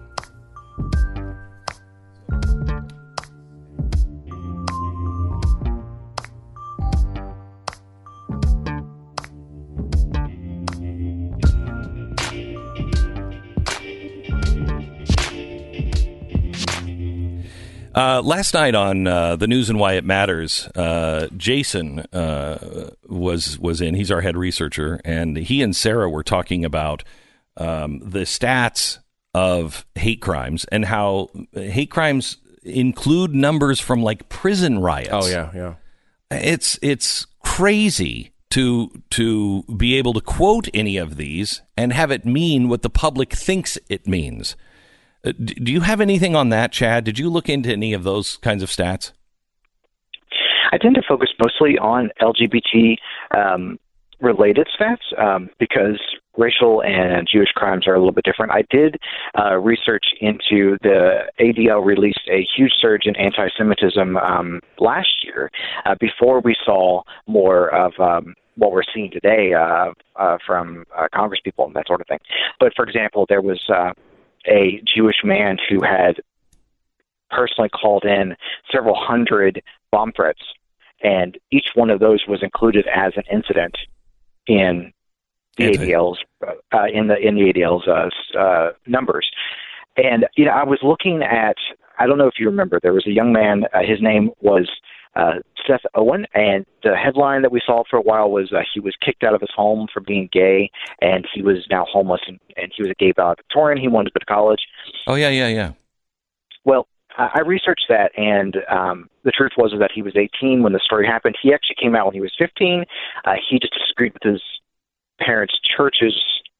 Speaker 1: Uh, last night on uh, the News and Why It Matters, uh, Jason uh, was was in. He's our head researcher, and he and Sarah were talking about um, the stats of hate crimes and how hate crimes include numbers from like prison riots.
Speaker 3: Oh yeah, yeah.
Speaker 1: It's it's crazy to to be able to quote any of these and have it mean what the public thinks it means. Do you have anything on that, Chad? Did you look into any of those kinds of stats?
Speaker 6: I tend to focus mostly on L G B T um, related stats um, because racial and Jewish crimes are a little bit different. I did uh, research into the A D L released a huge surge in anti-Semitism um, last year uh, before we saw more of um, what we're seeing today uh, uh, from uh, Congress people and that sort of thing. But, for example, there was... Uh, a Jewish man who had personally called in several hundred bomb threats, and each one of those was included as an incident in the Anti- A D L's uh, in the in the A D L's uh, uh, numbers. And you know, I was looking at. I don't know if you remember. There was a young man. Uh, his name was uh, Seth Owen, and the headline that we saw for a while was uh, he was kicked out of his home for being gay, and he was now homeless, and, and he was a gay valedictorian. He wanted to go to college.
Speaker 1: Oh, yeah, yeah, yeah.
Speaker 6: Well, I researched that, and um, the truth was that he was eighteen when the story happened. He actually came out when he was fifteen. Uh, he just disagreed with his parents' church's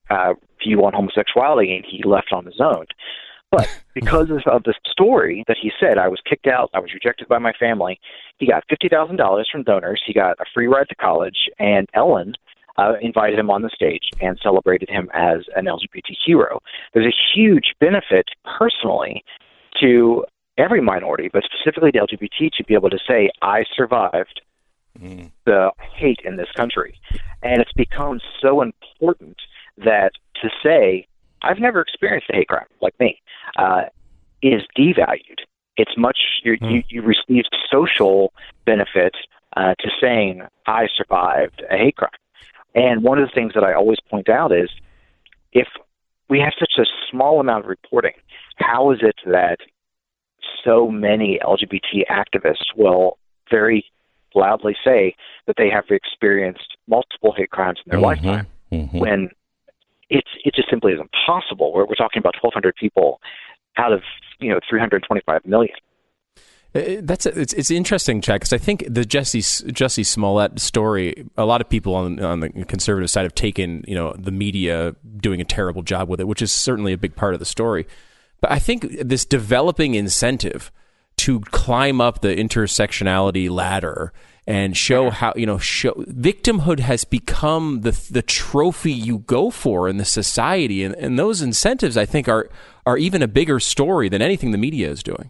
Speaker 6: uh, view on homosexuality, and he left on his own. But because of, of the story that he said, I was kicked out, I was rejected by my family, he got fifty thousand dollars from donors, he got a free ride to college, and Ellen uh, invited him on the stage and celebrated him as an L G B T hero. There's a huge benefit personally to every minority, but specifically to L G B T, to be able to say, I survived mm. the hate in this country. And it's become so important that to say, I've never experienced a hate crime like me, uh, is devalued. It's much, you, mm. you, you received social benefit uh, to saying, I survived a hate crime. And one of the things that I always point out is, if we have such a small amount of reporting, how is it that so many L G B T activists will very loudly say that they have experienced multiple hate crimes in their mm-hmm. lifetime, mm-hmm. when it's it just simply isn't possible? We're, we're talking about twelve hundred people out of, you know, three hundred twenty-five million.
Speaker 3: That's it's it's interesting, Chad, because I think the Jesse Jesse Smollett story, a lot of people on on the conservative side have taken, you know, the media doing a terrible job with it, which is certainly a big part of the story. But I think this developing incentive to climb up the intersectionality ladder and show how, you know, show victimhood has become the the trophy you go for in the society, and, and those incentives, I think, are are even a bigger story than anything the media is doing.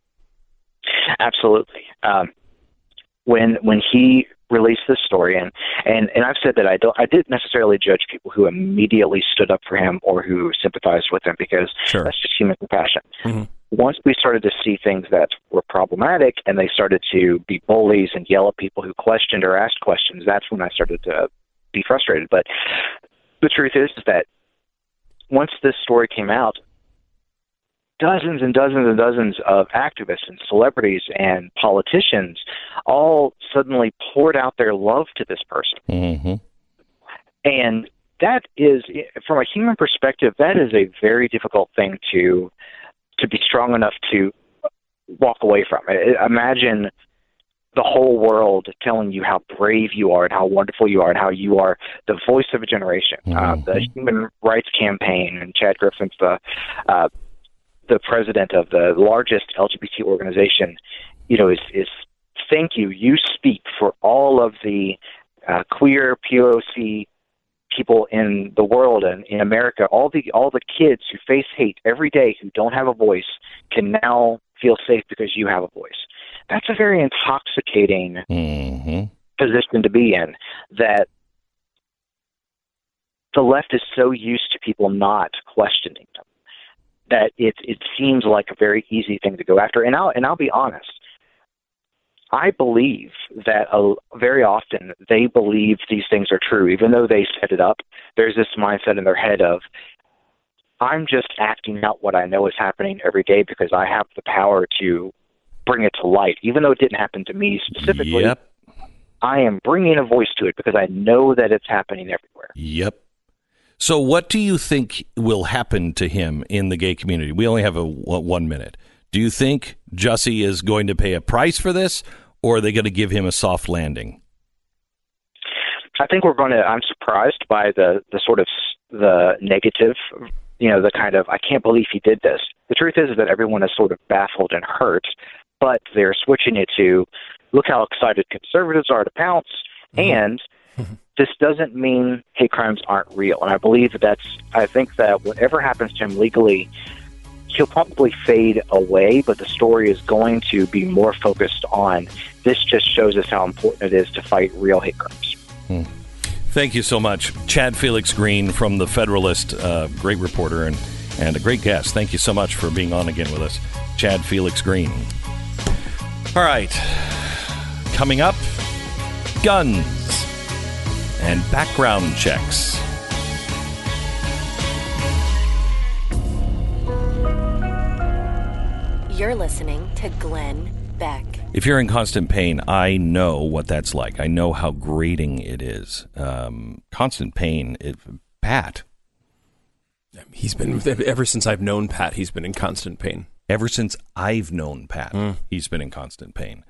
Speaker 6: Absolutely. Um, when when he released this story, and, and, and I've said that I don't I didn't necessarily judge people who immediately stood up for him or who sympathized with him, because
Speaker 3: sure.
Speaker 6: that's just human compassion.
Speaker 3: Mm-hmm.
Speaker 6: Once we started to see things that were problematic, and they started to be bullies and yell at people who questioned or asked questions, that's when I started to be frustrated. But the truth is, is that once this story came out, dozens and dozens and dozens of activists and celebrities and politicians all suddenly poured out their love to this person.
Speaker 1: Mm-hmm. And
Speaker 6: that is, from a human perspective, that is a very difficult thing to to be strong enough to walk away from. Imagine the whole world telling you how brave you are and how wonderful you are and how you are the voice of a generation. Mm-hmm. Uh, the Human Rights Campaign, and Chad Griffin's the uh, the president of the largest L G B T organization, you know, is, is thank you. You speak for all of the uh, queer P O C people in the world and in America. All the all the kids who face hate every day, who don't have a voice, can now feel safe because you have a voice. That's a very intoxicating
Speaker 1: mm-hmm.
Speaker 6: position to be in, that the left is so used to people not questioning them that it it seems like a very easy thing to go after. And I'll and I'll be honest, I believe that uh, very often they believe these things are true, even though they set it up. There's this mindset in their head of, I'm just acting out what I know is happening every day because I have the power to bring it to light. Even though it didn't happen to me specifically,
Speaker 1: yep.
Speaker 6: I am bringing a voice to it because I know that it's happening everywhere.
Speaker 1: Yep. So what do you think will happen to him in the gay community? We only have a one minute. Do you think Jussie is going to pay a price for this, or are they going to give him a soft landing?
Speaker 6: I think we're going to, I'm surprised by the, the sort of the negative, you know, the kind of, I can't believe he did this. The truth is, is that everyone is sort of baffled and hurt, but they're switching it to, look how excited conservatives are to pounce, mm-hmm. and this doesn't mean hate crimes aren't real. And I believe that that's, I think that whatever happens to him legally, he'll probably fade away, but the story is going to be more focused on, this just shows us how important it is to fight real hate crimes.
Speaker 1: Hmm. Thank you so much. Chad Felix Green from The Federalist, uh, great reporter and, and a great guest. Thank you so much for being on again with us. Chad Felix Green. All right. Coming up, guns and background checks.
Speaker 2: You're listening to Glenn Beck.
Speaker 1: If you're in constant pain, I know what that's like. I know how grating it is. Um, constant pain. It, Pat.
Speaker 3: He's been, ever since I've known Pat, he's been in constant pain.
Speaker 1: Ever since I've known Pat,
Speaker 3: mm.
Speaker 1: he's been in constant pain.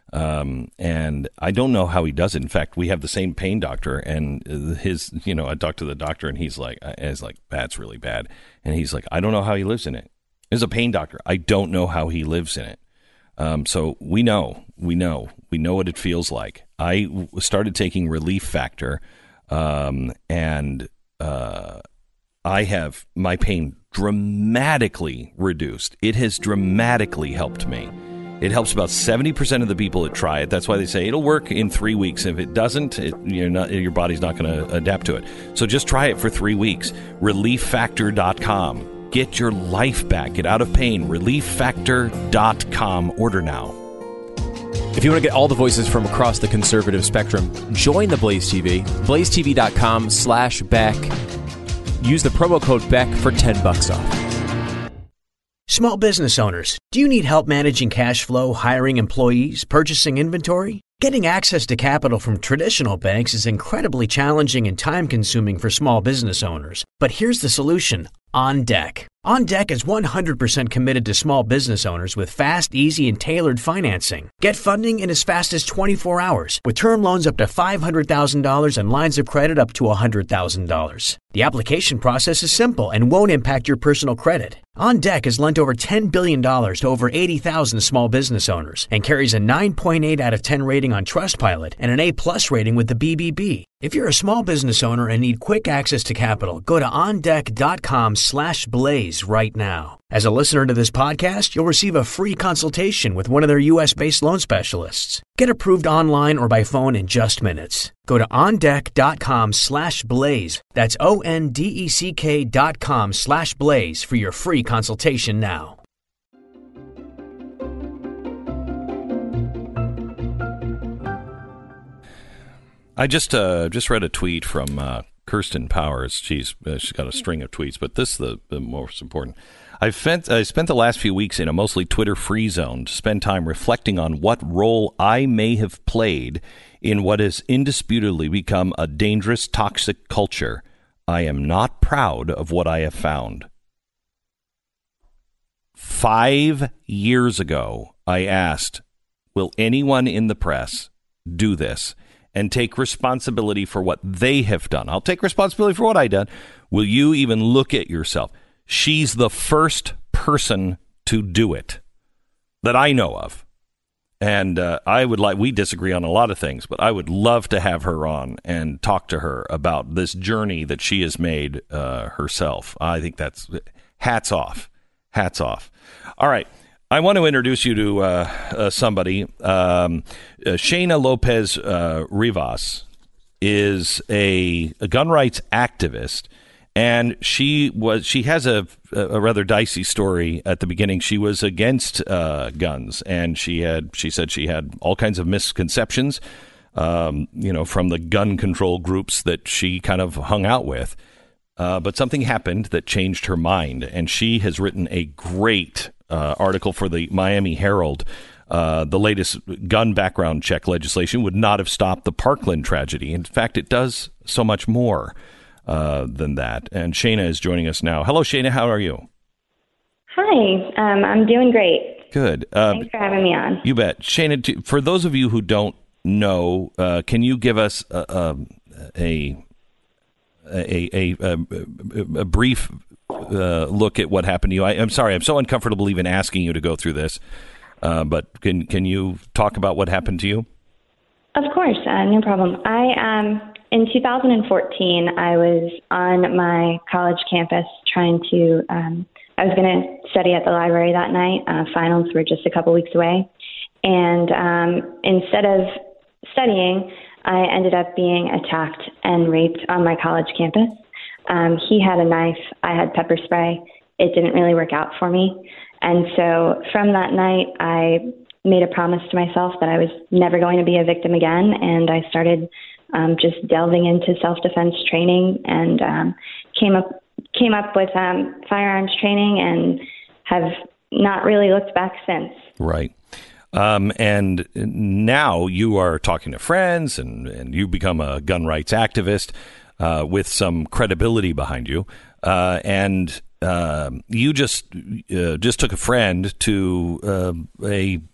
Speaker 1: Um, and I don't know how he does it. In fact, we have the same pain doctor, and his, you know, I talked to the doctor, and he's like, "It's like that's really bad," and he's like, "I don't know how he lives in it." He's a pain doctor. I don't know how he lives in it. Um, so we know, we know, we know what it feels like. I w- started taking Relief Factor, um, and uh, I have my pain dramatically reduced. It has dramatically helped me. It helps about seventy percent of the people that try it. That's why they say it'll work in three weeks. If it doesn't, it, you're not, your body's not going to adapt to it. So just try it for three weeks. relief factor dot com. Get your life back. Get out of pain. relief factor dot com. Order now.
Speaker 3: If you want to get all the voices from across the conservative spectrum, join the Blaze T V. blaze t v dot com slash Beck. Use the promo code Beck for ten bucks off.
Speaker 7: Small business owners, do you need help managing cash flow, hiring employees, purchasing inventory? Getting access to capital from traditional banks is incredibly challenging and time-consuming for small business owners. But here's the solution. OnDeck. OnDeck is one hundred percent committed to small business owners with fast, easy, and tailored financing. Get funding in as fast as twenty-four hours with term loans up to five hundred thousand dollars and lines of credit up to one hundred thousand dollars. The application process is simple and won't impact your personal credit. OnDeck has lent over ten billion dollars to over eighty thousand small business owners and carries a nine point eight out of ten rating on Trustpilot and an A-plus rating with the B B B. If you're a small business owner and need quick access to capital, go to ondeck dot com slash blaze right now. As a listener to this podcast, you'll receive a free consultation with one of their U S-based loan specialists. Get approved online or by phone in just minutes. Go to ondeck dot com slash blaze. That's O N D E C K dot com slash blaze for your free consultation now.
Speaker 1: I just uh, just read a tweet from uh, Kirsten Powers. She's uh, she's got a string of tweets, but this is the, the most important. I've spent, I spent the last few weeks in a mostly Twitter-free zone to spend time reflecting on what role I may have played in what has indisputably become a dangerous, toxic culture. I am not proud of what I have found. Five years ago, I asked, will anyone in the press do this and take responsibility for what they have done? I'll take responsibility for what I done. Will you even look at yourself? She's the first person to do it that I know of. And uh, I would like, we disagree on a lot of things, but I would love to have her on and talk to her about this journey that she has made uh, herself. I think that's hats off. Hats off. All right. I want to introduce you to uh, uh, somebody. Um, uh, Shayna Lopez uh, Rivas is a, a gun rights activist. And she was she has a, a rather dicey story at the beginning. She was against uh, guns, and she had she said she had all kinds of misconceptions, um, you know, from the gun control groups that she kind of hung out with. Uh, but something happened that changed her mind, and she has written a great uh, article for the Miami Herald. Uh, the latest gun background check legislation would not have stopped the Parkland tragedy. In fact, it does so much more Uh, than that. And Shayna is joining us now. Hello, Shayna. How are you?
Speaker 8: Hi. Um, I'm doing great.
Speaker 1: Good. Uh,
Speaker 8: Thanks for having me on.
Speaker 1: You bet. Shayna, to, for those of you who don't know, uh, can you give us a a a, a, a, a brief uh, look at what happened to you? I, I'm sorry. I'm so uncomfortable even asking you to go through this. Uh, but can can you talk about what happened to you?
Speaker 8: Of course. Uh, no problem. I um. In two thousand fourteen, I was on my college campus trying to, um, I was going to study at the library that night. Uh, finals were just a couple weeks away. And um, instead of studying, I ended up being attacked and raped on my college campus. Um, he had a knife. I had pepper spray. It didn't really work out for me. And so from that night, I made a promise to myself that I was never going to be a victim again. And I started Um, just delving into self-defense training, and um, came up came up with um, firearms training, and have not really looked back since.
Speaker 1: Right. Um, and now you are talking to friends, and, and you become a gun rights activist uh, with some credibility behind you. Uh, and uh, you just uh, just took a friend to uh, a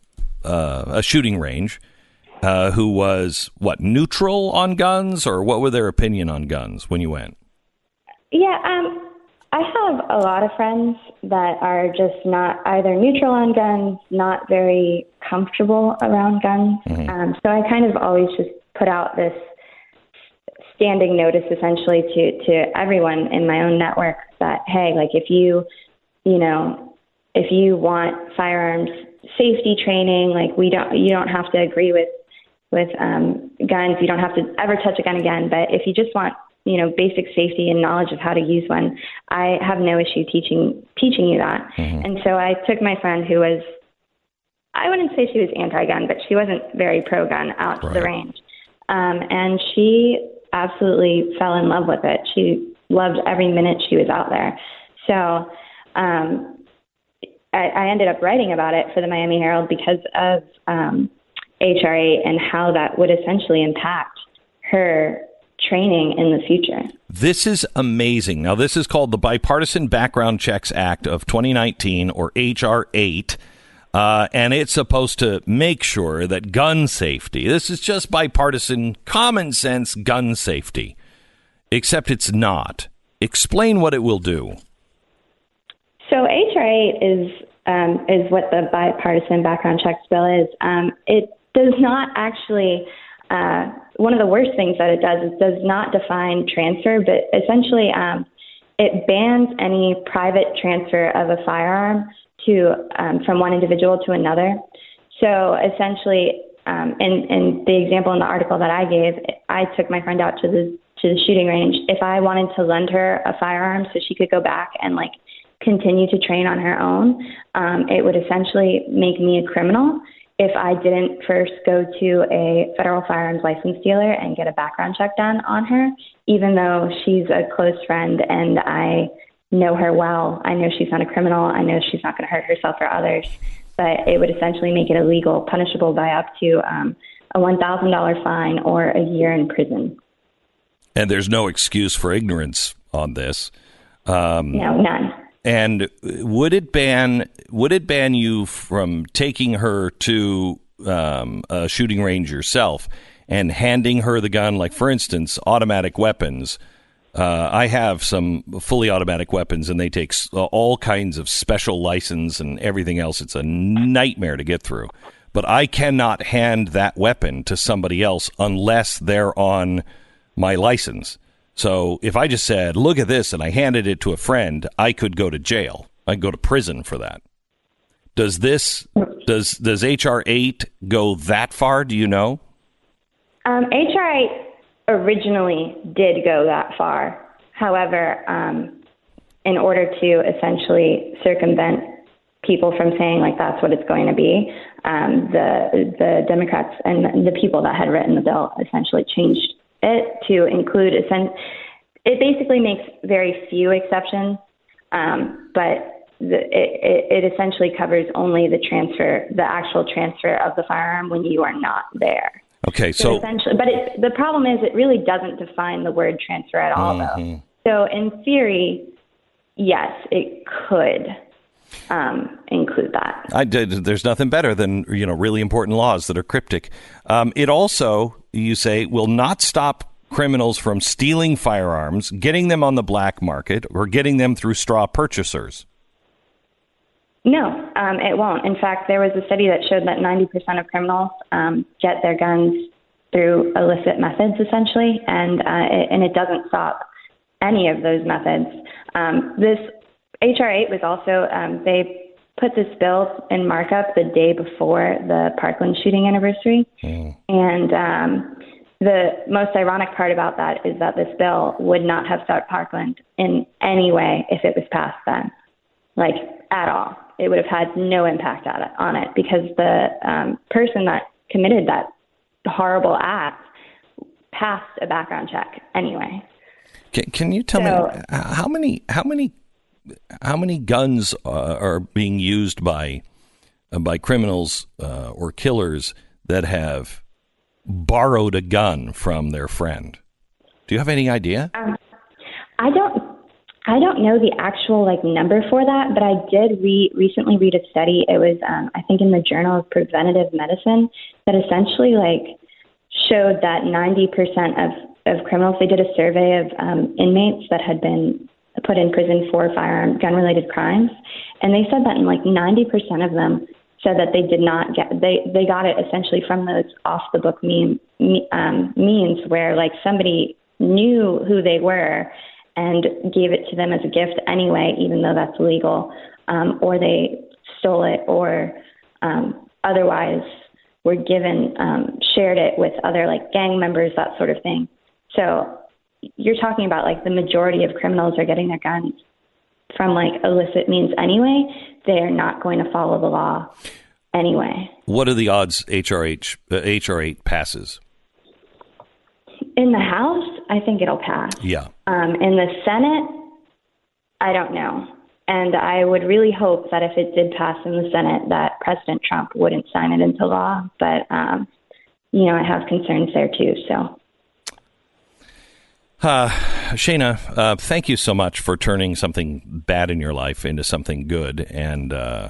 Speaker 1: uh, a shooting range uh, who was, what, neutral on guns? Or what were their opinion on guns when you went?
Speaker 8: Yeah, um, I have a lot of friends that are just not either neutral on guns, not very comfortable around guns. Mm-hmm. Um, so I kind of always just put out this standing notice essentially to, to everyone in my own network that, hey, like if you, you know, if you want firearms safety training, like we don't, you don't have to agree with, with um, guns. You don't have to ever touch a gun again. But if you just want, you know, basic safety and knowledge of how to use one, I have no issue teaching teaching you that. Mm-hmm. And so I took my friend who was, I wouldn't say she was anti-gun, but she wasn't very pro-gun out right. to the range. Um, and she absolutely fell in love with it. She loved every minute she was out there. So um, I, I ended up writing about it for the Miami Herald because of um, H R eight and how that would essentially impact her training in the future.
Speaker 1: This is amazing. Now, this is called the Bipartisan Background Checks Act of twenty nineteen, or H R eight, uh, and it's supposed to make sure that gun safety, this is just bipartisan, common sense gun safety, except it's not. Explain what it will do.
Speaker 8: So H R eight is, um, is what the Bipartisan Background Checks bill is. Um, it does not actually... Uh, one of the worst things that it does is does not define transfer, but essentially um, it bans any private transfer of a firearm to um, from one individual to another. So essentially, um, in, in the example in the article that I gave, I took my friend out to the to the shooting range. If I wanted to lend her a firearm so she could go back and like continue to train on her own, um, it would essentially make me a criminal if I didn't first go to a federal firearms license dealer and get a background check done on her, even though she's a close friend and I know her well. I know she's not a criminal. I know she's not going to hurt herself or others. But it would essentially make it illegal, punishable by up to um, a one thousand dollars fine or a year in prison.
Speaker 1: And there's no excuse for ignorance on this. Um,
Speaker 8: no, none.
Speaker 1: And would it ban would it ban you from taking her to um, a shooting range yourself and handing her the gun? Like, for instance, automatic weapons. Uh, I have some fully automatic weapons, and they take all kinds of special license and everything else. It's a nightmare to get through. But I cannot hand that weapon to somebody else unless they're on my license. So if I just said, look at this, and I handed it to a friend, I could go to jail. I'd go to prison for that. Does this, does does H R eight go that far? Do you know?
Speaker 8: Um, H R eight originally did go that far. However, um, in order to essentially circumvent people from saying, like, that's what it's going to be, um, the the Democrats and the people that had written the bill essentially changed it to include, it basically makes very few exceptions, um, but the, it, it essentially covers only the transfer, the actual transfer of the firearm when you are not there.
Speaker 1: Okay, so,
Speaker 8: so essentially, but it, the problem is it really doesn't define the word transfer at all, mm-hmm. though. So in theory, yes, it could um, include that.
Speaker 1: I did. There's nothing better than, you know, really important laws that are cryptic. Um, it also, you say, will not stop criminals from stealing firearms, getting them on the black market, or getting them through straw purchasers.
Speaker 8: No, um, it won't. In fact, there was a study that showed that ninety percent of criminals um, get their guns through illicit methods, essentially, and uh, it, and it doesn't stop any of those methods. Um, this H R eight was also, um, they put this bill in markup the day before the Parkland shooting anniversary. Mm. And um, the most ironic part about that is that this bill would not have stopped Parkland in any way if it was passed then, like at all. It would have had no impact on it, on it because the um, person that committed that horrible act passed a background check anyway.
Speaker 1: Can, can you tell so, me how many how many how many guns uh, are being used by uh, by criminals uh, or killers that have borrowed a gun from their friend? Do you have any idea?
Speaker 8: Um, I don't. I don't know the actual like number for that, but I did re- recently read a study. It was, um, I think, in the Journal of Preventative Medicine that essentially like showed that ninety percent of, of criminals, they did a survey of um, inmates that had been put in prison for firearm gun-related crimes, and they said that in like ninety percent of them said that they did not get, they, they got it essentially from those off-the-book mean, um, means where like somebody knew who they were and gave it to them as a gift anyway, even though that's illegal, um, or they stole it, or um, otherwise were given, um, shared it with other like gang members, that sort of thing. So you're talking about like the majority of criminals are getting their guns from like illicit means anyway. They're not going to follow the law anyway.
Speaker 1: What are the odds H R H uh, H R eight passes?
Speaker 8: In the House, I think it'll pass.
Speaker 1: Yeah.
Speaker 8: Um, in the Senate, I don't know. And I would really hope that if it did pass in the Senate, that President Trump wouldn't sign it into law. But, um, you know, I have concerns there, too. So,
Speaker 1: uh, Shayna, uh, thank you so much for turning something bad in your life into something good, and uh,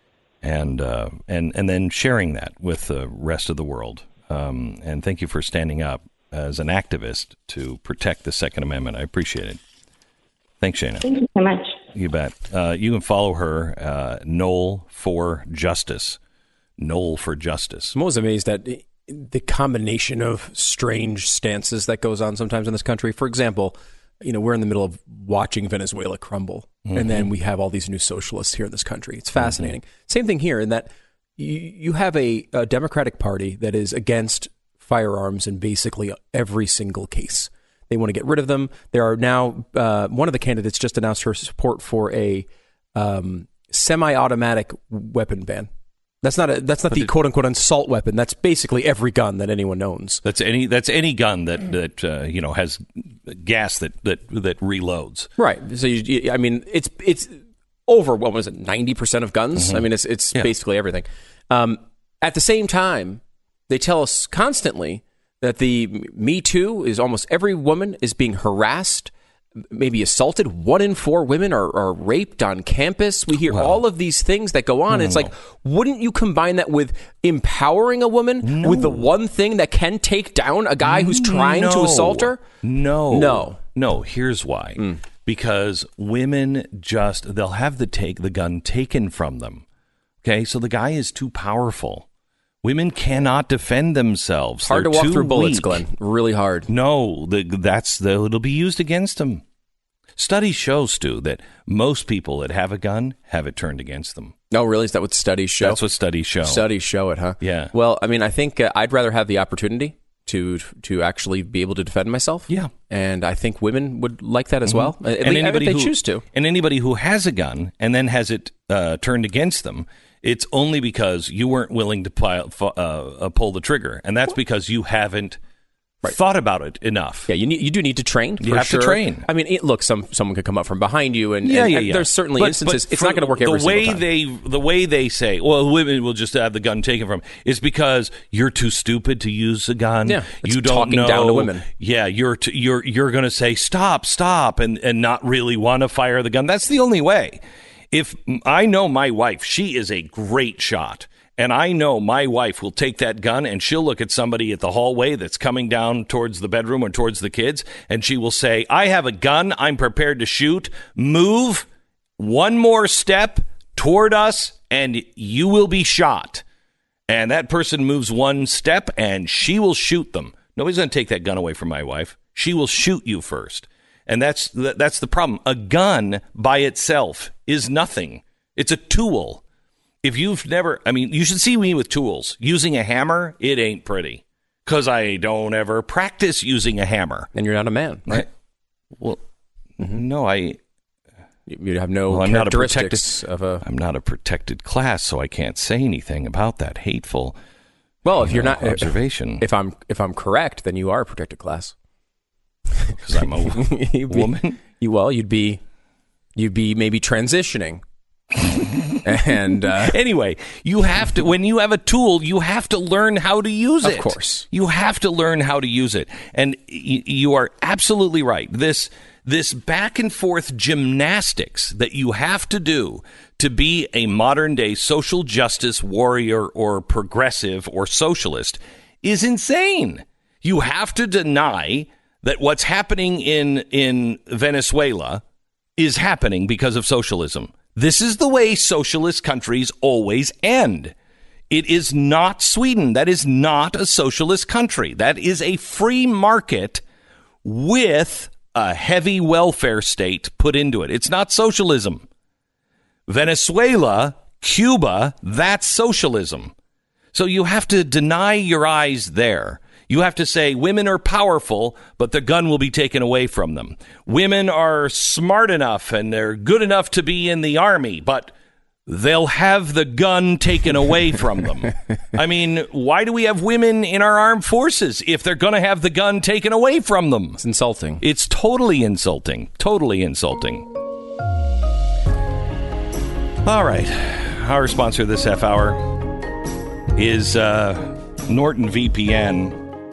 Speaker 1: and uh, and and then sharing that with the rest of the world. Um, and thank you for standing up as an activist to protect the Second Amendment. I appreciate it. Thanks, Shayna.
Speaker 8: Thank you so much.
Speaker 1: You bet. Uh, you can follow her, uh, Knoll for Justice. Knoll for Justice.
Speaker 3: I'm always amazed at the combination of strange stances that goes on sometimes in this country. For example, you know, we're in the middle of watching Venezuela crumble, mm-hmm. and then we have all these new socialists here in this country. It's fascinating. Mm-hmm. Same thing here in that you, you have a, a Democratic Party that is against firearms in basically every single case. They want to get rid of them. There are now, uh, one of the candidates just announced her support for a um, semi-automatic weapon ban. That's not a, that's not but the it, quote unquote assault weapon. That's basically every gun that anyone owns.
Speaker 1: That's any that's any gun that that uh, you know has gas that that that reloads.
Speaker 3: Right. So you, I mean, it's it's over what was it, ninety percent of guns? Mm-hmm. I mean, it's it's yeah. basically everything. Um, at the same time, they tell us constantly that the Me Too is almost every woman is being harassed, maybe assaulted. One in four women are, are raped on campus. We hear wow. all of these things that go on. No. It's like, wouldn't you combine that with empowering a woman no. with the one thing that can take down a guy who's trying
Speaker 1: no.
Speaker 3: to assault her?
Speaker 1: No.
Speaker 3: No.
Speaker 1: No. Here's why. Mm. Because women just, they'll have the take the gun taken from them. Okay? So the guy is too powerful. Women cannot defend themselves.
Speaker 3: Hard
Speaker 1: They're
Speaker 3: to walk
Speaker 1: too
Speaker 3: through bullets,
Speaker 1: weak.
Speaker 3: Glenn. Really hard.
Speaker 1: No, the, that's the, it'll be used against them. Studies show, Stu, that most people that have a gun have it turned against them.
Speaker 3: No, really? Is that what studies show?
Speaker 1: That's what studies show.
Speaker 3: Studies show it, huh?
Speaker 1: Yeah.
Speaker 3: Well, I mean, I think uh, I'd rather have the opportunity to to actually be able to defend myself.
Speaker 1: Yeah.
Speaker 3: And I think women would like that as
Speaker 1: mm-hmm.
Speaker 3: well. At
Speaker 1: and
Speaker 3: least,
Speaker 1: anybody
Speaker 3: if they
Speaker 1: who,
Speaker 3: choose to.
Speaker 1: And anybody who has a gun and then has it uh, turned against them, it's only because you weren't willing to pile, uh, pull the trigger. And that's because you haven't right. thought about it enough.
Speaker 3: Yeah, you need, you do need to train.
Speaker 1: You have
Speaker 3: sure.
Speaker 1: to train.
Speaker 3: I mean, it, look, some someone could come up from behind you, and,
Speaker 1: yeah,
Speaker 3: and,
Speaker 1: yeah,
Speaker 3: and
Speaker 1: yeah.
Speaker 3: there's certainly
Speaker 1: but,
Speaker 3: instances.
Speaker 1: But
Speaker 3: it's not going to work every
Speaker 1: the way
Speaker 3: single time.
Speaker 1: They, the way they say, well, women will just have the gun taken from them, is because you're too stupid to use a gun.
Speaker 3: Yeah, it's
Speaker 1: you don't
Speaker 3: talking
Speaker 1: know.
Speaker 3: down to women.
Speaker 1: Yeah, you're t- you're you're going to say stop, stop, and and not really want to fire the gun. That's the only way. If I know my wife, she is a great shot. And I know my wife will take that gun and she'll look at somebody at the hallway that's coming down towards the bedroom or towards the kids, and she will say, I have a gun. I'm prepared to shoot. Move one more step toward us and you will be shot. And that person moves one step and she will shoot them. Nobody's going to take that gun away from my wife. She will shoot you first. And that's that's the problem. A gun by itself is nothing. It's a tool. If you've never, I mean, you should see me with tools. Using a hammer, it ain't pretty. Because I don't ever practice using a hammer.
Speaker 3: And you're not a man, right?
Speaker 1: I, well, mm-hmm. no, I...
Speaker 3: You have no
Speaker 1: well, I'm
Speaker 3: characteristics
Speaker 1: not a protect,
Speaker 3: of a...
Speaker 1: I'm not a protected class, so I can't say anything about that hateful
Speaker 3: well, if
Speaker 1: you
Speaker 3: you're
Speaker 1: know,
Speaker 3: not,
Speaker 1: observation.
Speaker 3: If I'm if I'm correct, then you are a protected class.
Speaker 1: Because I'm a woman?
Speaker 3: You, well, you'd be, you'd be maybe transitioning. and uh,
Speaker 1: anyway, you have to, when you have a tool, you have to learn how to use it.
Speaker 3: Of course.
Speaker 1: You have to learn how to use it. And y- you are absolutely right. This This back and forth gymnastics that you have to do to be a modern day social justice warrior or progressive or socialist is insane. You have to deny that what's happening in, in Venezuela is happening because of socialism. This is the way socialist countries always end. It is not Sweden. That is not a socialist country. That is a free market with a heavy welfare state put into it. It's not socialism. Venezuela, Cuba, that's socialism. So you have to deny your eyes there. You have to say women are powerful, but the gun will be taken away from them. Women are smart enough and they're good enough to be in the army, but they'll have the gun taken away from them. I mean, why do we have women in our armed forces if they're going to have the gun taken away from them?
Speaker 3: It's insulting.
Speaker 1: It's totally insulting. Totally insulting. All right. Our sponsor this half hour is uh, Norton V P N.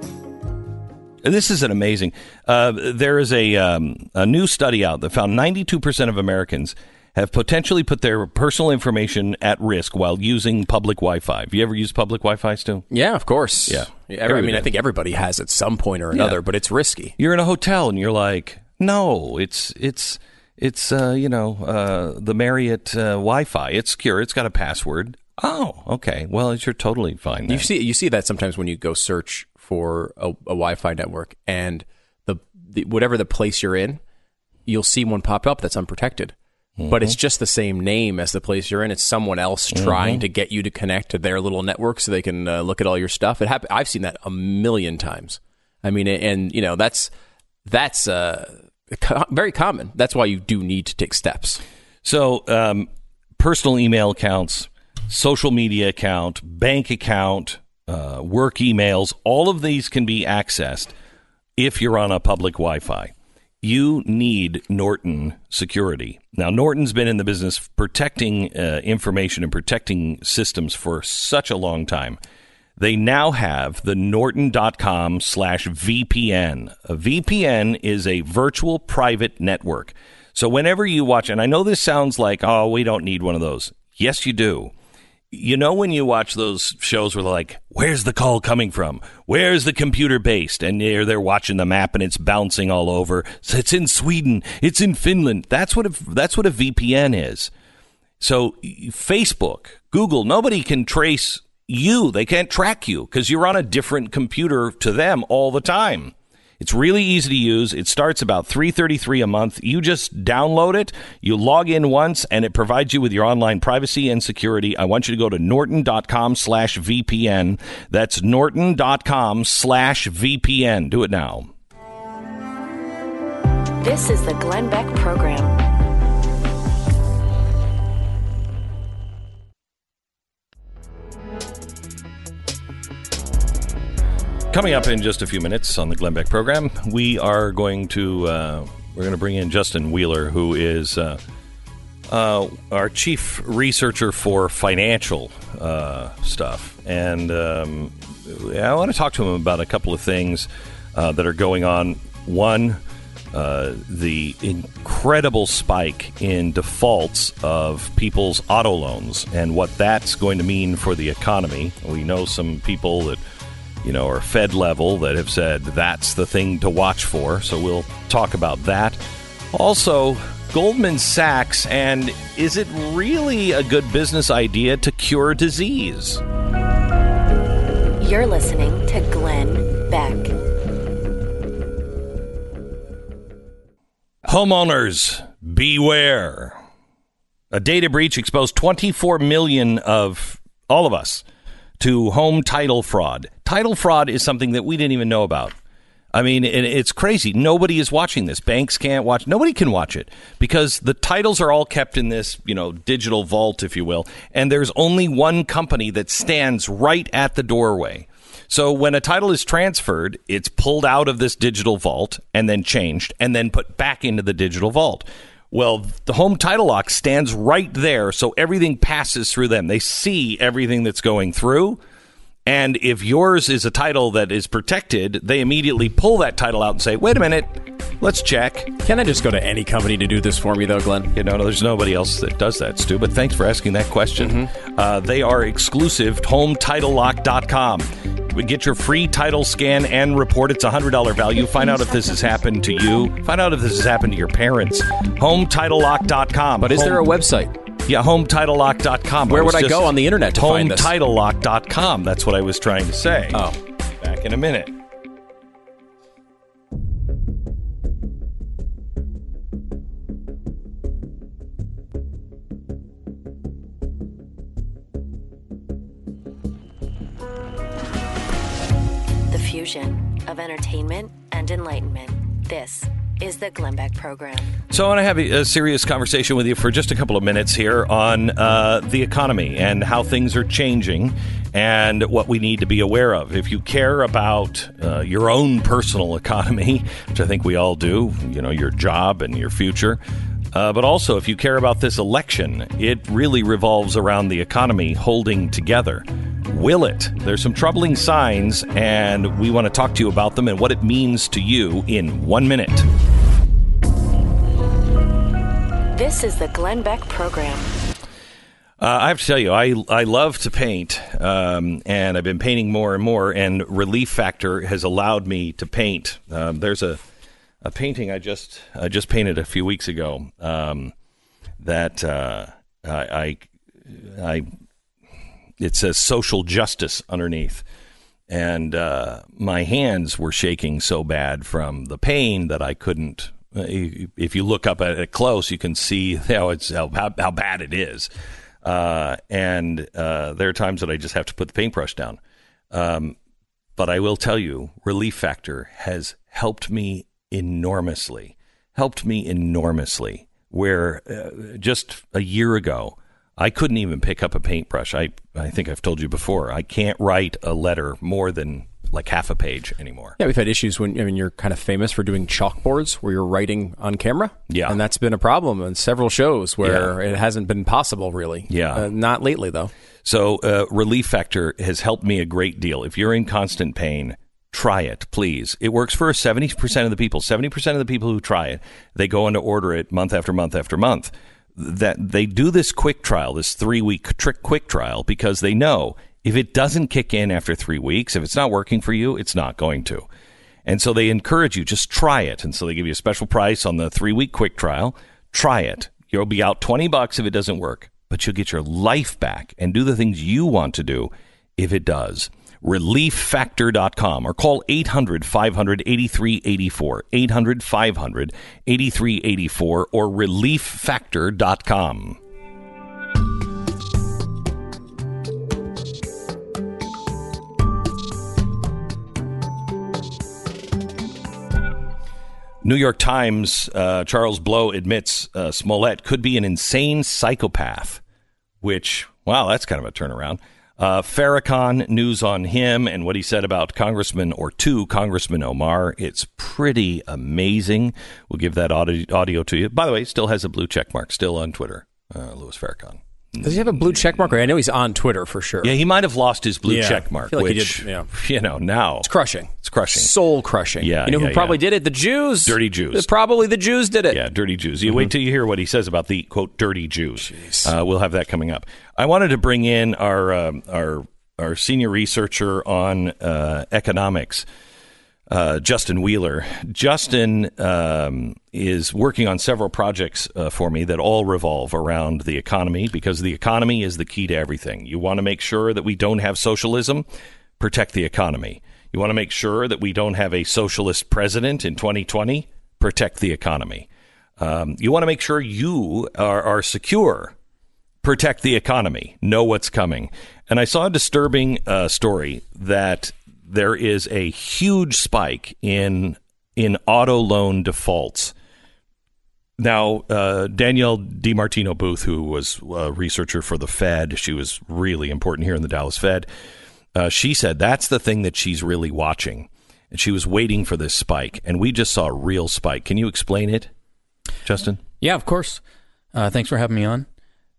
Speaker 1: This is an amazing. Uh, there is a, um, a new study out that found ninety-two percent of Americans have potentially put their personal information at risk while using public Wi-Fi. Have you ever used public Wi-Fi, Stu?
Speaker 3: Yeah, of course.
Speaker 1: Yeah.
Speaker 3: Every, I mean, I think everybody has at some point or another, yeah. But it's risky.
Speaker 1: You're in a hotel and you're like, no, it's it's it's uh, you know uh, the Marriott uh, Wi-Fi. It's secure. It's got a password. Oh, okay. Well, you're totally fine then.
Speaker 3: You see, you see that sometimes when you go search for a, a Wi-Fi network, and the, the whatever the place you're in, you'll see one pop up that's unprotected. Mm-hmm. But it's just the same name as the place you're in. It's someone else trying mm-hmm. to get you to connect to their little network so they can uh, look at all your stuff. It happen- I've seen that a million times. I mean, and you know that's that's uh, co- very common. That's why you do need to take steps.
Speaker 1: So, um, personal email accounts, social media account, bank account, uh, work emails, all of these can be accessed if you're on a public Wi-Fi. You need Norton security. Now, Norton's been in the business of protecting uh, information and protecting systems for such a long time. They now have the norton.com slash VPN. A V P N is a virtual private network. So whenever you watch, and I know this sounds like, oh, we don't need one of those. Yes, you do. You know when you watch those shows where they're like, where's the call coming from? Where's the computer based? And they're, they're watching the map and it's bouncing all over. So it's in Sweden. It's in Finland. That's what a, that's what a V P N is. So Facebook, Google, nobody can trace you. They can't track you because you're on a different computer to them all the time. It's really easy to use. It starts about three dollars and thirty-three cents a month. You just download it, you log in once, and it provides you with your online privacy and security. I want you to go to norton.com slash VPN. That's norton.com slash VPN. Do it now.
Speaker 2: This is the Glenn Beck Program.
Speaker 1: Coming up in just a few minutes on the Glenn Beck program, we are going to uh, we're going to bring in Justin Wheeler, who is uh, uh, our chief researcher for financial uh, stuff, and um, I want to talk to him about a couple of things uh, that are going on. One, uh, the incredible spike in defaults of people's auto loans and what that's going to mean for the economy. We know some people that, you know, are Fed level that have said that's the thing to watch for. So we'll talk about that. Also, Goldman Sachs, and is it really a good business idea to cure disease?
Speaker 2: You're listening to Glenn Beck.
Speaker 1: Homeowners, beware. A data breach exposed twenty-four million of all of us to home title fraud. Title fraud is something that we didn't even know about. I mean, it, it's crazy. Nobody is watching this. Banks can't watch. Nobody can watch it because the titles are all kept in this, you know, digital vault, if you will. And there's only one company that stands right at the doorway. So when a title is transferred, it's pulled out of this digital vault and then changed and then put back into the digital vault. Well, the home title lock stands right there, so everything passes through them. They see everything that's going through, and if yours is a title that is protected, they immediately pull that title out and say, wait a minute, Let's check.
Speaker 3: Can I just go to any company to do this for me, though, Glenn?
Speaker 1: You know, there's nobody else that does that, Stu, but thanks for asking that question. Mm-hmm. Uh, they are exclusive to home title lock dot com. Get your free title scan and report. It's a one hundred dollars value. Find out if this has happened to you. Find out if this has happened to your parents. home title lock dot com.
Speaker 3: But is
Speaker 1: home,
Speaker 3: there a website?
Speaker 1: Yeah, home title lock dot com.
Speaker 3: Where would I go on the internet to find this?
Speaker 1: home title lock dot com. That's what I was trying to say.
Speaker 3: Oh.
Speaker 1: Back in a minute.
Speaker 2: The fusion of entertainment and enlightenment. This is the Glenn Beck Program.
Speaker 1: So I want to have a, a serious conversation with you for just a couple of minutes here on uh, the economy and how things are changing and what we need to be aware of. If you care about uh, your own personal economy, which I think we all do, you know, your job and your future, uh, but also if you care about this election, it really revolves around the economy holding together. Will it? There's some troubling signs, and we want to talk to you about them and what it means to you in one minute.
Speaker 2: This is the Glenn Beck Program.
Speaker 1: Uh, I have to tell you, I I love to paint, um, and I've been painting more and more, and Relief Factor has allowed me to paint. Um, there's a, a painting I just I just painted a few weeks ago um, that uh, I, I I it says social justice underneath. And uh, my hands were shaking so bad from the pain that I couldn't. Uh, if you look up at it close, you can see how it's how, how bad it is. Uh, and uh, there are times that I just have to put the paintbrush down. Um, but I will tell you, Relief Factor has helped me enormously. Helped me enormously. Where uh, just a year ago, I couldn't even pick up a paintbrush. I, I think I've told you before, I can't write a letter more than like half a page anymore.
Speaker 3: Yeah, we've had issues when, I mean, you're kind of famous for doing chalkboards where you're writing on camera.
Speaker 1: Yeah.
Speaker 3: And that's been a problem in several shows where
Speaker 1: Yeah.
Speaker 3: it hasn't been possible, really.
Speaker 1: Yeah.
Speaker 3: Uh, not lately, though.
Speaker 1: So uh, Relief Factor has helped me a great deal. If you're in constant pain, try it, please. It works for seventy percent of the people. seventy percent of the people who try it, they go on to order it month after month after month. That they do this quick trial, this three-week trick quick trial, because they know if it doesn't kick in after three weeks, if it's not working for you, it's not going to. And so they encourage you, just try it. And so they give you a special price on the three-week quick trial. Try it. You'll be out twenty bucks if it doesn't work, but you'll get your life back and do the things you want to do if it does. relief factor dot com or call eight hundred, five hundred, eighty-three eighty-four, eight hundred, five hundred, eighty-three eighty-four or relief factor dot com. New York Times, uh, Charles Blow admits uh, Smollett could be an insane psychopath, which, wow, that's kind of a turnaround. Uh, Farrakhan, news on him and what he said about Congressman or two, Congressman Omar. It's pretty amazing. We'll give that audio, audio to you. By the way, still has a blue check mark, still on Twitter, uh, Louis Farrakhan.
Speaker 3: Does he have a blue check mark? I know he's on Twitter for sure.
Speaker 1: Yeah, he might have lost his blue
Speaker 3: Yeah,
Speaker 1: check mark,
Speaker 3: I feel like he
Speaker 1: which,
Speaker 3: did, yeah.
Speaker 1: you know, now.
Speaker 3: It's crushing.
Speaker 1: It's crushing.
Speaker 3: Soul crushing.
Speaker 1: Yeah,
Speaker 3: You know
Speaker 1: yeah,
Speaker 3: who probably
Speaker 1: yeah.
Speaker 3: did it? The Jews.
Speaker 1: Dirty Jews.
Speaker 3: Probably the Jews did it.
Speaker 1: Yeah, dirty Jews. You mm-hmm. wait till you hear what he says about the, quote, dirty Jews. Uh, we'll have that coming up. I wanted to bring in our um, our our senior researcher on uh, economics, uh, Justin Wheeler. Justin um, is working on several projects uh, for me that all revolve around the economy, because the economy is the key to everything. You want to make sure that we don't have socialism, protect the economy. You want to make sure that we don't have a socialist president in twenty twenty, protect the economy. Um, you want to make sure you are, are secure, protect the economy, know what's coming. And I saw a disturbing uh, story that there is a huge spike in in auto loan defaults. Now, uh, Danielle DiMartino Booth, who was a researcher for the Fed, she was really important here in the Dallas Fed. Uh, she said that's the thing that she's really watching. And she was waiting for this spike. And we just saw a real spike. Can you explain it, Justin?
Speaker 9: Yeah, of course. Uh, thanks for having me on.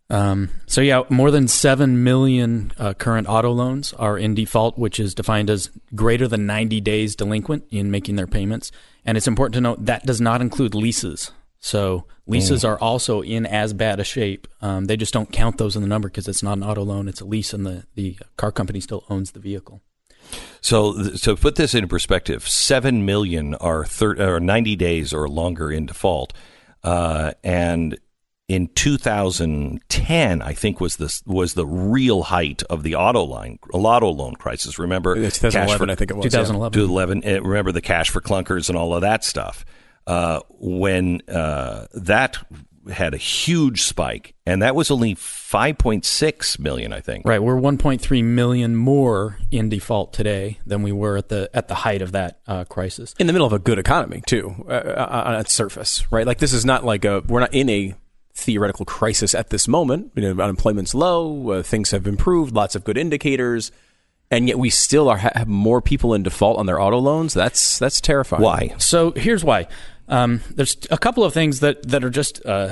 Speaker 9: Um, so yeah, more than seven million uh, current auto loans are in default, which is defined as greater than ninety days delinquent in making their payments. And it's important to note that does not include leases. So leases mm. are also in as bad a shape. Um, they just don't count those in the number because it's not an auto loan; it's a lease, and the, the car company still owns the vehicle.
Speaker 1: So, so put this into perspective: seven million are thir- or ninety days or longer in default, uh, and in two thousand ten, I think was the was the real height of the auto line, auto loan crisis. Remember,
Speaker 3: twenty eleven, for, I think it was
Speaker 9: twenty eleven.
Speaker 1: twenty eleven. Remember the cash for clunkers and all of that stuff. Uh, when uh, that had a huge spike, and that was only five point six million, I think.
Speaker 9: Right, we're one point three million more in default today than we were at the at the height of that uh, crisis.
Speaker 3: In the middle of a good economy, too, uh, on its surface, right? Like this is not like a we're not in a theoretical crisis at this moment. You know, unemployment's low, uh, things have improved, lots of good indicators, and yet we still are have more people in default on their auto loans. That's that's terrifying.
Speaker 1: Why?
Speaker 9: So here's why. Um, there's a couple of things that, that are just uh,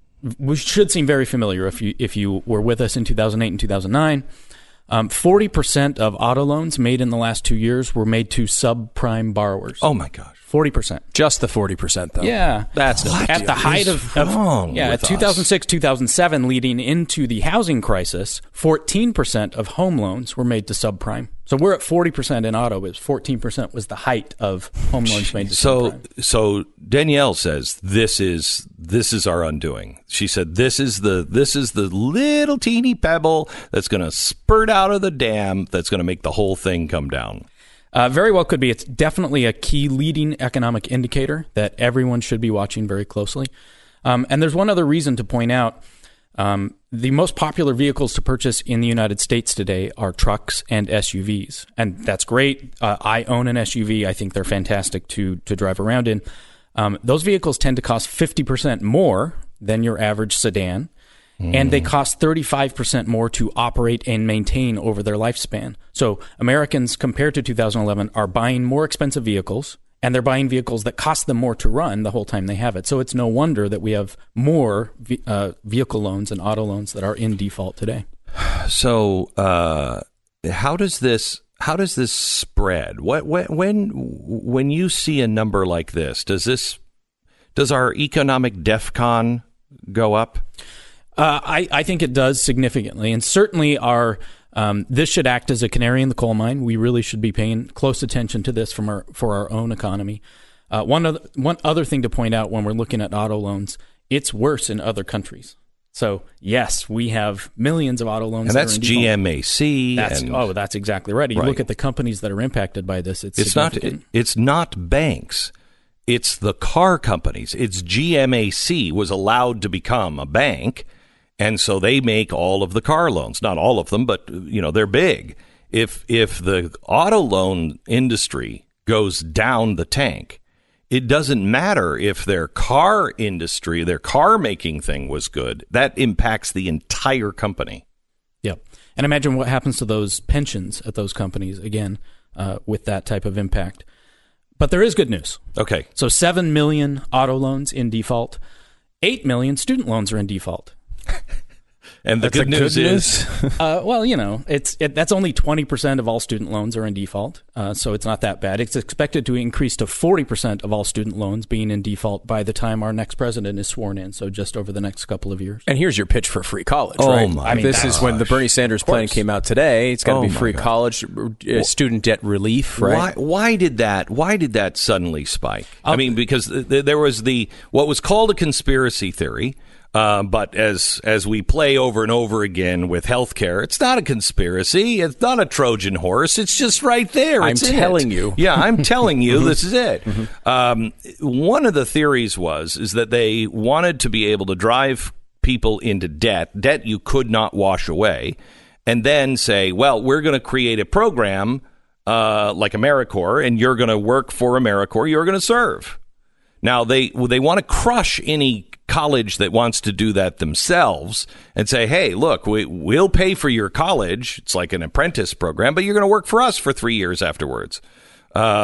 Speaker 9: we should seem very familiar if you if you were with us in two thousand eight and two thousand nine. Um, forty percent of auto loans made in the last two years were made to subprime borrowers.
Speaker 1: Oh my gosh,
Speaker 9: forty percent.
Speaker 3: Just the forty percent, though.
Speaker 9: Yeah,
Speaker 3: that's no
Speaker 9: at
Speaker 3: big deal.
Speaker 9: the height of, of yeah, two thousand six, two thousand seven, leading into the housing crisis. Fourteen percent of home loans were made to subprime. So we're at forty percent in auto. It was fourteen percent was the height of home loans made to
Speaker 1: so,
Speaker 9: subprime.
Speaker 1: So Danielle says this is this is our undoing. She said this is the this is the little teeny pebble that's going to spurt out of the dam that's going to make the whole thing come down.
Speaker 9: Uh, very well could be. It's definitely a key leading economic indicator that everyone should be watching very closely. Um, and there's one other reason to point out. Um, the most popular vehicles to purchase in the United States today are trucks and S U Vs. And that's great. Uh, I own an S U V. I think they're fantastic to to drive around in. Um, those vehicles tend to cost fifty percent more than your average sedan. Mm. And they cost thirty-five percent more to operate and maintain over their lifespan. So Americans, compared to two thousand eleven, are buying more expensive vehicles. And they're buying vehicles that cost them more to run the whole time they have it. So it's no wonder that we have more ve- uh, vehicle loans and auto loans that are in default today.
Speaker 1: So uh, how does this how does this spread? What when when you see a number like this, does this does our economic DEFCON go up?
Speaker 9: Uh, I, I think it does significantly, and certainly our. Um, this should act as a canary in the coal mine. We really should be paying close attention to this from our for our own economy. Uh, one other one other thing to point out when we're looking at auto loans, it's worse in other countries. So yes, we have millions of auto loans,
Speaker 1: and
Speaker 9: that
Speaker 1: that's
Speaker 9: are in
Speaker 1: G M A C.
Speaker 9: That's,
Speaker 1: and,
Speaker 9: oh, that's exactly right. You
Speaker 1: right.
Speaker 9: look at the companies that are impacted by this. It's
Speaker 1: it's not it, it's not banks. It's the car companies. It's G M A C was allowed to become a bank. And so they make all of the car loans, not all of them, but, you know, they're big. If if the auto loan industry goes down the tank, it doesn't matter if their car industry, their car making thing was good. That impacts the entire company.
Speaker 9: Yep. And imagine what happens to those pensions at those companies, again, uh, with that type of impact. But there is good news.
Speaker 1: Okay.
Speaker 9: So seven million auto loans in default. eight million student loans are in default.
Speaker 1: And the
Speaker 3: that's
Speaker 1: good news
Speaker 3: good
Speaker 1: is,
Speaker 9: uh, well, you know, it's it, that's only twenty percent of all student loans are in default, uh, so it's not that bad. It's expected to increase to forty percent of all student loans being in default by the time our next president is sworn in, so just over the next couple of years.
Speaker 3: And here's your pitch for free college,
Speaker 1: oh
Speaker 3: right?
Speaker 1: My
Speaker 3: I mean, this
Speaker 1: gosh.
Speaker 3: is when the Bernie Sanders plan came out today. It's got to
Speaker 1: oh
Speaker 3: be free
Speaker 1: God.
Speaker 3: college, uh, student debt relief, right?
Speaker 1: Why, why did that? Why did that suddenly spike? I'll, I mean, because th- there was the what was called a conspiracy theory. Uh, but as as we play over and over again with healthcare, it's not a conspiracy. It's not a Trojan horse. It's just right there. It's
Speaker 3: I'm telling it. you.
Speaker 1: Yeah, I'm telling you. This is it. Mm-hmm. Um, one of the theories was is that they wanted to be able to drive people into debt, debt you could not wash away, and then say, well, we're going to create a program uh, like AmeriCorps, and you're going to work for AmeriCorps. You're going to serve. Now, they they want to crush any college that wants to do that themselves and say, hey, look, we, we'll pay for your college. It's like an apprentice program, but you're going to work for us for three years afterwards. Uh,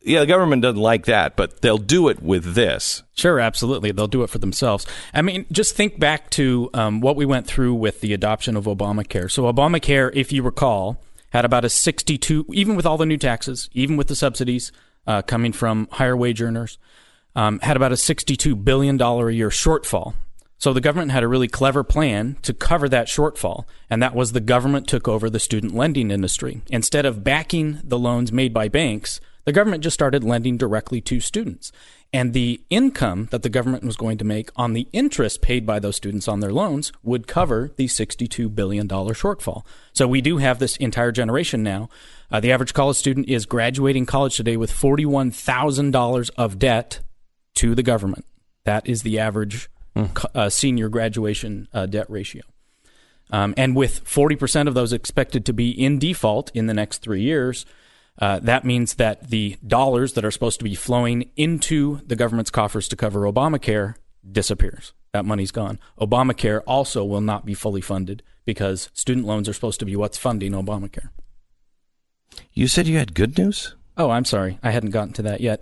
Speaker 1: yeah, the government doesn't like that, but they'll do it with this.
Speaker 9: Sure, absolutely. They'll do it for themselves. I mean, just think back to um, what we went through with the adoption of Obamacare. So Obamacare, if you recall, had about a sixty-two, even with all the new taxes, even with the subsidies uh, coming from higher wage earners, um, had about a sixty-two billion dollars a year shortfall. So the government had a really clever plan to cover that shortfall, and that was the government took over the student lending industry. Instead of backing the loans made by banks, the government just started lending directly to students. And the income that the government was going to make on the interest paid by those students on their loans would cover the sixty-two billion dollars shortfall. So we do have this entire generation now. Uh, the average college student is graduating college today with forty-one thousand dollars of debt to the government. That is the average mm. uh, senior graduation uh, debt ratio. Um, and with forty percent of those expected to be in default in the next three years, Uh, that means that the dollars that are supposed to be flowing into the government's coffers to cover Obamacare disappears. That money's gone. Obamacare also will not be fully funded because student loans are supposed to be what's funding Obamacare.
Speaker 1: You said you had good news?
Speaker 9: Oh, I'm sorry. I hadn't gotten to that yet.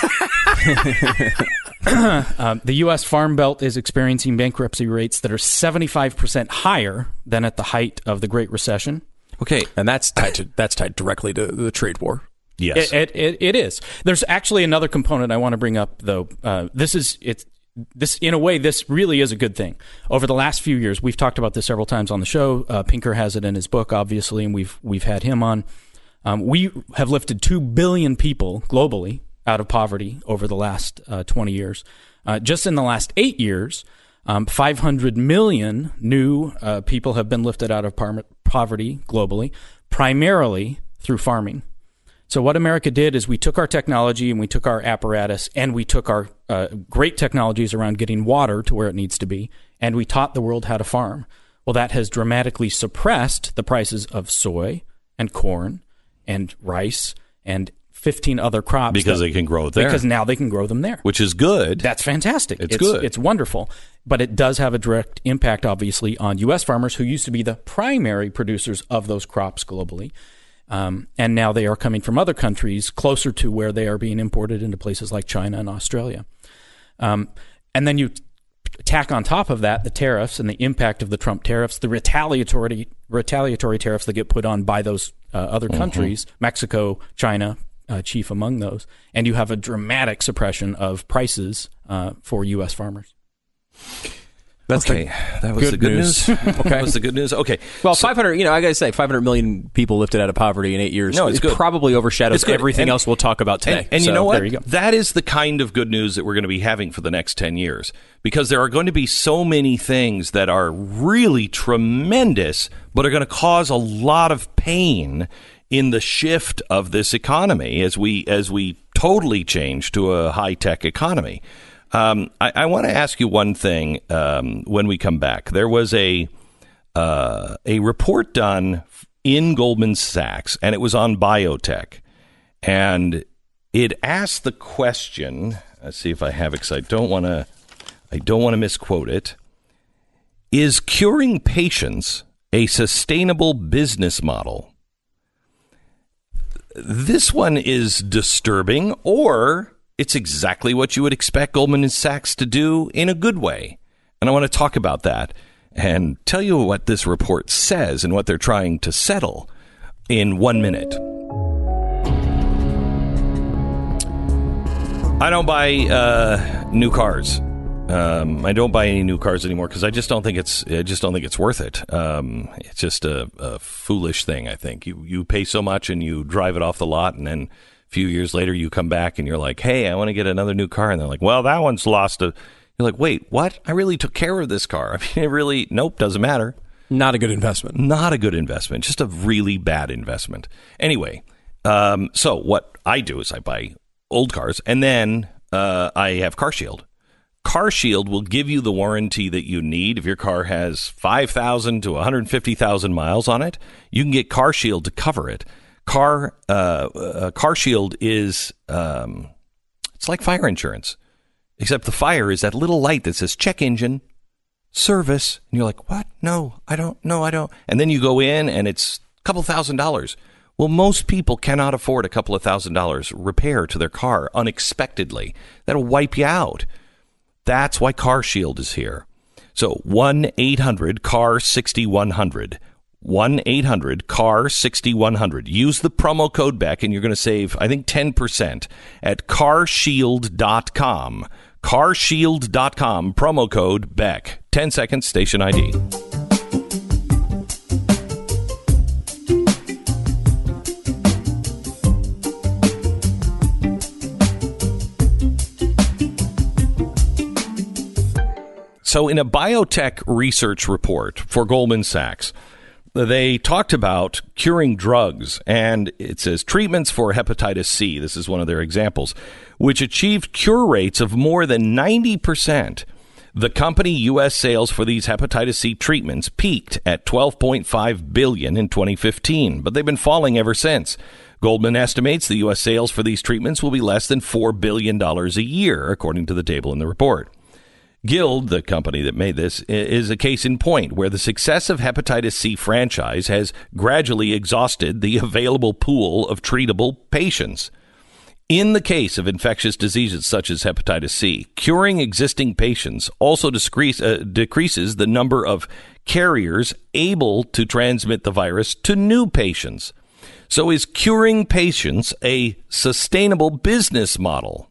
Speaker 9: uh, the U S Farm Belt is experiencing bankruptcy rates that are seventy-five percent higher than at the height of the Great Recession.
Speaker 3: Okay, and that's tied to that's tied directly to the trade war.
Speaker 1: Yes,
Speaker 9: it, it, it, it is. There's actually another component I want to bring up, though. Uh, this is it's this in a way. This really is a good thing. Over the last few years, we've talked about this several times on the show. Uh, Pinker has it in his book, obviously, and we've we've had him on. Um, we have lifted two billion people globally out of poverty over the last uh, twenty years. Uh, just in the last eight years. Um, five hundred million new uh, people have been lifted out of par- poverty globally, primarily through farming. So what America did is we took our technology and we took our apparatus and we took our uh, great technologies around getting water to where it needs to be, and we taught the world how to farm. Well, that has dramatically suppressed the prices of soy and corn and rice and fifteen other crops.
Speaker 1: Because that, they can grow it there.
Speaker 9: Because now they can grow them there.
Speaker 1: Which is good.
Speaker 9: That's fantastic.
Speaker 1: It's,
Speaker 9: it's
Speaker 1: good.
Speaker 9: It's wonderful. But it does have a direct impact, obviously, on U S farmers who used to be the primary producers of those crops globally. Um, and now they are coming from other countries closer to where they are being imported into places like China and Australia. Um, and then you tack on top of that the tariffs and the impact of the Trump tariffs, the retaliatory retaliatory tariffs that get put on by those uh, other mm-hmm. countries, Mexico, China, uh, chief among those. And you have a dramatic suppression of prices uh, for U S farmers.
Speaker 1: That's okay. The that was
Speaker 3: good
Speaker 1: the good
Speaker 3: news.
Speaker 1: news. Okay. That was the good news. Okay.
Speaker 3: Well,
Speaker 1: so,
Speaker 3: five hundred, you know, I got to say, five hundred million people lifted out of poverty in eight years.
Speaker 1: No, it's
Speaker 3: it
Speaker 1: good.
Speaker 3: probably overshadows everything
Speaker 1: and,
Speaker 3: else we'll talk about today.
Speaker 1: And, and
Speaker 3: so,
Speaker 1: you know what?
Speaker 9: There you go.
Speaker 1: That is the kind of good news that we're going to be having for the next ten years, because there are going to be so many things that are really tremendous, but are going to cause a lot of pain in the shift of this economy as we as we totally change to a high-tech economy. Um, I, I want to ask you one thing um, when we come back. There was a uh, a report done in Goldman Sachs, and it was on biotech. And it asked the question, let's see if I have it, because I don't want to I don't want to misquote it. Is curing patients a sustainable business model? This one is disturbing, or it's exactly what you would expect Goldman Sachs to do in a good way. And I want to talk about that and tell you what this report says and what they're trying to settle in one minute. I don't buy uh, new cars. Um, I don't buy any new cars anymore because I just don't think it's. I just don't think it's worth it. Um, it's just a, a foolish thing. I think you you pay so much and you drive it off the lot, and then few years later, you come back and you're like, hey, I want to get another new car. And they're like, well, that one's lost a... You're like, wait, what? I really took care of this car. I mean, it really... Nope, doesn't matter.
Speaker 3: Not a good investment.
Speaker 1: Not a good investment. Just a really bad investment. Anyway, um, so what I do is I buy old cars, and then uh, I have CarShield. CarShield will give you the warranty that you need. If your car has five thousand to one hundred fifty thousand miles on it, you can get CarShield to cover it. Car uh, uh, CarShield is um, it's like fire insurance, except the fire is that little light that says check engine service, and you're like, what? No, I don't. No, I don't. And then you go in, and it's a couple thousand dollars. Well, most people cannot afford a couple of thousand dollars repair to their car unexpectedly. That'll wipe you out. That's why CarShield is here. So one eight hundred C A R six one hundred. one eight hundred C A R six one hundred. Use the promo code Beck and you're going to save, I think, ten percent at car shield dot com. car shield dot com, promo code Beck. ten seconds, station I D. So in a biotech research report for Goldman Sachs, they talked about curing drugs, and it says treatments for hepatitis C, this is one of their examples, which achieved cure rates of more than ninety percent. The company U S sales for these hepatitis C treatments peaked at twelve point five billion dollars in twenty fifteen, but they've been falling ever since. Goldman estimates the U S sales for these treatments will be less than four billion dollars a year, according to the table in the report. Guild, the company that made this, is a case in point where the success of hepatitis C franchise has gradually exhausted the available pool of treatable patients. In the case of infectious diseases such as hepatitis C, curing existing patients also decrease, uh, decreases the number of carriers able to transmit the virus to new patients. So is curing patients a sustainable business model?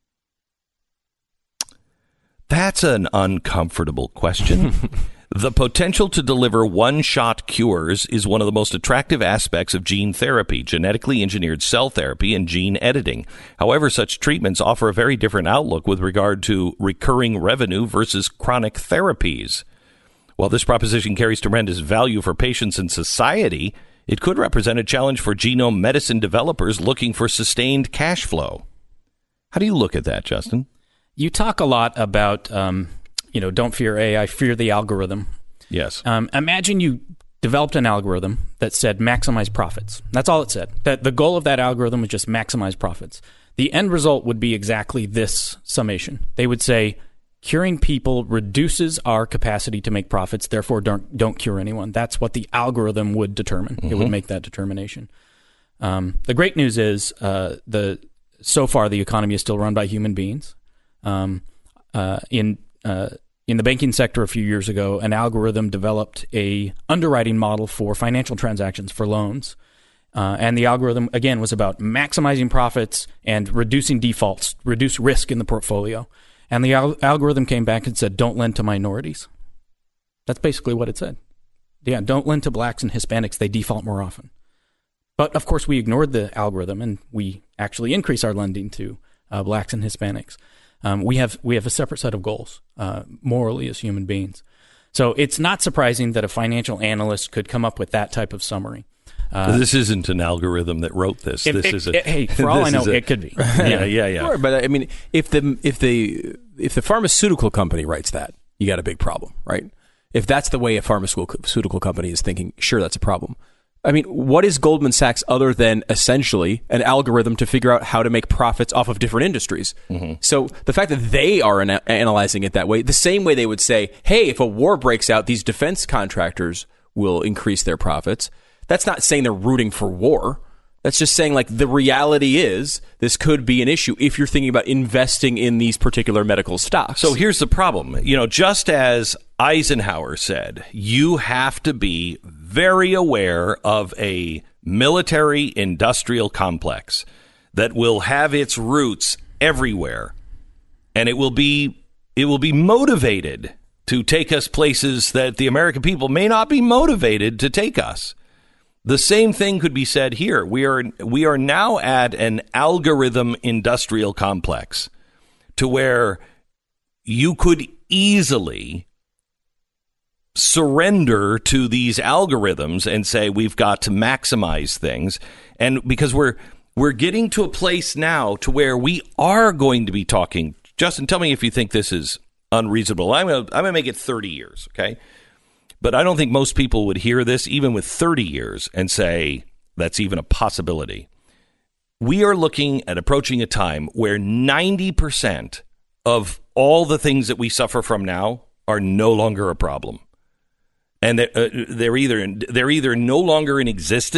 Speaker 1: That's an uncomfortable question. The potential to deliver one-shot cures is one of the most attractive aspects of gene therapy, genetically engineered cell therapy, and gene editing. However, such treatments offer a very different outlook with regard to recurring revenue versus chronic therapies. While this proposition carries tremendous value for patients and society, it could represent a challenge for genome medicine developers looking for sustained cash flow. How do you look at that, Justin?
Speaker 9: You talk a lot about, um, you know, don't fear A I, fear the algorithm.
Speaker 1: Yes.
Speaker 9: Um, imagine you developed an algorithm that said maximize profits. That's all it said. That the goal of that algorithm was just maximize profits. The end result would be exactly this summation. They would say, curing people reduces our capacity to make profits, therefore don't don't cure anyone. That's what the algorithm would determine. Mm-hmm. It would make that determination. Um, the great news is uh, the so far the economy is still run by human beings. Um, uh, in uh, in the banking sector a few years ago, an algorithm developed a underwriting model for financial transactions for loans. Uh, and the algorithm, again, was about maximizing profits and reducing defaults, reduce risk in the portfolio. And the al- algorithm came back and said, don't lend to minorities. That's basically what it said. Yeah, don't lend to blacks and Hispanics. They default more often. But, of course, we ignored the algorithm, and we actually increased our lending to uh, blacks and Hispanics. Um, we have we have a separate set of goals, uh, morally as human beings. So it's not surprising that a financial analyst could come up with that type of summary.
Speaker 1: Uh, this isn't an algorithm that wrote this.
Speaker 9: If,
Speaker 1: this
Speaker 9: it,
Speaker 1: is a,
Speaker 9: it, hey, for all I know,
Speaker 1: a,
Speaker 9: it could be.
Speaker 1: Yeah, yeah, yeah.
Speaker 3: Sure, but I mean, if the if the if the pharmaceutical company writes that, you got a big problem, right? If that's the way a pharmaceutical company is thinking, sure, that's a problem. I mean, what is Goldman Sachs other than essentially an algorithm to figure out how to make profits off of different industries? Mm-hmm. So the fact that they are ana- analyzing it that way, the same way they would say, hey, if a war breaks out, these defense contractors will increase their profits. That's not saying they're rooting for war. That's just saying, like, the reality is this could be an issue if you're thinking about investing in these particular medical stocks.
Speaker 1: So here's the problem. You know, just as Eisenhower said, you have to be very aware of a military industrial complex that will have its roots everywhere, and it will be it will be motivated to take us places that the American people may not be motivated to take us. The same thing could be said here. We are we are now at an algorithm industrial complex to where you could easily surrender to these algorithms and say we've got to maximize things. And because we're we're getting to a place now to where we are going to be talking. Justin, tell me if you think this is unreasonable. I'm going to I'm going to make it thirty years, okay? But I don't think most people would hear this, even with thirty years, and say that's even a possibility. We are looking at approaching a time where ninety percent of all the things that we suffer from now are no longer a problem. And they're, uh, they're either they're either no longer in existence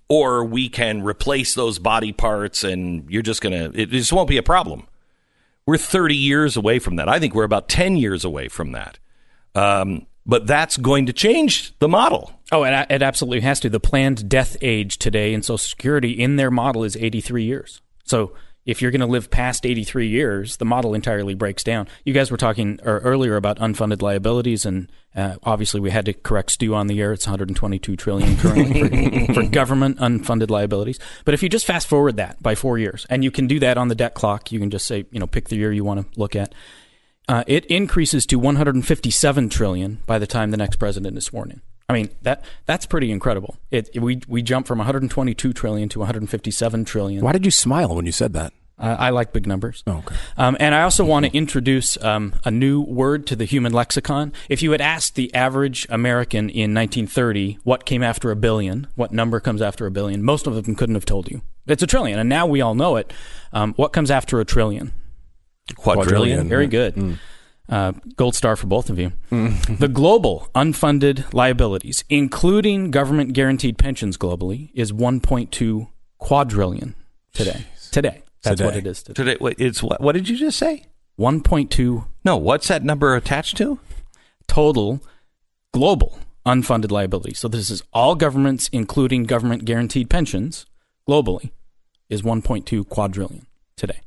Speaker 1: or we can replace those body parts and you're just going to, it just won't be a problem. We're thirty years away from that. I think we're about ten years away from that. Um, but that's going to change the model.
Speaker 9: Oh, and it absolutely has to. The planned death age today in Social Security in their model is eighty-three years. So if you're going to live past eighty-three years, the model entirely breaks down. You guys were talking earlier about unfunded liabilities, and uh, obviously we had to correct Stu on the air. It's one hundred twenty-two trillion dollars currently for, for government unfunded liabilities. But if you just fast forward that by four years, and you can do that on the debt clock, you can just say, you know, pick the year you want to look at. Uh, it increases to one hundred fifty-seven trillion dollars by the time the next president is sworn in. I mean, that that's pretty incredible. It, we we jump from one hundred twenty-two trillion dollars to one hundred fifty-seven trillion dollars.
Speaker 10: Why did you smile when you said that?
Speaker 9: Uh, I like big numbers.
Speaker 10: Oh, okay.
Speaker 9: Um, and I also want to introduce um, a new word to the human lexicon. If you had asked the average American in nineteen thirty what came after a billion, what number comes after a billion, most of them couldn't have told you. It's a trillion, and now we all know it. Um, what comes after a trillion?
Speaker 1: Quadrillion.
Speaker 9: Very good. Mm. Uh, gold star for both of you. Mm. The global unfunded liabilities, including government guaranteed pensions globally, is one point two quadrillion today.
Speaker 10: Jeez.
Speaker 9: Today. That's
Speaker 10: today.
Speaker 9: what it is today.
Speaker 1: Today, wait, it's what? What did you just say?
Speaker 9: one point two.
Speaker 1: No, what's that number attached to?
Speaker 9: Total global unfunded liabilities. So this is all governments, including government guaranteed pensions globally, is one point two quadrillion today.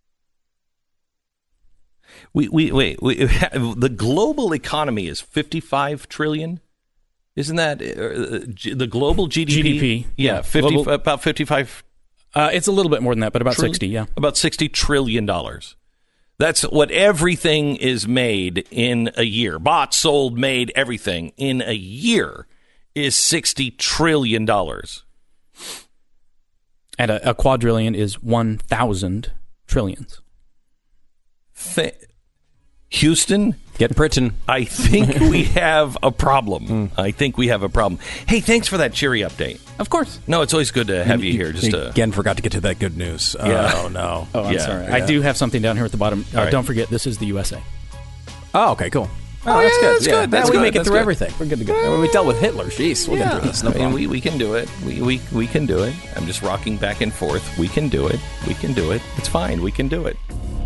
Speaker 1: We we wait. We, the global economy is fifty-five trillion. Isn't that uh, G, the global G D P?
Speaker 9: G D P.
Speaker 1: Yeah, fifty
Speaker 9: global,
Speaker 1: about fifty-five.
Speaker 9: Uh, it's a little bit more than that, but about
Speaker 1: trillion?
Speaker 9: sixty. Yeah,
Speaker 1: about sixty trillion dollars. That's what everything is made in a year. Bought, sold, made, everything in a year is sixty trillion dollars.
Speaker 9: And a, a quadrillion is one thousand trillions.
Speaker 1: Th- Houston,
Speaker 3: get Britain.
Speaker 1: I think we have a problem. Mm. I think we have a problem. Hey, thanks for that cheery update.
Speaker 9: Of course.
Speaker 1: No, it's always good to have you, you here. Just
Speaker 10: you
Speaker 1: to...
Speaker 10: again, forgot to get to that good news.
Speaker 1: Yeah.
Speaker 10: Oh no.
Speaker 9: Oh, I'm
Speaker 1: yeah.
Speaker 9: sorry.
Speaker 10: Yeah.
Speaker 9: I do have something down here at the bottom. Uh,
Speaker 1: right.
Speaker 9: Don't forget, this is the U S A.
Speaker 10: Oh, okay, cool.
Speaker 3: Oh, that's
Speaker 10: yeah,
Speaker 3: good.
Speaker 10: That's
Speaker 3: yeah,
Speaker 10: good. That's
Speaker 3: we
Speaker 10: good.
Speaker 3: make it
Speaker 10: that's
Speaker 3: through
Speaker 10: good.
Speaker 3: everything. We're good to go. Yeah. We dealt with Hitler. Jeez, we'll
Speaker 10: yeah.
Speaker 3: get through this. No
Speaker 1: I mean,
Speaker 3: problem.
Speaker 1: we, we can do it. We, we we can do it. I'm just rocking back and forth. We can do it. We can do it. It's fine. We can do it.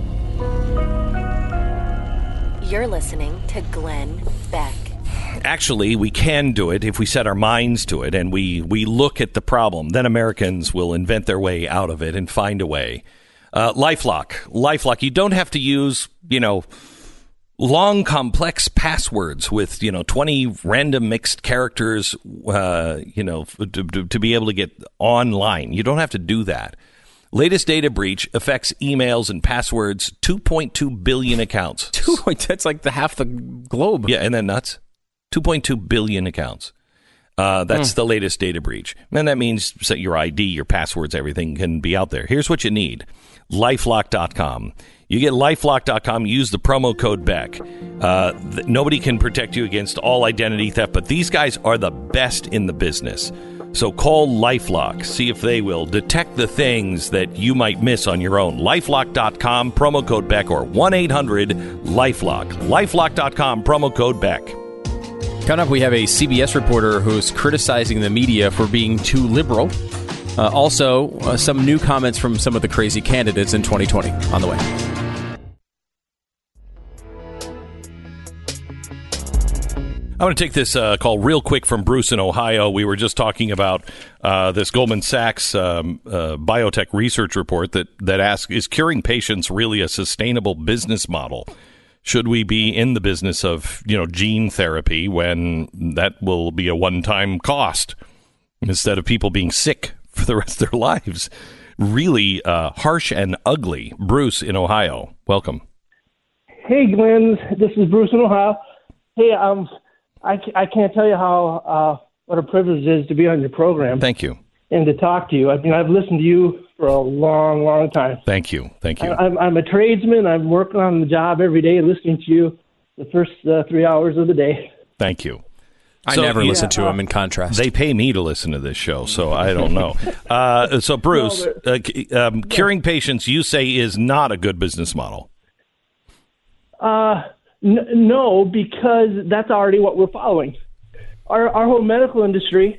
Speaker 2: You're listening to Glenn Beck.
Speaker 1: Actually, we can do it if we set our minds to it and we, we look at the problem. Then Americans will invent their way out of it and find a way. Uh, LifeLock. LifeLock. You don't have to use, you know, long, complex passwords with, you know, twenty random mixed characters, uh, you know, to, to, to be able to get online. You don't have to do that. Latest data breach affects emails and passwords, two point two billion accounts.
Speaker 3: Two, that's like the half the globe.
Speaker 1: Yeah, isn't that nuts? two point two billion accounts. Uh, that's mm. the latest data breach. And that means that your I D, your passwords, everything can be out there. Here's what you need. LifeLock dot com. You get LifeLock dot com, use the promo code Beck. Uh, th- nobody can protect you against all identity theft, but these guys are the best in the business. So call LifeLock, see if they will detect the things that you might miss on your own. LifeLock dot com, promo code Beck, or one eight hundred LifeLock. LifeLock dot com, promo code Beck.
Speaker 3: Coming up, we have a C B S reporter who's criticizing the media for being too liberal. Uh, also, uh, some new comments from some of the crazy candidates in twenty twenty on the way.
Speaker 1: I want to take this uh, call real quick from Bruce in Ohio. We were just talking about uh, this Goldman Sachs um, uh, biotech research report that, that asks, is curing patients really a sustainable business model? Should we be in the business of, you know, gene therapy when that will be a one-time cost instead of people being sick for the rest of their lives? Really uh, harsh and ugly. Bruce in Ohio, welcome.
Speaker 11: Hey, Glenn. This is Bruce in Ohio. Hey, um... I, I can't tell you how uh, what a privilege it is to be on your program.
Speaker 1: Thank you.
Speaker 11: And to talk to you. I mean, I've listened to you for a long, long time.
Speaker 1: Thank you. Thank you.
Speaker 11: I, I'm, I'm a tradesman. I'm working on the job every day, listening to you the first uh, three hours of the day.
Speaker 1: Thank you.
Speaker 3: I
Speaker 1: so,
Speaker 3: never
Speaker 1: yeah,
Speaker 3: listen to
Speaker 11: uh,
Speaker 3: him in contrast.
Speaker 1: They pay me to listen to this show, so I don't know. Uh, so, Bruce, uh, um, curing patients, you say, is not a good business model.
Speaker 11: Uh N- no, because that's already what we're following. Our our whole medical industry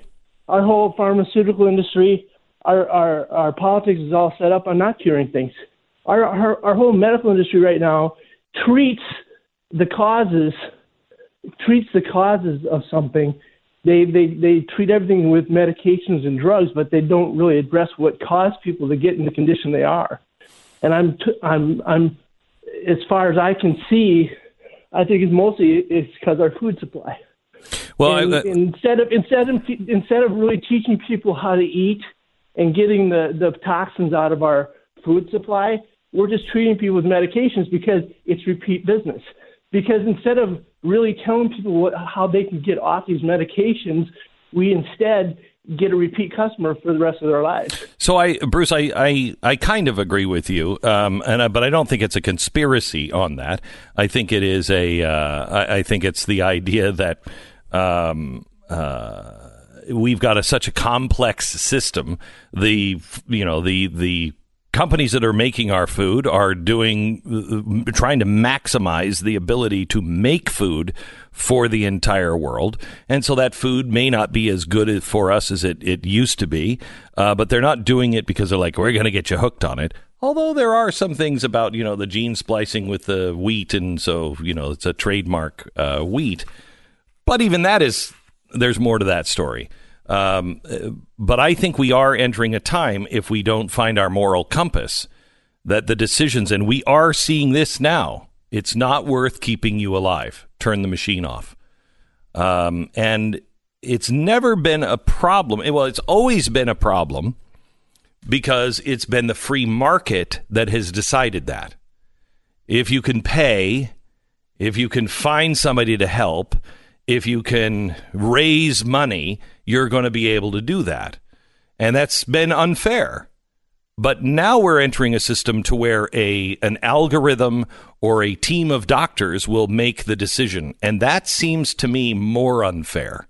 Speaker 11: our whole pharmaceutical industry, our, our, our politics is all set up on not curing things. Our, our, our whole medical industry right now treats the causes, treats the causes of something. They, they, they treat everything with medications and drugs, but they don't really address what caused people to get in the condition they are. And I'm, t- I'm, I'm, as far as I can see, I think it's mostly it's because our food supply.
Speaker 1: Well,
Speaker 11: and,
Speaker 1: I, uh,
Speaker 11: instead of instead of instead of really teaching people how to eat and getting the, the toxins out of our food supply, we're just treating people with medications because it's repeat business. Because instead of really telling people what, how they can get off these medications, we instead get a repeat customer for the rest of their lives.
Speaker 1: So, I, Bruce, I, I, I kind of agree with you, um, and I, but I don't think it's a conspiracy on that. I think it is a. Uh, I, I think it's the idea that um, uh, we've got a, such a complex system. The you know the the. companies that are making our food are doing, uh, trying to maximize the ability to make food for the entire world. And so that food may not be as good for us as it, it used to be, uh, but they're not doing it because they're like, we're going to get you hooked on it. Although there are some things about, you know, the gene splicing with the wheat. And so, you know, it's a trademark uh, wheat. But even that is, there's more to that story. Um, but I think we are entering a time, if we don't find our moral compass, that the decisions, and we are seeing this now, it's not worth keeping you alive. Turn the machine off. Um, and it's never been a problem. Well, it's always been a problem because it's been the free market that has decided that. If you can pay, if you can find somebody to help, if you can raise money, you're going to be able to do that. And that's been unfair. But now we're entering a system to where a an algorithm or a team of doctors will make the decision. And that seems to me more unfair.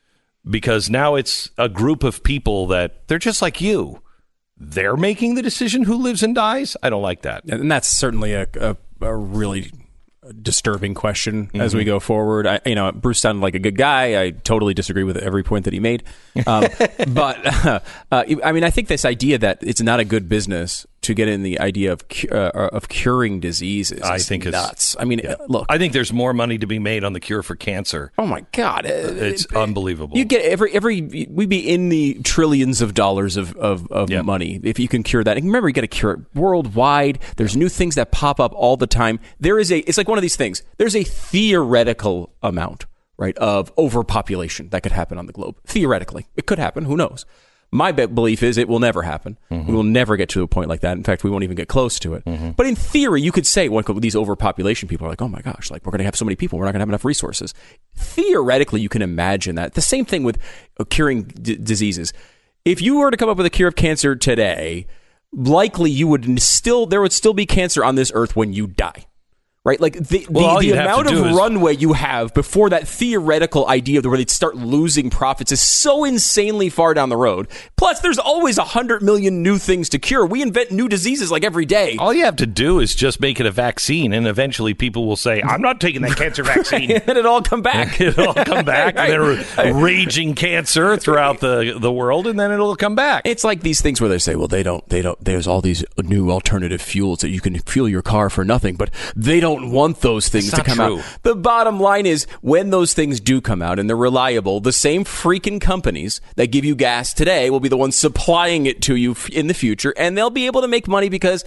Speaker 1: Because now it's a group of people that they're just like you. They're making the decision who lives and dies. I don't like that.
Speaker 3: And that's certainly a, a, a really disturbing question mm-hmm. as we go forward. I, you know, Bruce sounded like a good guy. I totally disagree with every point that he made. Um, but uh, uh, I mean, I think this idea that it's not a good business to get in the idea of cu- uh, of curing diseases
Speaker 1: I
Speaker 3: is
Speaker 1: think
Speaker 3: nuts.
Speaker 1: It's,
Speaker 3: I mean,
Speaker 1: yeah.
Speaker 3: look.
Speaker 1: I think there's more money to be made on the cure for cancer.
Speaker 3: Oh my God,
Speaker 1: it's
Speaker 3: uh,
Speaker 1: unbelievable.
Speaker 3: You get every every we'd be in the trillions of dollars of of, of yep. money if you can cure that. And remember, you got to cure it worldwide. There's new things that pop up all the time. There is a. It's like one of these things. There's a theoretical amount, right, of overpopulation that could happen on the globe. Theoretically, it could happen. Who knows? My belief is it will never happen. Mm-hmm. We will never get to a point like that. In fact, we won't even get close to it. Mm-hmm. But in theory, you could say, well, these overpopulation people are like, oh my gosh, like we're going to have so many people, we're not going to have enough resources. Theoretically, you can imagine that. The same thing with curing d- diseases. If you were to come up with a cure of cancer today, likely you would still, there would still be cancer on this earth when you die. Right? Like the,
Speaker 1: well,
Speaker 3: the, the amount of
Speaker 1: is...
Speaker 3: runway you have before that theoretical idea of where they'd start losing profits is so insanely far down the road. Plus, there's always a hundred million new things to cure. We invent new diseases like every day.
Speaker 1: All you have to do is just make it a vaccine, and eventually people will say, I'm not taking that cancer vaccine.
Speaker 3: And it'll all come back.
Speaker 1: It'll all come back. Right. And then raging cancer throughout the, the world, and then it'll come back.
Speaker 3: It's like these things where they say, well, they don't, they don't, there's all these new alternative fuels that you can fuel your car for nothing, but they don't want those things to come
Speaker 1: true.
Speaker 3: out. The bottom line is when those things do come out and they're reliable, the same freaking companies that give you gas today will be the ones supplying it to you in the future, and they'll be able to make money because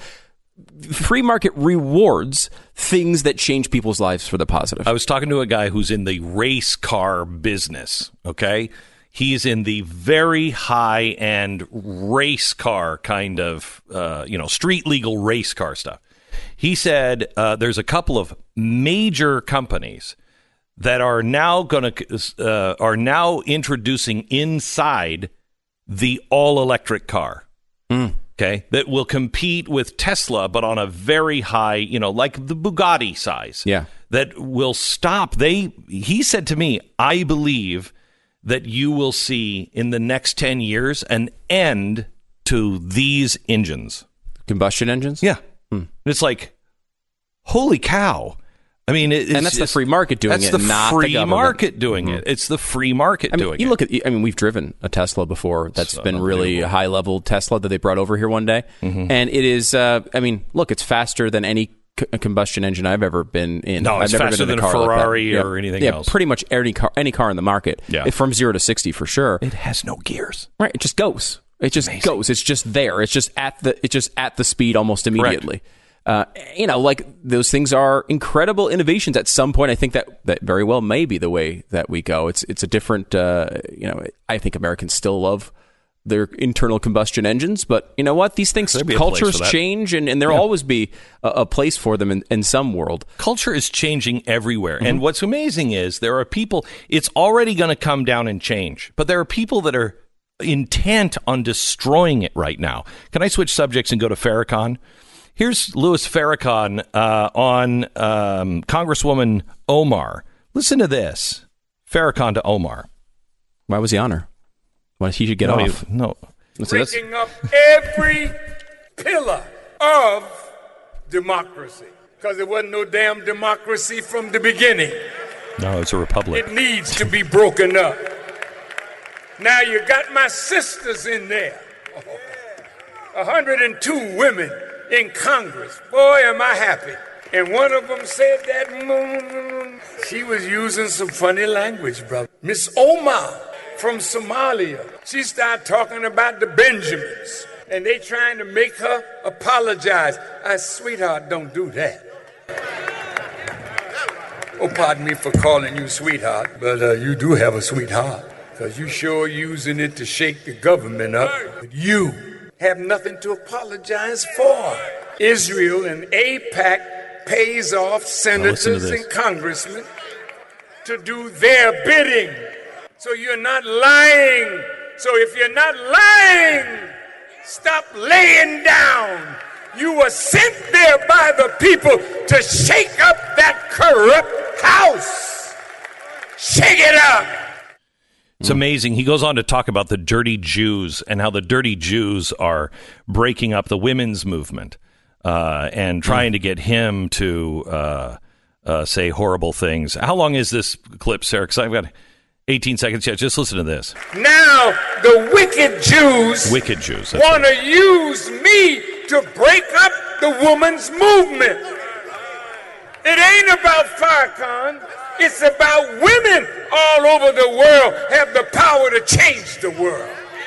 Speaker 3: free market rewards things that change people's lives for the positive.
Speaker 1: I was talking to a guy who's in the race car business, okay? He's in the very high-end race car kind of, uh, you know, street legal race car stuff. He said uh, there's a couple of major companies that are now going to uh, are now introducing inside the all electric car.
Speaker 3: Mm.
Speaker 1: Okay, that will compete with Tesla, but on a very high, you know, like the Bugatti size.
Speaker 3: Yeah,
Speaker 1: that will stop. They he said to me, I believe that you will see in the next ten years an end to these engines,
Speaker 3: combustion engines.
Speaker 1: Yeah. It's like, holy cow. I mean, it, it's
Speaker 3: and that's
Speaker 1: just,
Speaker 3: the free market doing
Speaker 1: that's
Speaker 3: it,
Speaker 1: the
Speaker 3: not
Speaker 1: free
Speaker 3: the government.
Speaker 1: market doing
Speaker 3: Mm-hmm.
Speaker 1: it. It's the free market
Speaker 3: I mean,
Speaker 1: doing
Speaker 3: you
Speaker 1: it.
Speaker 3: look at, I mean, we've driven a Tesla before that's
Speaker 1: So
Speaker 3: been really a high level Tesla that they brought over here one day.
Speaker 1: Mm-hmm.
Speaker 3: And it is, uh, I mean, look, it's faster than any c- combustion engine I've ever been in.
Speaker 1: No,
Speaker 3: I've
Speaker 1: it's
Speaker 3: never
Speaker 1: faster
Speaker 3: been in
Speaker 1: than a
Speaker 3: car like that.
Speaker 1: Ferrari
Speaker 3: Yeah.
Speaker 1: or anything
Speaker 3: yeah,
Speaker 1: else.
Speaker 3: pretty much any car, any car in the market.
Speaker 1: Yeah.
Speaker 3: From zero to sixty for sure.
Speaker 1: It has no gears.
Speaker 3: Right. It just goes. It just Amazing. goes. It's just there. It's just at the, it's just at the speed almost immediately. Correct. Uh, you know, like those things are incredible innovations. At some point, I think that, that very well may be the way that we go. It's it's a different, uh, you know, I think Americans still love their internal combustion engines, but you know what? These things, cultures change, and, and there'll yeah. always be a, a place for them in, in some world.
Speaker 1: Culture is changing everywhere. Mm-hmm. And what's amazing is there are people, it's already going to come down and change, but there are people that are intent on destroying it right now. Can I switch subjects and go to Farrakhan? Here's Louis Farrakhan uh, on um, Congresswoman Omar. Listen to this. Farrakhan to Omar.
Speaker 3: Why was he on her? Why he should get
Speaker 1: no,
Speaker 3: off?
Speaker 1: He, no.
Speaker 12: Breaking up every pillar of democracy. Because there wasn't no damn democracy from the beginning.
Speaker 1: No, it's a republic.
Speaker 12: It needs to be broken up. Now you got my sisters in there. one hundred two women in Congress. Boy, am I happy. And one of them said that mm, she was using some funny language, brother. Miss Omar from Somalia. She started talking about the Benjamins. And they trying to make her apologize. I said, sweetheart, don't do that. Oh, pardon me for calling you sweetheart, but uh, you do have a sweetheart. Because you sure using it to shake the government up. But you have nothing to apologize for. Israel and AIPAC pays off senators and congressmen to do their bidding. So you're not lying. So if you're not lying, stop laying down. You were sent there by the people to shake up that corrupt house. Shake it up.
Speaker 1: It's amazing. He goes on to talk about the dirty Jews and how the dirty Jews are breaking up the women's movement uh, and trying to get him to uh, uh, say horrible things. How long is this clip, Sarah? Because I've got eighteen seconds yet. Just listen to this.
Speaker 12: Now the wicked Jews,
Speaker 1: wicked Jews
Speaker 12: want to use me to break up the woman's movement. It ain't about Farrakhan. It's about women all over the world have the power to change the world.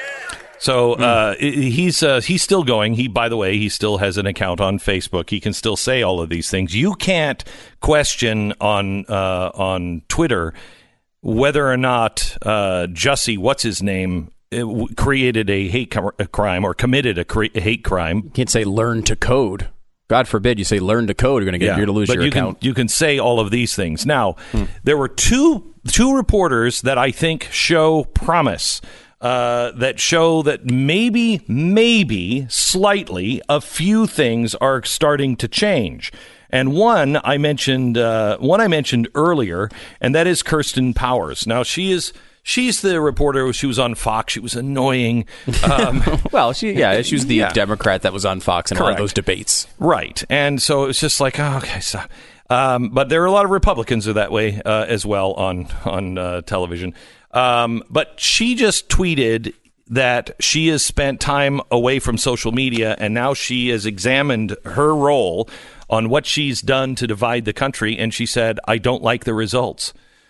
Speaker 1: So uh, he's uh, he's still going. He, by the way, he still has an account on Facebook. He can still say all of these things. You can't question on uh, on Twitter whether or not uh, Jussie, what's his name, created a hate com- a crime or committed a, cre- a hate crime.
Speaker 3: You can't say learn to code. God forbid you say learn to code. You're going to get
Speaker 1: yeah,
Speaker 3: you're going to lose
Speaker 1: but
Speaker 3: your
Speaker 1: you
Speaker 3: account.
Speaker 1: Can, you can say all of these things. Now,
Speaker 3: hmm.
Speaker 1: there were two two reporters that I think show promise. Uh, that show that maybe, maybe, slightly, a few things are starting to change. And one I mentioned, uh, one I mentioned earlier, and that is Kirsten Powers. Now she is. She's the reporter. She was on Fox. She was annoying. Um,
Speaker 3: well, she yeah, she was the
Speaker 1: yeah.
Speaker 3: Democrat that was on Fox in all of those debates.
Speaker 1: Right. And so it was just like, oh, okay, so. Um, but there are a lot of Republicans who are that way uh, as well on, on uh, television. Um, but she just tweeted that she has spent time away from social media, and now she has examined her role on what she's done to divide the country, and she said, I don't like the results.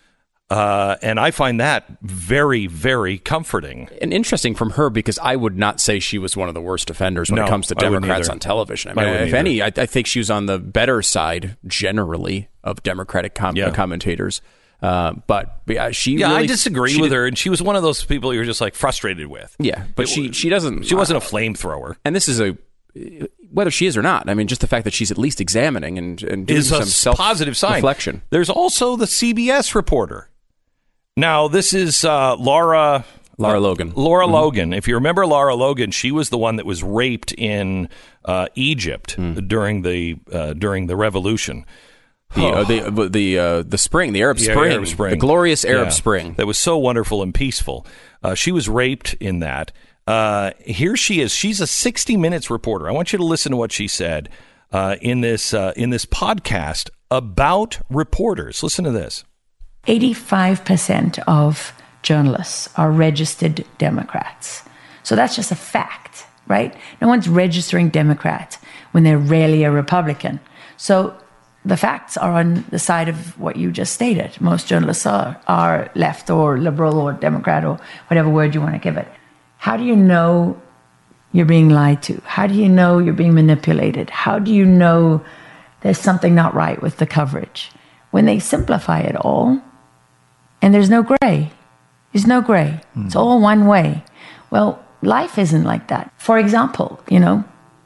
Speaker 1: Uh, and I find that very, very comforting.
Speaker 3: And interesting from her, because I would not say she was one of the worst offenders when
Speaker 1: no,
Speaker 3: it comes to Democrats on television. I mean, I if either. any, I, I think she was on the better side, generally, of Democratic com-
Speaker 1: yeah.
Speaker 3: commentators. Uh, but yeah, she.
Speaker 1: Yeah,
Speaker 3: really,
Speaker 1: I disagree
Speaker 3: with
Speaker 1: did, her, and she was one of those people you're just like frustrated with.
Speaker 3: Yeah, but it, she she doesn't.
Speaker 1: She wasn't uh, a flamethrower.
Speaker 3: And this is a. Whether she is or not, I mean, just the fact that she's at least examining and, and doing
Speaker 1: is
Speaker 3: some
Speaker 1: a
Speaker 3: self
Speaker 1: positive sign.
Speaker 3: Reflection.
Speaker 1: There's also the C B S reporter. Now, this is uh, Laura...
Speaker 3: Laura Logan.
Speaker 1: Laura
Speaker 3: mm-hmm.
Speaker 1: Logan. If you remember Laura Logan, she was the one that was raped in uh, Egypt mm. during the uh, during the revolution.
Speaker 3: The oh. uh, the the, uh, the spring, the Arab
Speaker 1: yeah,
Speaker 3: Spring,
Speaker 1: Arab Spring,
Speaker 3: the glorious Arab
Speaker 1: yeah.
Speaker 3: Spring.
Speaker 1: That was so wonderful and peaceful. Uh, she was raped in that. Uh, here she is. She's a sixty minutes reporter. I want you to listen to what she said uh, in this uh, in this podcast about reporters. Listen to this.
Speaker 13: eighty-five percent of journalists are registered Democrats. So that's just a fact, right? No one's registering Democrat when they're rarely a Republican. So the facts are on the side of what you just stated. Most journalists are, are left or liberal or Democrat or whatever word you want to give it. How do you know you're being lied to? How do you know you're being manipulated? How do you know there's something not right with the coverage? When they simplify it all, and there's no gray. There's no gray. Mm. It's all one way. Well, life isn't like that. For example, you know,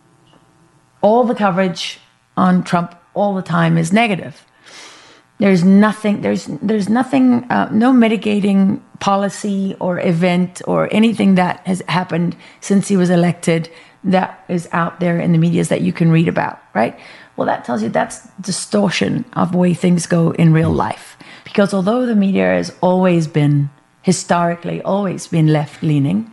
Speaker 13: all the coverage on Trump all the time is negative. There's nothing, there's there's nothing, uh, no mitigating policy or event or anything that has happened since he was elected that is out there in the media that you can read about, right? Well, that tells you that's distortion of the way things go in real life. Because although the media has always been, historically, always been left-leaning,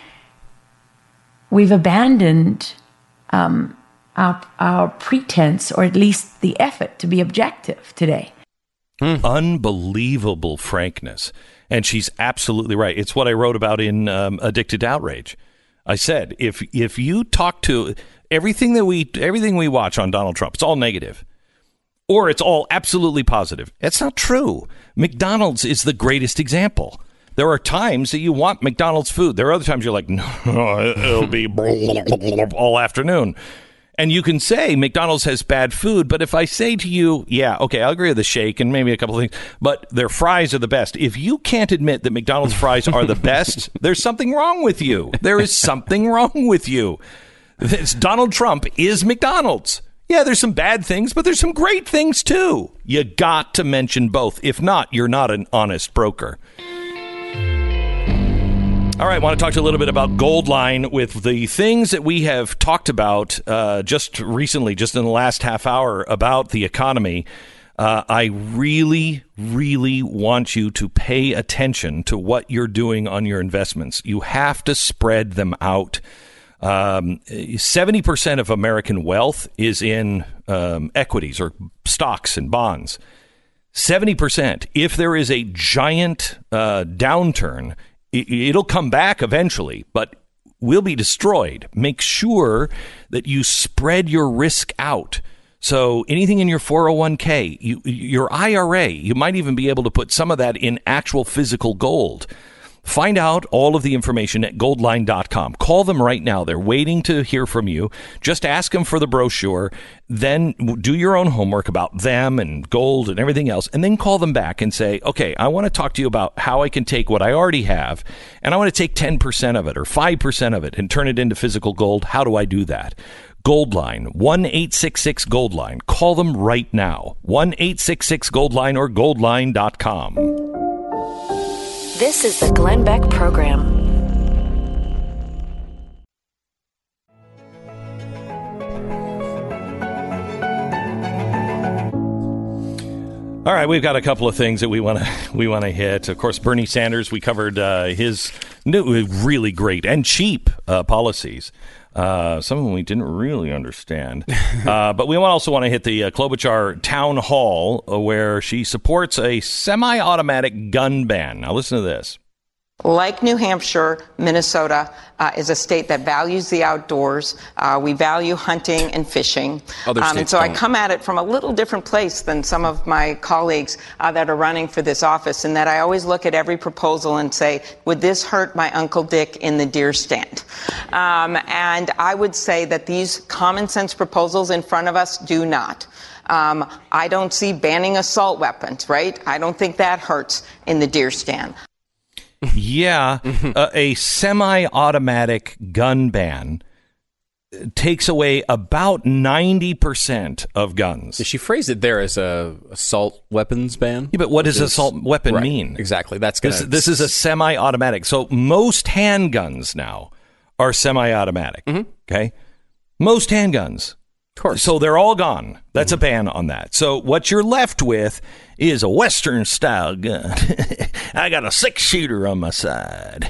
Speaker 13: we've abandoned um, our, our pretense, or at least the effort, to be objective today.
Speaker 1: Mm. Unbelievable frankness. And she's absolutely right. It's what I wrote about in um, Addicted to Outrage. I said, if if you talk to everything that we everything we watch on Donald Trump, it's all negative. Or it's all absolutely positive. That's not true. McDonald's is the greatest example. There are times that you want McDonald's food. There are other times you're like, no, it'll be all afternoon. And you can say McDonald's has bad food, but if I say to you, yeah, okay, I'll agree with the shake and maybe a couple of things, but their fries are the best. If you can't admit that McDonald's fries are the best, there's something wrong with you. There is something wrong with you. It's Donald Trump is McDonald's. Yeah, there's some bad things, but there's some great things, too. You got to mention both. If not, you're not an honest broker. All right, I want to talk to you a little bit about Goldline with the things that we have talked about uh, just recently, just in the last half hour about the economy. Uh, I really, really want you to pay attention to what you're doing on your investments. You have to spread them out. Um, seventy percent of American wealth is in um, equities or stocks and bonds. seventy percent. If there is a giant uh, downturn, it, it'll come back eventually, but will be destroyed. Make sure that you spread your risk out. So anything in your four oh one k, you, your I R A, you might even be able to put some of that in actual physical gold. Find out all of the information at goldline dot com. Call them right now. They're waiting to hear from you. Just ask them for the brochure. Then do your own homework about them and gold and everything else. And then call them back and say, okay, I want to talk to you about how I can take what I already have and I want to take ten percent of it or five percent of it and turn it into physical gold. How do I do that? Goldline, one eight six six Goldline. Call them right now. one eight six six Goldline or goldline dot com.
Speaker 2: This is the Glenn Beck Program.
Speaker 1: All right, we've got a couple of things that we want to we want to hit. Of course, Bernie Sanders. We covered uh, his new, really great and cheap uh, policies. Uh, some of them we didn't really understand. Uh, but we also want to hit the uh, Klobuchar town hall uh, where she supports a semi-automatic gun ban. Now, listen to this.
Speaker 14: Like New Hampshire, Minnesota uh, is a state that values the outdoors. Uh, we value hunting and fishing.
Speaker 3: Other
Speaker 14: um, and so
Speaker 3: don't.
Speaker 14: I come at it from a little different place than some of my colleagues uh, that are running for this office, in that I always look at every proposal and say, would this hurt my Uncle Dick in the deer stand? Um, and I would say that these common sense proposals in front of us do not. Um, I don't see banning assault weapons, right? I don't think that hurts in the deer stand.
Speaker 1: Yeah, uh, a semi-automatic gun ban takes away about ninety percent of guns.
Speaker 3: She phrased it there as a assault weapons ban.
Speaker 1: Yeah, but what does is, assault weapon
Speaker 3: right,
Speaker 1: mean?
Speaker 3: Exactly. That's gonna,
Speaker 1: this, this is a semi-automatic. So most handguns now are semi-automatic. Mm-hmm. Okay, most handguns.
Speaker 3: Of course.
Speaker 1: So they're all gone. That's mm-hmm. a ban on that. So what you're left with is a Western-style gun. I got a six-shooter on my side.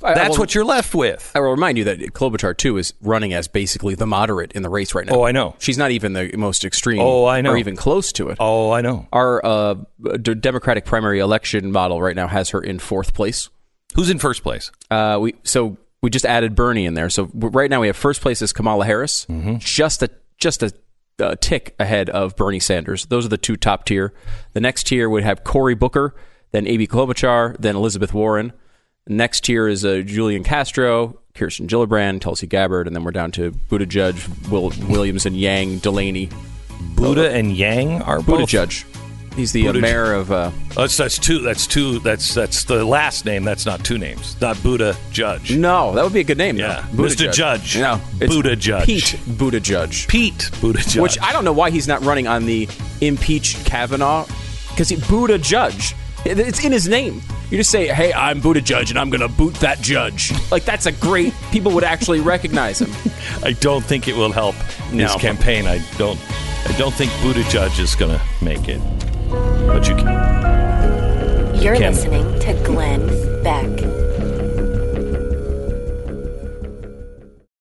Speaker 3: I,
Speaker 1: That's
Speaker 3: I will,
Speaker 1: what you're left with.
Speaker 3: I will remind you that Klobuchar, too, is running as basically the moderate in the race right now.
Speaker 1: Oh, I know.
Speaker 3: She's not even the most extreme
Speaker 1: Oh, I know.
Speaker 3: or even close to it.
Speaker 1: Oh, I know.
Speaker 3: Our uh, d- Democratic primary election model right now has her in fourth place.
Speaker 1: Who's in first place?
Speaker 3: Uh, we So we just added Bernie in there. So right now we have first place is Kamala Harris,
Speaker 1: mm-hmm.
Speaker 3: just a just a uh, tick ahead of Bernie Sanders. Those are the two top tier. The next tier would have Cory Booker, then Amy Klobuchar, then Elizabeth Warren. Next tier is uh, Julian Castro, Kirsten Gillibrand, Tulsi Gabbard, and then we're down to Buttigieg, Will Williams, and Yang Delaney.
Speaker 1: Buddha and Yang are both.
Speaker 3: Buttigieg. He's the uh, mayor of. Uh,
Speaker 1: oh, that's, that's two. That's two. That's that's the last name. That's not two names. Not Buddha Judge.
Speaker 3: No, that would be a good name.
Speaker 1: Yeah,
Speaker 3: though.
Speaker 1: Mister Judge.
Speaker 3: No, it's
Speaker 1: Buddha Judge.
Speaker 3: Pete Buttigieg.
Speaker 1: Pete Buttigieg.
Speaker 3: Which I don't know why he's not running on the impeach Kavanaugh, because he Buddha Judge. It's in his name. You just say, "Hey, I'm Buddha Judge, and I'm going to boot that judge." Like that's a great. People would actually recognize him.
Speaker 1: I don't think it will help
Speaker 3: no.
Speaker 1: his campaign. I don't. I don't think Buddha Judge is going to make it. But you can.
Speaker 2: You're
Speaker 1: can.
Speaker 2: listening to Glenn Beck.